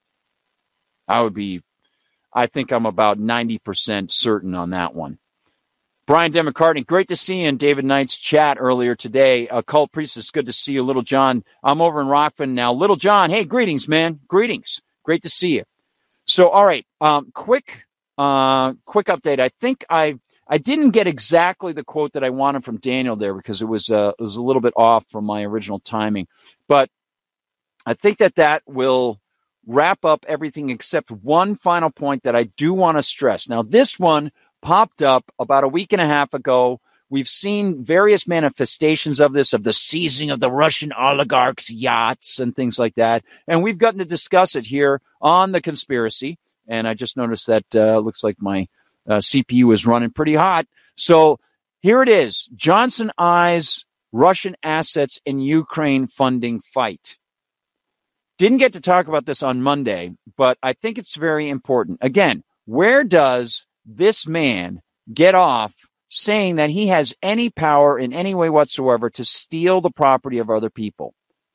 I think I'm about 90% certain on that one. Brian DeMcCartney, great to see you in David Knight's chat earlier today. Cult Priestess, good to see you. Little John, I'm over in Rockford now. Little John, hey, greetings, man. Greetings. Great to see you. So, all right, quick update. I think I didn't get exactly the quote that I wanted from Daniel there because it was a little bit off from my original timing. But I think that will wrap up everything except one final point that I do want to stress. Now, this one popped up about a week and a half ago. We've seen various manifestations of this, of the seizing of the Russian oligarchs' yachts and things like that. And we've gotten to discuss it here on The Conspiracy. And I just noticed that looks like my CPU is running pretty hot. So here it is. Johnson eyes Russian assets in Ukraine funding fight. Didn't get to talk about this on Monday, but I think it's very important. Again, where does this man get off saying that he has any power in any way whatsoever to steal the property of other people?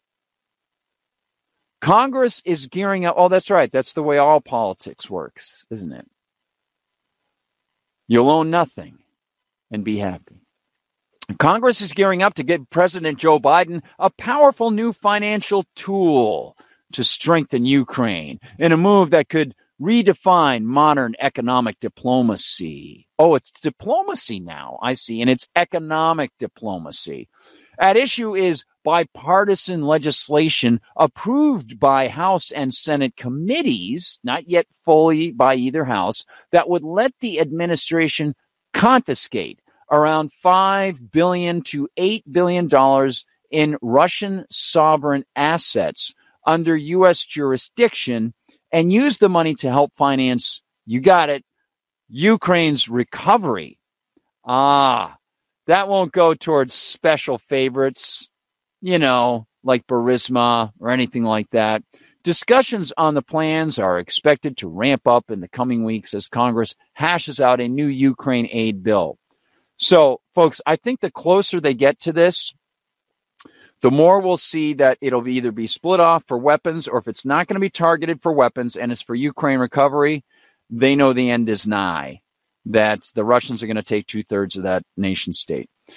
Congress is gearing up. Oh, that's right. That's the way all politics works, isn't it? You'll own nothing and be happy. Congress is gearing up to give President Joe Biden a powerful new financial tool to strengthen Ukraine in a move that could redefine modern economic diplomacy. Oh, it's diplomacy now, I see, and it's economic diplomacy. At issue is bipartisan legislation approved by House and Senate committees, not yet fully by either house, that would let the administration confiscate around $5 billion to $8 billion in Russian sovereign assets under U.S. jurisdiction and use the money to help finance, you got it, Ukraine's recovery. That won't go towards special favorites, like Burisma or anything like that. Discussions on the plans are expected to ramp up in the coming weeks as Congress hashes out a new Ukraine aid bill. So, folks, I think the closer they get to this, the more we'll see that it'll either be split off for weapons, or if it's not going to be targeted for weapons and it's for Ukraine recovery, they know the end is nigh, that the Russians are going to take 2/3 of that nation state.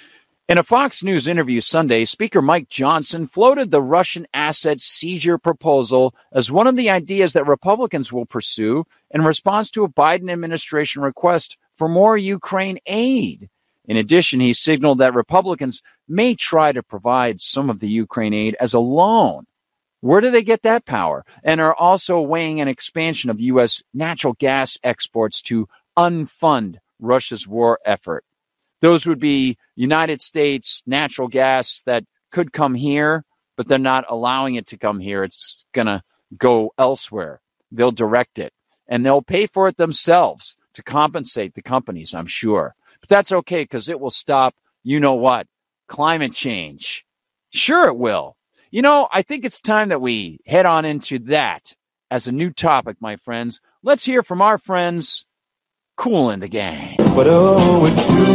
In a Fox News interview Sunday, Speaker Mike Johnson floated the Russian asset seizure proposal as one of the ideas that Republicans will pursue in response to a Biden administration request for more Ukraine aid. In addition, he signaled that Republicans may try to provide some of the Ukraine aid as a loan. Where do they get that power? And are also weighing an expansion of U.S. natural gas exports to unfund Russia's war effort. Those would be United States natural gas that could come here, but they're not allowing it to come here. It's going to go elsewhere. They'll direct it, and they'll pay for it themselves to compensate the companies, I'm sure. But that's okay because it will stop, you know what, climate change. Sure it will. You know, I think it's time that we head on into that as a new topic, my friends. Let's hear from our friends, Kool and the Gang. But oh, it's too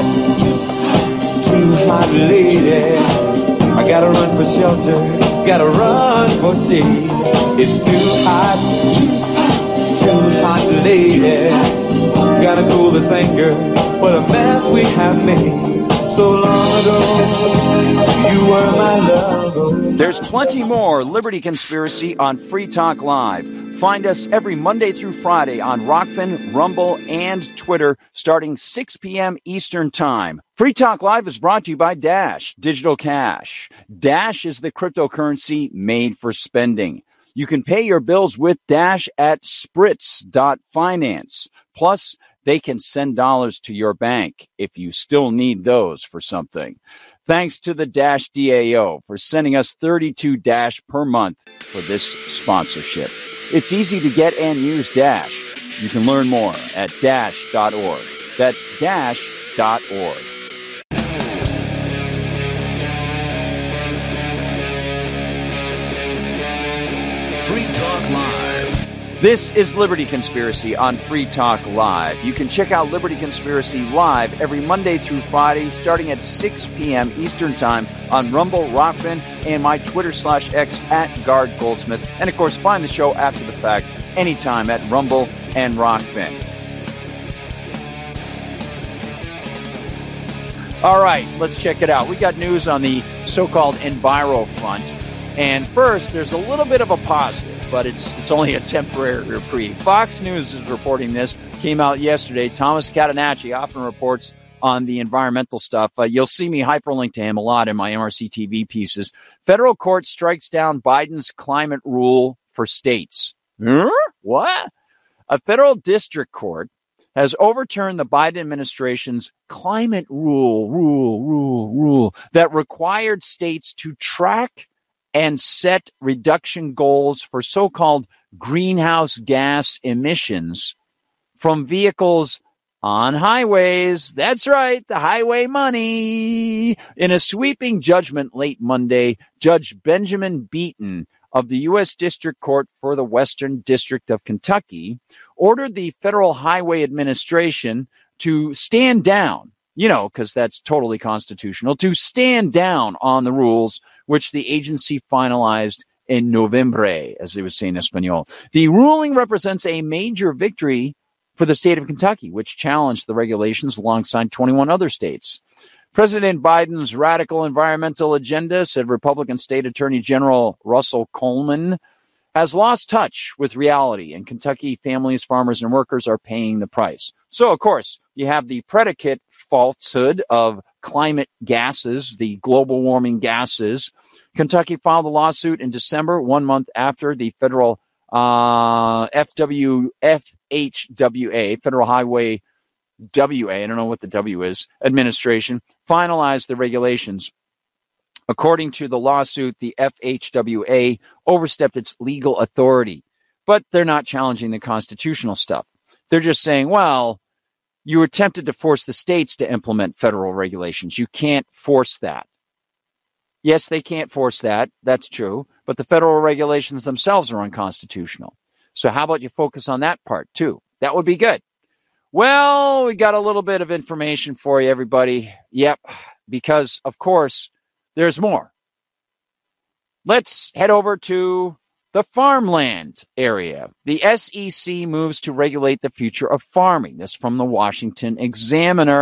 hot, lady. I gotta run for shelter, gotta run for shade. It's too hot, lady. Gotta cool this anger, what a mess we have made. So long ago, you were my love. There's plenty more Liberty Conspiracy on Free Talk Live. Find us every Monday through Friday on Rockfin, Rumble, and Twitter starting 6 p.m. Eastern Time. Free Talk Live is brought to you by Dash Digital Cash. Dash is the cryptocurrency made for spending. You can pay your bills with Dash at spritz.finance. Plus, they can send dollars to your bank if you still need those for something. Thanks to the Dash DAO for sending us 32 Dash per month for this sponsorship. It's easy to get and use Dash. You can learn more at dash.org. That's dash.org. Free Talk Live. This is Liberty Conspiracy on Free Talk Live. You can check out Liberty Conspiracy live every Monday through Friday starting at 6 p.m. Eastern Time on Rumble, Rockfin, and my Twitter/X at Guard Goldsmith. And, of course, find the show after the fact anytime at Rumble and Rockfin. All right, let's check it out. We got news on the so-called Enviro front. And first, there's a little bit of a positive, but it's only a temporary reprieve. Fox News is reporting this. Came out yesterday. Thomas Catenacci often reports on the environmental stuff. You'll see me hyperlink to him a lot in my MRC TV pieces. Federal court strikes down Biden's climate rule for states. What? A federal district court has overturned the Biden administration's climate rule that required states to track and set reduction goals for so-called greenhouse gas emissions from vehicles on highways. That's right, the highway money. In a sweeping judgment late Monday, Judge Benjamin Beaton of the U.S. District Court for the Western District of Kentucky ordered the Federal Highway Administration to stand down, because that's totally constitutional, to stand down on the rules which the agency finalized in November, as they would say in Espanol. The ruling represents a major victory for the state of Kentucky, which challenged the regulations alongside 21 other states. President Biden's radical environmental agenda, said Republican State Attorney General Russell Coleman, has lost touch with reality, and Kentucky families, farmers, and workers are paying the price. So, of course, you have the predicate falsehood of climate gases, the global warming gases. Kentucky filed a lawsuit in December, 1 month after the federal FHWA, Federal Highway WA, I don't know what the W is, administration, finalized the regulations. According to the lawsuit, the FHWA overstepped its legal authority, but they're not challenging the constitutional stuff. They're just saying, well, you attempted to force the states to implement federal regulations. You can't force that. Yes, they can't force that. That's true. But the federal regulations themselves are unconstitutional. So how about you focus on that part, too? That would be good. Well, we got a little bit of information for you, everybody. Yep, because, of course, there's more. Let's head over to the farmland area. The SEC moves to regulate the future of farming. This from the Washington Examiner.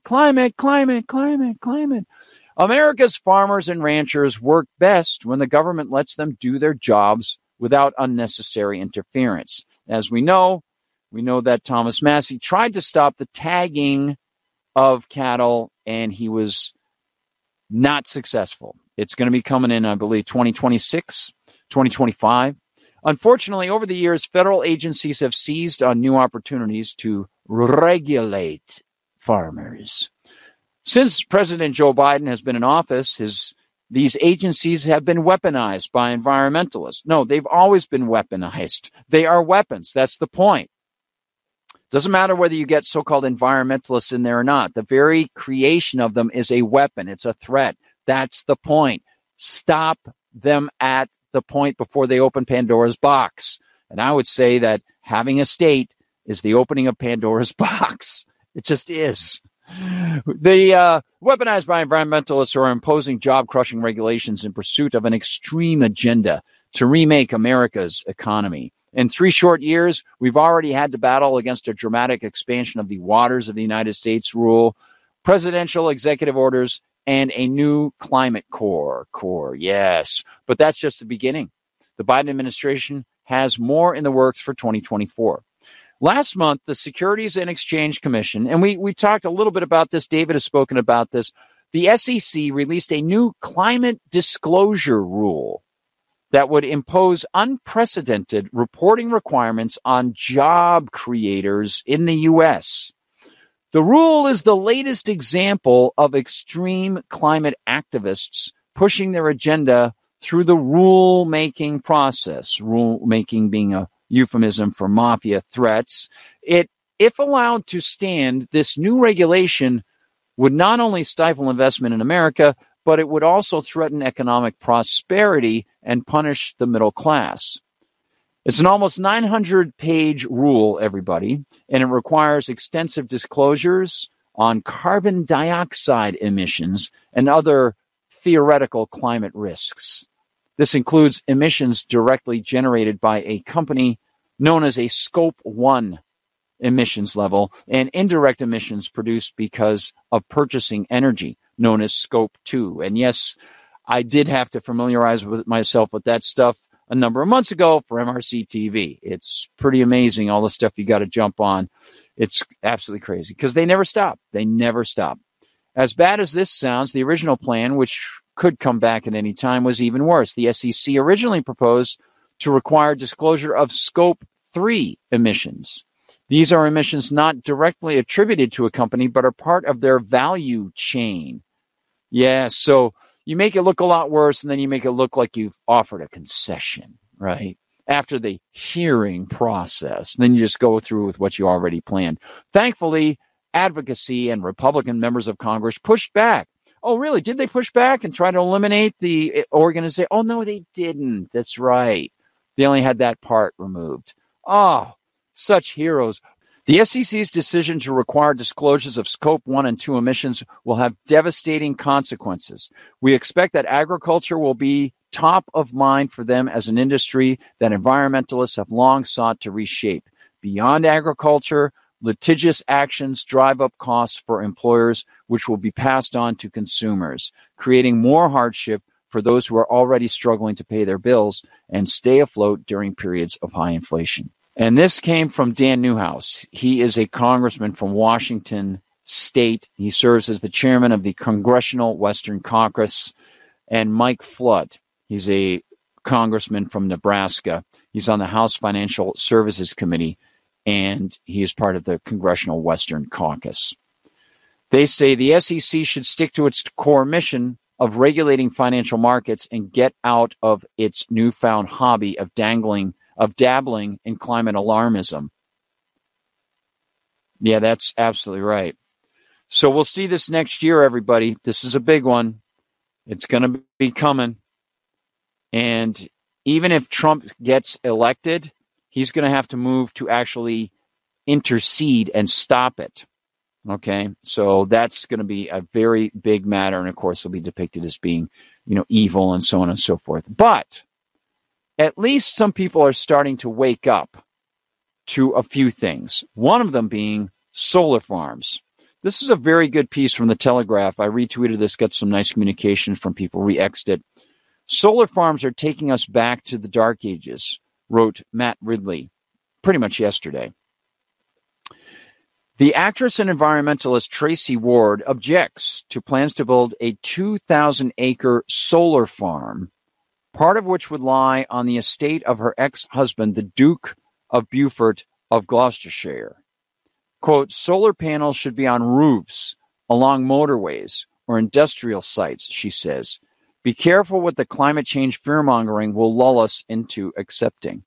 Climate, climate, climate, climate. America's farmers and ranchers work best when the government lets them do their jobs without unnecessary interference. As we know that Thomas Massie tried to stop the tagging of cattle, and he was not successful. It's going to be coming in, I believe, 2026, 2025. Unfortunately, over the years, federal agencies have seized on new opportunities to regulate farmers. Since President Joe Biden has been in office, these agencies have been weaponized by environmentalists. No, they've always been weaponized. They are weapons. That's the point. Doesn't matter whether you get so-called environmentalists in there or not. The very creation of them is a weapon. It's a threat. That's the point. Stop them at the point before they open Pandora's box. And I would say that having a state is the opening of Pandora's box. It just is. The weaponized by environmentalists who are imposing job-crushing regulations in pursuit of an extreme agenda to remake America's economy. In 3 short years, we've already had to battle against a dramatic expansion of the waters of the United States rule, presidential executive orders, and a new climate core. Yes, but that's just the beginning. The Biden administration has more in the works for 2024. Last month, the Securities and Exchange Commission, and we talked a little bit about this, David has spoken about this, the SEC released a new climate disclosure rule that would impose unprecedented reporting requirements on job creators in the U.S. The rule is the latest example of extreme climate activists pushing their agenda through the rule-making process, rule-making being a euphemism for mafia threats. If allowed to stand, this new regulation would not only stifle investment in America, but it would also threaten economic prosperity and punish the middle class. It's an almost 900-page rule, everybody, and it requires extensive disclosures on carbon dioxide emissions and other theoretical climate risks. This includes emissions directly generated by a company known as a Scope 1 emissions level and indirect emissions produced because of purchasing energy, known as Scope 2. And yes, I did have to familiarize myself with that stuff a number of months ago for MRC TV. It's pretty amazing, all the stuff you got to jump on. It's absolutely crazy because they never stop. They never stop. As bad as this sounds, the original plan, which could come back at any time, was even worse. The SEC originally proposed to require disclosure of Scope 3 emissions. These are emissions not directly attributed to a company, but are part of their value chain. Yeah, so you make it look a lot worse, and then you make it look like you've offered a concession, right? After the hearing process. Then you just go through with what you already planned. Thankfully, advocacy and Republican members of Congress pushed back. Oh, really? Did they push back and try to eliminate the organization? Oh, no, they didn't. That's right. They only had that part removed. Oh, such heroes. The SEC's decision to require disclosures of Scope 1 and 2 emissions will have devastating consequences. We expect that agriculture will be top of mind for them as an industry that environmentalists have long sought to reshape. Beyond agriculture, litigious actions drive up costs for employers, which will be passed on to consumers, creating more hardship for those who are already struggling to pay their bills and stay afloat during periods of high inflation. And this came from Dan Newhouse. He is a congressman from Washington State. He serves as the chairman of the Congressional Western Caucus. And Mike Flood, he's a congressman from Nebraska. He's on the House Financial Services Committee, and he is part of the Congressional Western Caucus. They say the SEC should stick to its core mission of regulating financial markets and get out of its newfound hobby of dabbling in climate alarmism. Yeah, that's absolutely right. So we'll see this next year, everybody. This is a big one. It's going to be coming. And even if Trump gets elected, he's going to have to move to actually intercede and stop it. Okay, so that's going to be a very big matter. And of course, it'll be depicted as being, evil and so on and so forth. But at least some people are starting to wake up to a few things. One of them being solar farms. This is a very good piece from the Telegraph. I retweeted this, got some nice communication from people, re-X'd it. Solar farms are taking us back to the dark ages, wrote Matt Ridley pretty much yesterday. The actress and environmentalist Tracy Ward objects to plans to build a 2,000-acre solar farm, part of which would lie on the estate of her ex-husband, the Duke of Beaufort of Gloucestershire. Quote, solar panels should be on roofs, along motorways, or industrial sites, she says. Be careful what the climate change fear-mongering will lull us into accepting.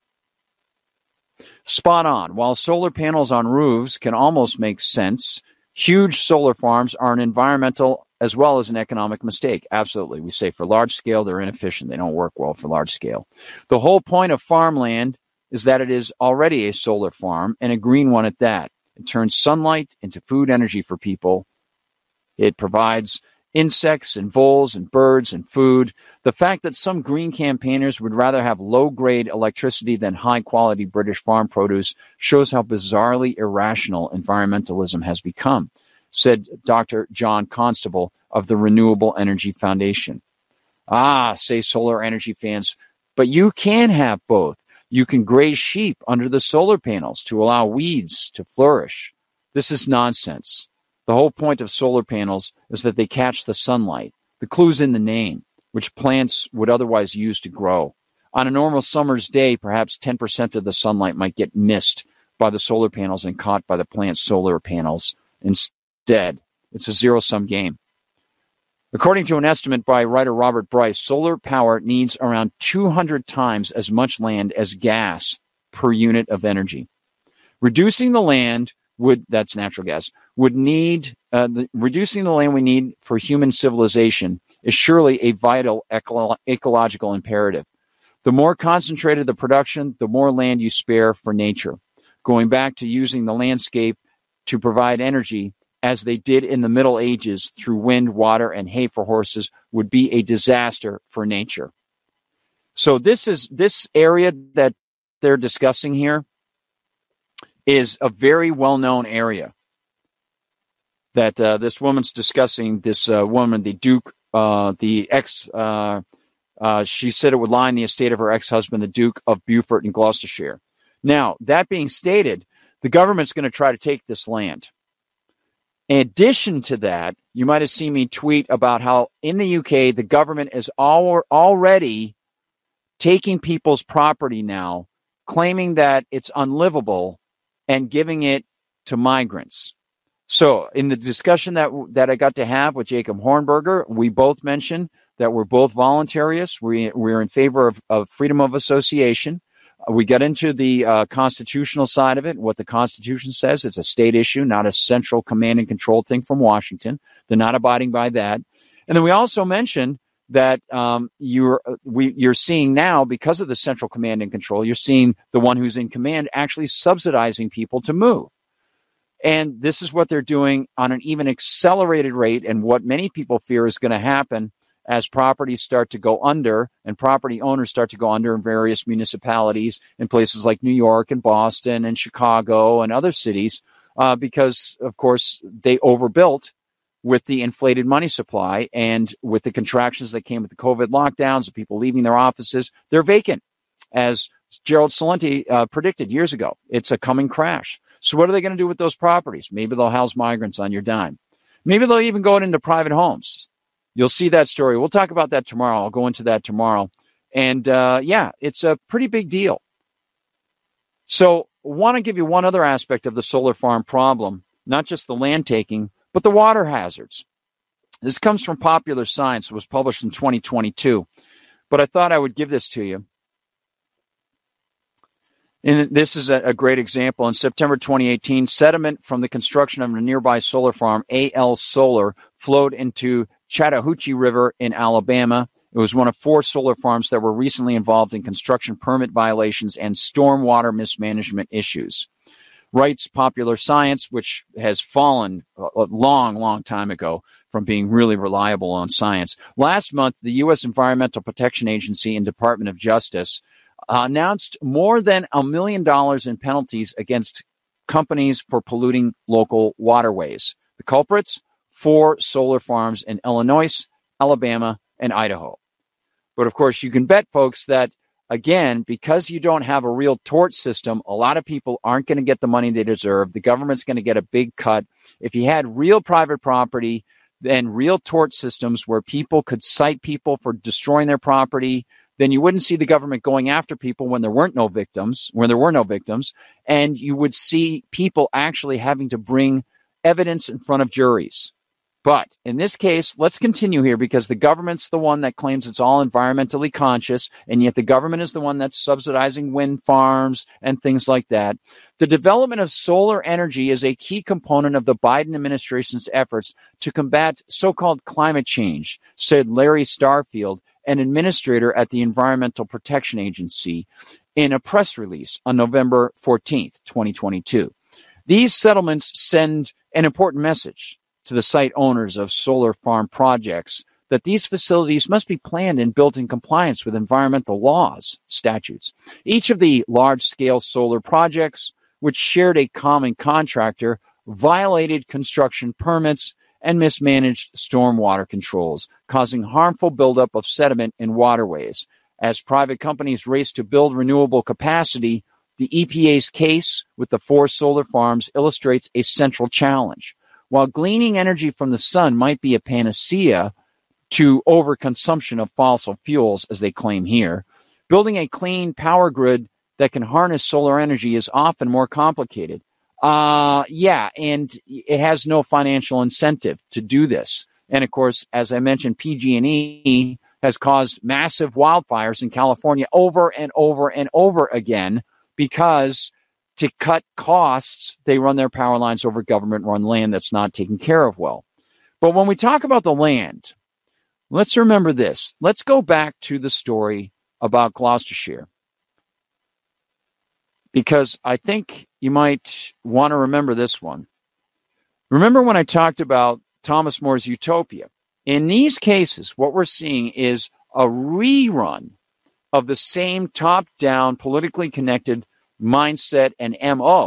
Spot on. While solar panels on roofs can almost make sense, huge solar farms are an environmental as well as an economic mistake. Absolutely. We say for large scale, they're inefficient. They don't work well for large scale. The whole point of farmland is that it is already a solar farm, and a green one at that. It turns sunlight into food energy for people. It provides insects and voles and birds and food. The fact that some green campaigners would rather have low-grade electricity than high-quality British farm produce shows how bizarrely irrational environmentalism has become, said Dr. John Constable of the Renewable Energy Foundation. Say solar energy fans, but you can have both. You can graze sheep under the solar panels to allow weeds to flourish. This is nonsense. The whole point of solar panels is that they catch the sunlight. The clue's in the name, which plants would otherwise use to grow. On a normal summer's day, perhaps 10% of the sunlight might get missed by the solar panels and caught by the plant's solar panels. Instead, it's a zero-sum game. According to an estimate by writer Robert Bryce, solar power needs around 200 times as much land as gas per unit of energy. Reducing the land that's natural gas, reducing the land we need for human civilization is surely a vital ecological imperative. The more concentrated the production, the more land you spare for nature. Going back to using the landscape to provide energy, as they did in the Middle Ages through wind, water, and hay for horses, would be a disaster for nature. So this area that they're discussing here is a very well-known area that this woman's discussing. This woman, the Duke, she said it would lie in the estate of her ex-husband, the Duke of Beaufort in Gloucestershire. Now, that being stated, the government's going to try to take this land. In addition to that, you might have seen me tweet about how in the UK, the government is already taking people's property now, claiming that it's unlivable, and giving it to migrants. So in the discussion that I got to have with Jacob Hornberger, we both mentioned that we're both voluntarists. We're in favor of freedom of association. We got into the constitutional side of it. What the Constitution says, it's a state issue, not a central command and control thing from Washington. They're not abiding by that. And then we also mentioned that you're seeing now, because of the central command and control, you're seeing the one who's in command actually subsidizing people to move. And this is what they're doing on an even accelerated rate, and what many people fear is going to happen as properties start to go under and property owners start to go under in various municipalities in places like New York and Boston and Chicago and other cities, because, of course, they overbuilt with the inflated money supply and with the contractions that came with the COVID lockdowns, of people leaving their offices. They're vacant, as Gerald Celente predicted years ago. It's a coming crash. So what are they going to do with those properties? Maybe they'll house migrants on your dime. Maybe they'll even go into private homes. You'll see that story. We'll talk about that tomorrow. I'll go into that tomorrow. And it's a pretty big deal. So I want to give you one other aspect of the solar farm problem, not just the land taking, but the water hazards. This comes from Popular Science. It was published in 2022. But I thought I would give this to you. And this is a great example. In September 2018, sediment from the construction of a nearby solar farm, AL Solar, flowed into Chattahoochee River in Alabama. It was one of 4 solar farms that were recently involved in construction permit violations and stormwater mismanagement issues. Writes Popular Science, which has fallen a long, long time ago from being really reliable on science. Last month, the U.S. Environmental Protection Agency and Department of Justice announced more than $1 million in penalties against companies for polluting local waterways. The culprits? 4 solar farms in Illinois, Alabama, and Idaho. But of course, you can bet, folks, that again, because you don't have a real tort system, a lot of people aren't going to get the money they deserve. The government's going to get a big cut. If you had real private property and real tort systems where people could cite people for destroying their property, then you wouldn't see the government going after people when there were no victims, and you would see people actually having to bring evidence in front of juries. But in this case, let's continue here because the government's the one that claims it's all environmentally conscious, and yet the government is the one that's subsidizing wind farms and things like that. The development of solar energy is a key component of the Biden administration's efforts to combat so-called climate change, said Larry Starfield, an administrator at the Environmental Protection Agency, in a press release on November 14th, 2022. These settlements send an important message to the site owners of solar farm projects that these facilities must be planned and built in compliance with environmental laws, statutes. Each of the large-scale solar projects, which shared a common contractor, violated construction permits and mismanaged stormwater controls, causing harmful buildup of sediment in waterways. As private companies race to build renewable capacity, the EPA's case with the 4 solar farms illustrates a central challenge. While gleaning energy from the sun might be a panacea to overconsumption of fossil fuels, as they claim here, building a clean power grid that can harness solar energy is often more complicated. And it has no financial incentive to do this. And of course, as I mentioned, PG&E has caused massive wildfires in California over and over and over again because to cut costs, they run their power lines over government-run land that's not taken care of well. But when we talk about the land, let's remember this. Let's go back to the story about Gloucestershire, because I think you might want to remember this one. Remember when I talked about Thomas More's Utopia? In these cases, what we're seeing is a rerun of the same top-down, politically connected mindset and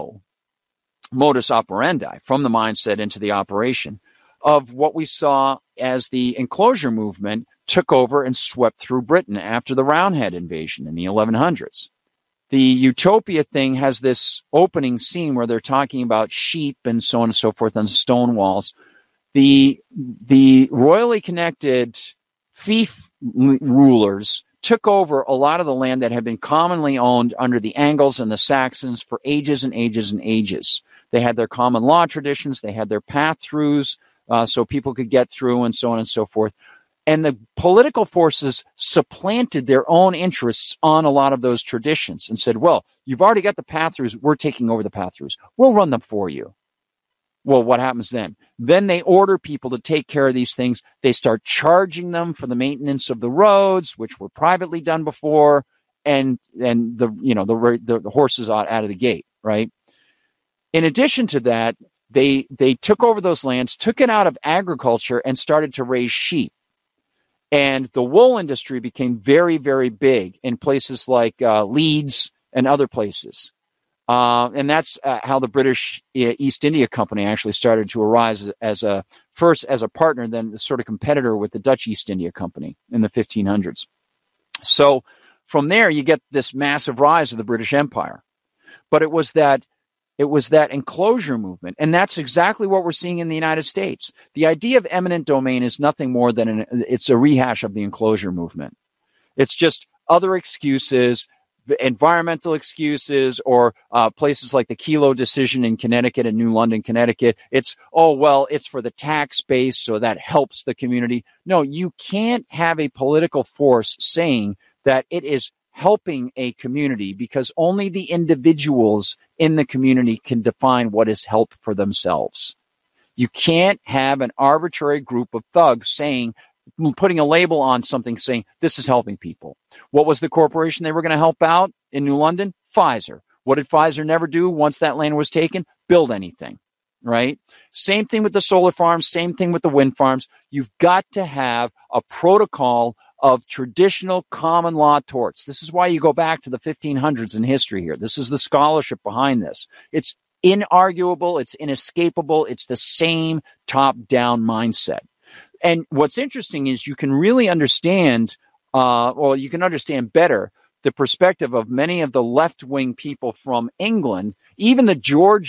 modus operandi, from the mindset into the operation, of what we saw as the enclosure movement took over and swept through Britain after the Roundhead invasion in the 1100s. The Utopia thing has this opening scene where they're talking about sheep and so on and so forth on stone walls. The royally connected fief rulers took over a lot of the land that had been commonly owned under the Angles and the Saxons for ages and ages and ages. They had their common law traditions. They had their path-throughs so people could get through and so on and so forth. And the political forces supplanted their own interests on a lot of those traditions and said, well, you've already got the path-throughs. We're taking over the path-throughs. We'll run them for you. Well, what happens then? Then they order people to take care of these things. They start charging them for the maintenance of the roads, which were privately done before, and the horses out of the gate, right? In addition to that, they took over those lands, took it out of agriculture, and started to raise sheep. And the wool industry became very, very big in places like Leeds and other places. And that's how the British East India Company actually started to arise first as a partner, then a sort of competitor with the Dutch East India Company in the 1500s. So from there, you get this massive rise of the British Empire. But it was that enclosure movement, and that's exactly what we're seeing in the United States. The idea of eminent domain is nothing more than it's a rehash of the enclosure movement. It's just other excuses, environmental excuses, or places like the Kelo decision in Connecticut and New London, Connecticut. It's for the tax base, so that helps the community. No, you can't have a political force saying that it is helping a community, because only the individuals in the community can define what is help for themselves. You can't have an arbitrary group of thugs putting a label on something saying this is helping people. What was the corporation they were going to help out in New London? Pfizer. What did Pfizer never do once that land was taken? Build anything, right? Same thing with the solar farms, same thing with the wind farms. You've got to have a protocol of traditional common law torts. This is why you go back to the 1500s in history here. This is the scholarship behind this. It's inarguable. It's inescapable. It's the same top-down mindset. And what's interesting is you can really understand, you can understand better the perspective of many of the left-wing people from England, even the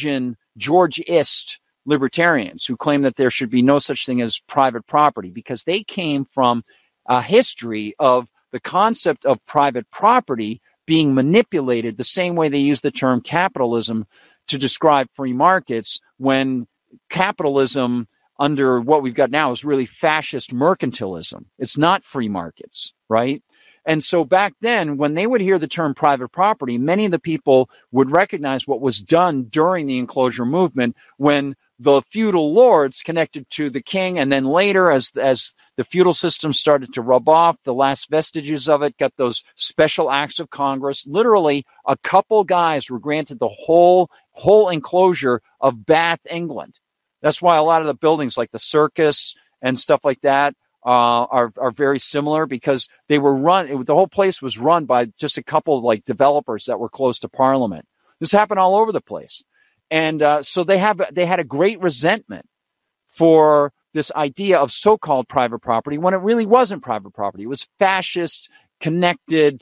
Georgist libertarians who claim that there should be no such thing as private property, because they came from a history of the concept of private property being manipulated the same way they use the term capitalism to describe free markets, when capitalism under what we've got now is really fascist mercantilism. It's not free markets, right? And so back then, when they would hear the term private property, many of the people would recognize what was done during the enclosure movement when the feudal lords connected to the king, and then later, as the feudal system started to rub off, the last vestiges of it got those special acts of Congress. Literally, a couple guys were granted the whole enclosure of Bath, England. That's why a lot of the buildings like the circus and stuff like that are very similar, because they were the whole place was run by just a couple of like developers that were close to Parliament. This happened all over the place. And so they had a great resentment for this idea of so-called private property when it really wasn't private property. It was fascist, connected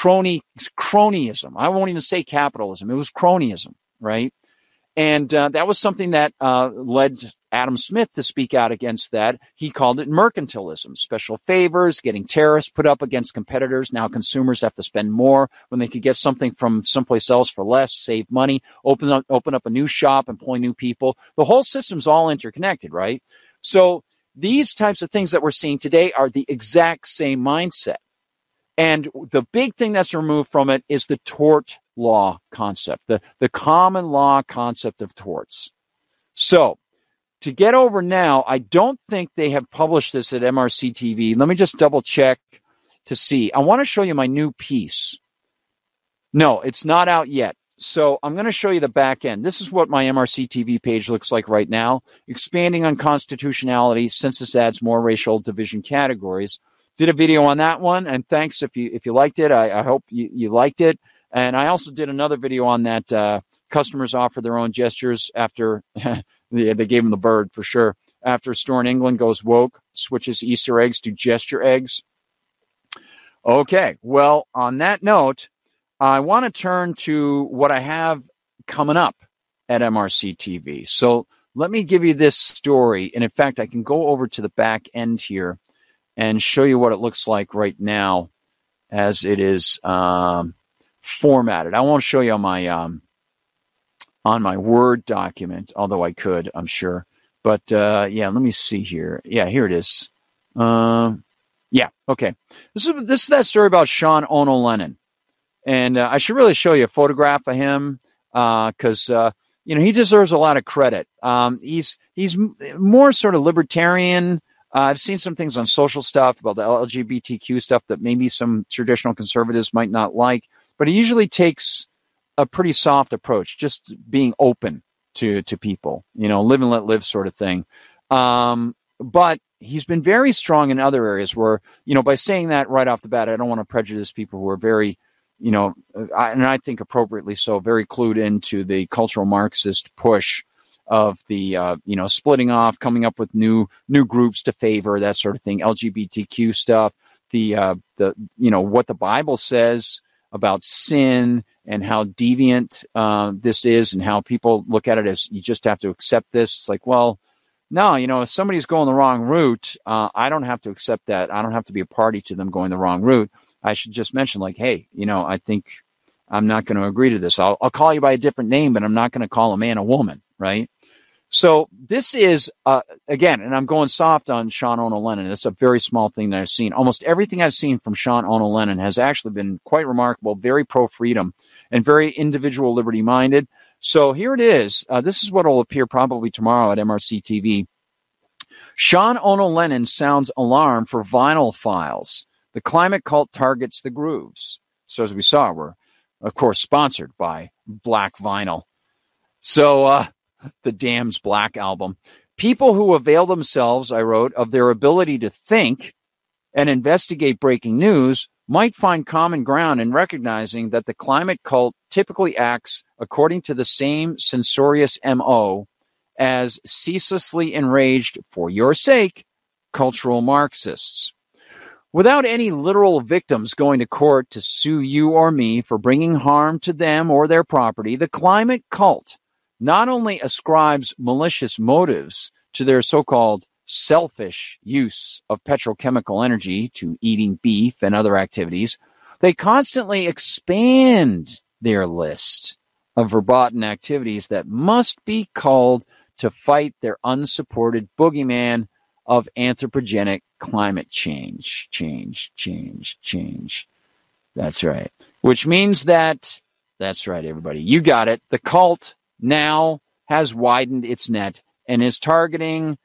cronyism. I won't even say capitalism. It was cronyism, right? And that was something that led Adam Smith to speak out against that. He called it mercantilism, special favors, getting tariffs put up against competitors. Now consumers have to spend more when they could get something from someplace else for less, save money, open up a new shop, employ new people. The whole system's all interconnected, right? So these types of things that we're seeing today are the exact same mindset. And the big thing that's removed from it is the tort law concept, the common law concept of torts. So to get over now, I don't think they have published this at MRC TV. Let me just double check to see. I want to show you my new piece. No, it's not out yet. So I'm going to show you the back end. This is what my MRC TV page looks like right now. Expanding on constitutionality, census adds more racial division categories. Did a video on that one, and thanks if you liked it. I hope you liked it. And I also did another video on that. Customers offer their own gestures after they gave them the bird for sure. After a store in England goes woke, switches Easter eggs to gesture eggs. Okay, well, on that note, I want to turn to what I have coming up at MRC TV. So let me give you this story. And in fact, I can go over to the back end here and show you what it looks like right now as it is formatted. I won't show you on my Word document, although I could, I'm sure. But yeah, let me see here. Yeah, here it is. Yeah, okay. This is that story about Sean Ono Lennon. And I should really show you a photograph of him because he deserves a lot of credit. He's more sort of libertarian. I've seen some things on social stuff about the LGBTQ stuff that maybe some traditional conservatives might not like, but he usually takes a pretty soft approach, just being open to people, live and let live sort of thing. But he's been very strong in other areas where, by saying that right off the bat, I don't want to prejudice people who are very, and I think appropriately so, very clued into the cultural Marxist push of the, splitting off, coming up with new groups to favor, that sort of thing, LGBTQ stuff, what the Bible says about sin and how deviant this is and how people look at it as you just have to accept this. It's like, well, no, if somebody's going the wrong route, I don't have to accept that. I don't have to be a party to them going the wrong route. I should just mention like, hey, I think I'm not going to agree to this. I'll call you by a different name, but I'm not going to call a man a woman, right? So this is, again, and I'm going soft on Sean Ono Lennon. It's a very small thing that I've seen. Almost everything I've seen from Sean Ono Lennon has actually been quite remarkable, very pro-freedom, and very individual liberty-minded. So here it is. This is what will appear probably tomorrow at MRC TV. Sean Ono Lennon sounds alarm for vinyl files. The climate cult targets the grooves. So as we saw, we're, of course, sponsored by Black Vinyl. So the Damned's Black album. People who avail themselves, I wrote, of their ability to think and investigate breaking news might find common ground in recognizing that the climate cult typically acts according to the same censorious MO as ceaselessly enraged, for your sake, cultural Marxists. Without any literal victims going to court to sue you or me for bringing harm to them or their property, the climate cult not only ascribes malicious motives to their so-called selfish use of petrochemical energy to eating beef and other activities, they constantly expand their list of verboten activities that must be culled to fight their unsupported boogeyman of anthropogenic climate change. That's right. Which means that's right, everybody. You got it. The cult now has widened its net and is targeting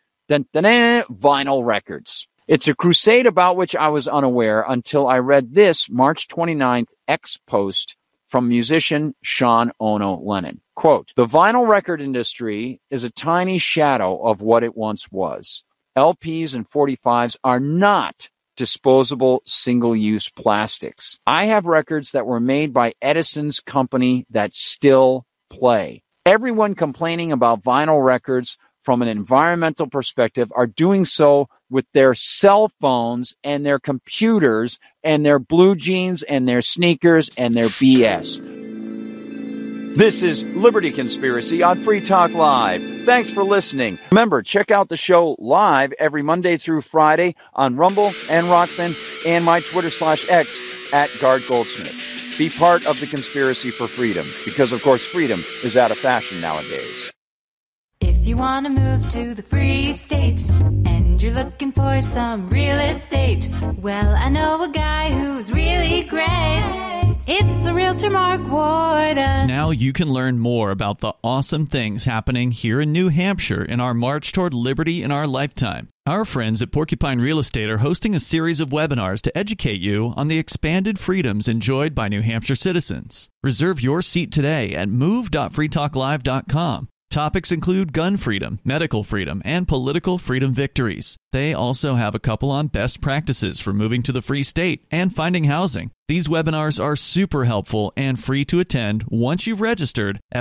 vinyl records. It's a crusade about which I was unaware until I read this March 29th X post from musician Sean Ono Lennon. Quote, "The vinyl record industry is a tiny shadow of what it once was. LPs and 45s are not disposable single-use plastics. I have records that were made by Edison's company that still play. Everyone complaining about vinyl records from an environmental perspective are doing so with their cell phones and their computers and their blue jeans and their sneakers and their BS. This is Liberty Conspiracy on Free Talk Live. Thanks for listening. Remember, check out the show live every Monday through Friday on Rumble and Rockfin and my Twitter/X at Guard Goldsmith. Be part of the conspiracy for freedom, because, of course, freedom is out of fashion nowadays. If you want to move to the free state and you're looking for some real estate, well, I know a guy who's really great. It's the Realtor Mark Warden. Now you can learn more about the awesome things happening here in New Hampshire in our march toward liberty in our lifetime. Our friends at Porcupine Real Estate are hosting a series of webinars to educate you on the expanded freedoms enjoyed by New Hampshire citizens. Reserve your seat today at move.freetalklive.com. Topics include gun freedom, medical freedom, and political freedom victories. They also have a couple on best practices for moving to the free state and finding housing. These webinars are super helpful and free to attend once you've registered at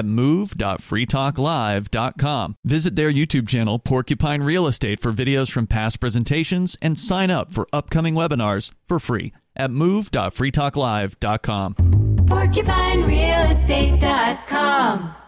move.freetalklive.com. Visit their YouTube channel, Porcupine Real Estate, for videos from past presentations and sign up for upcoming webinars for free at move.freetalklive.com. PorcupineRealestate.com.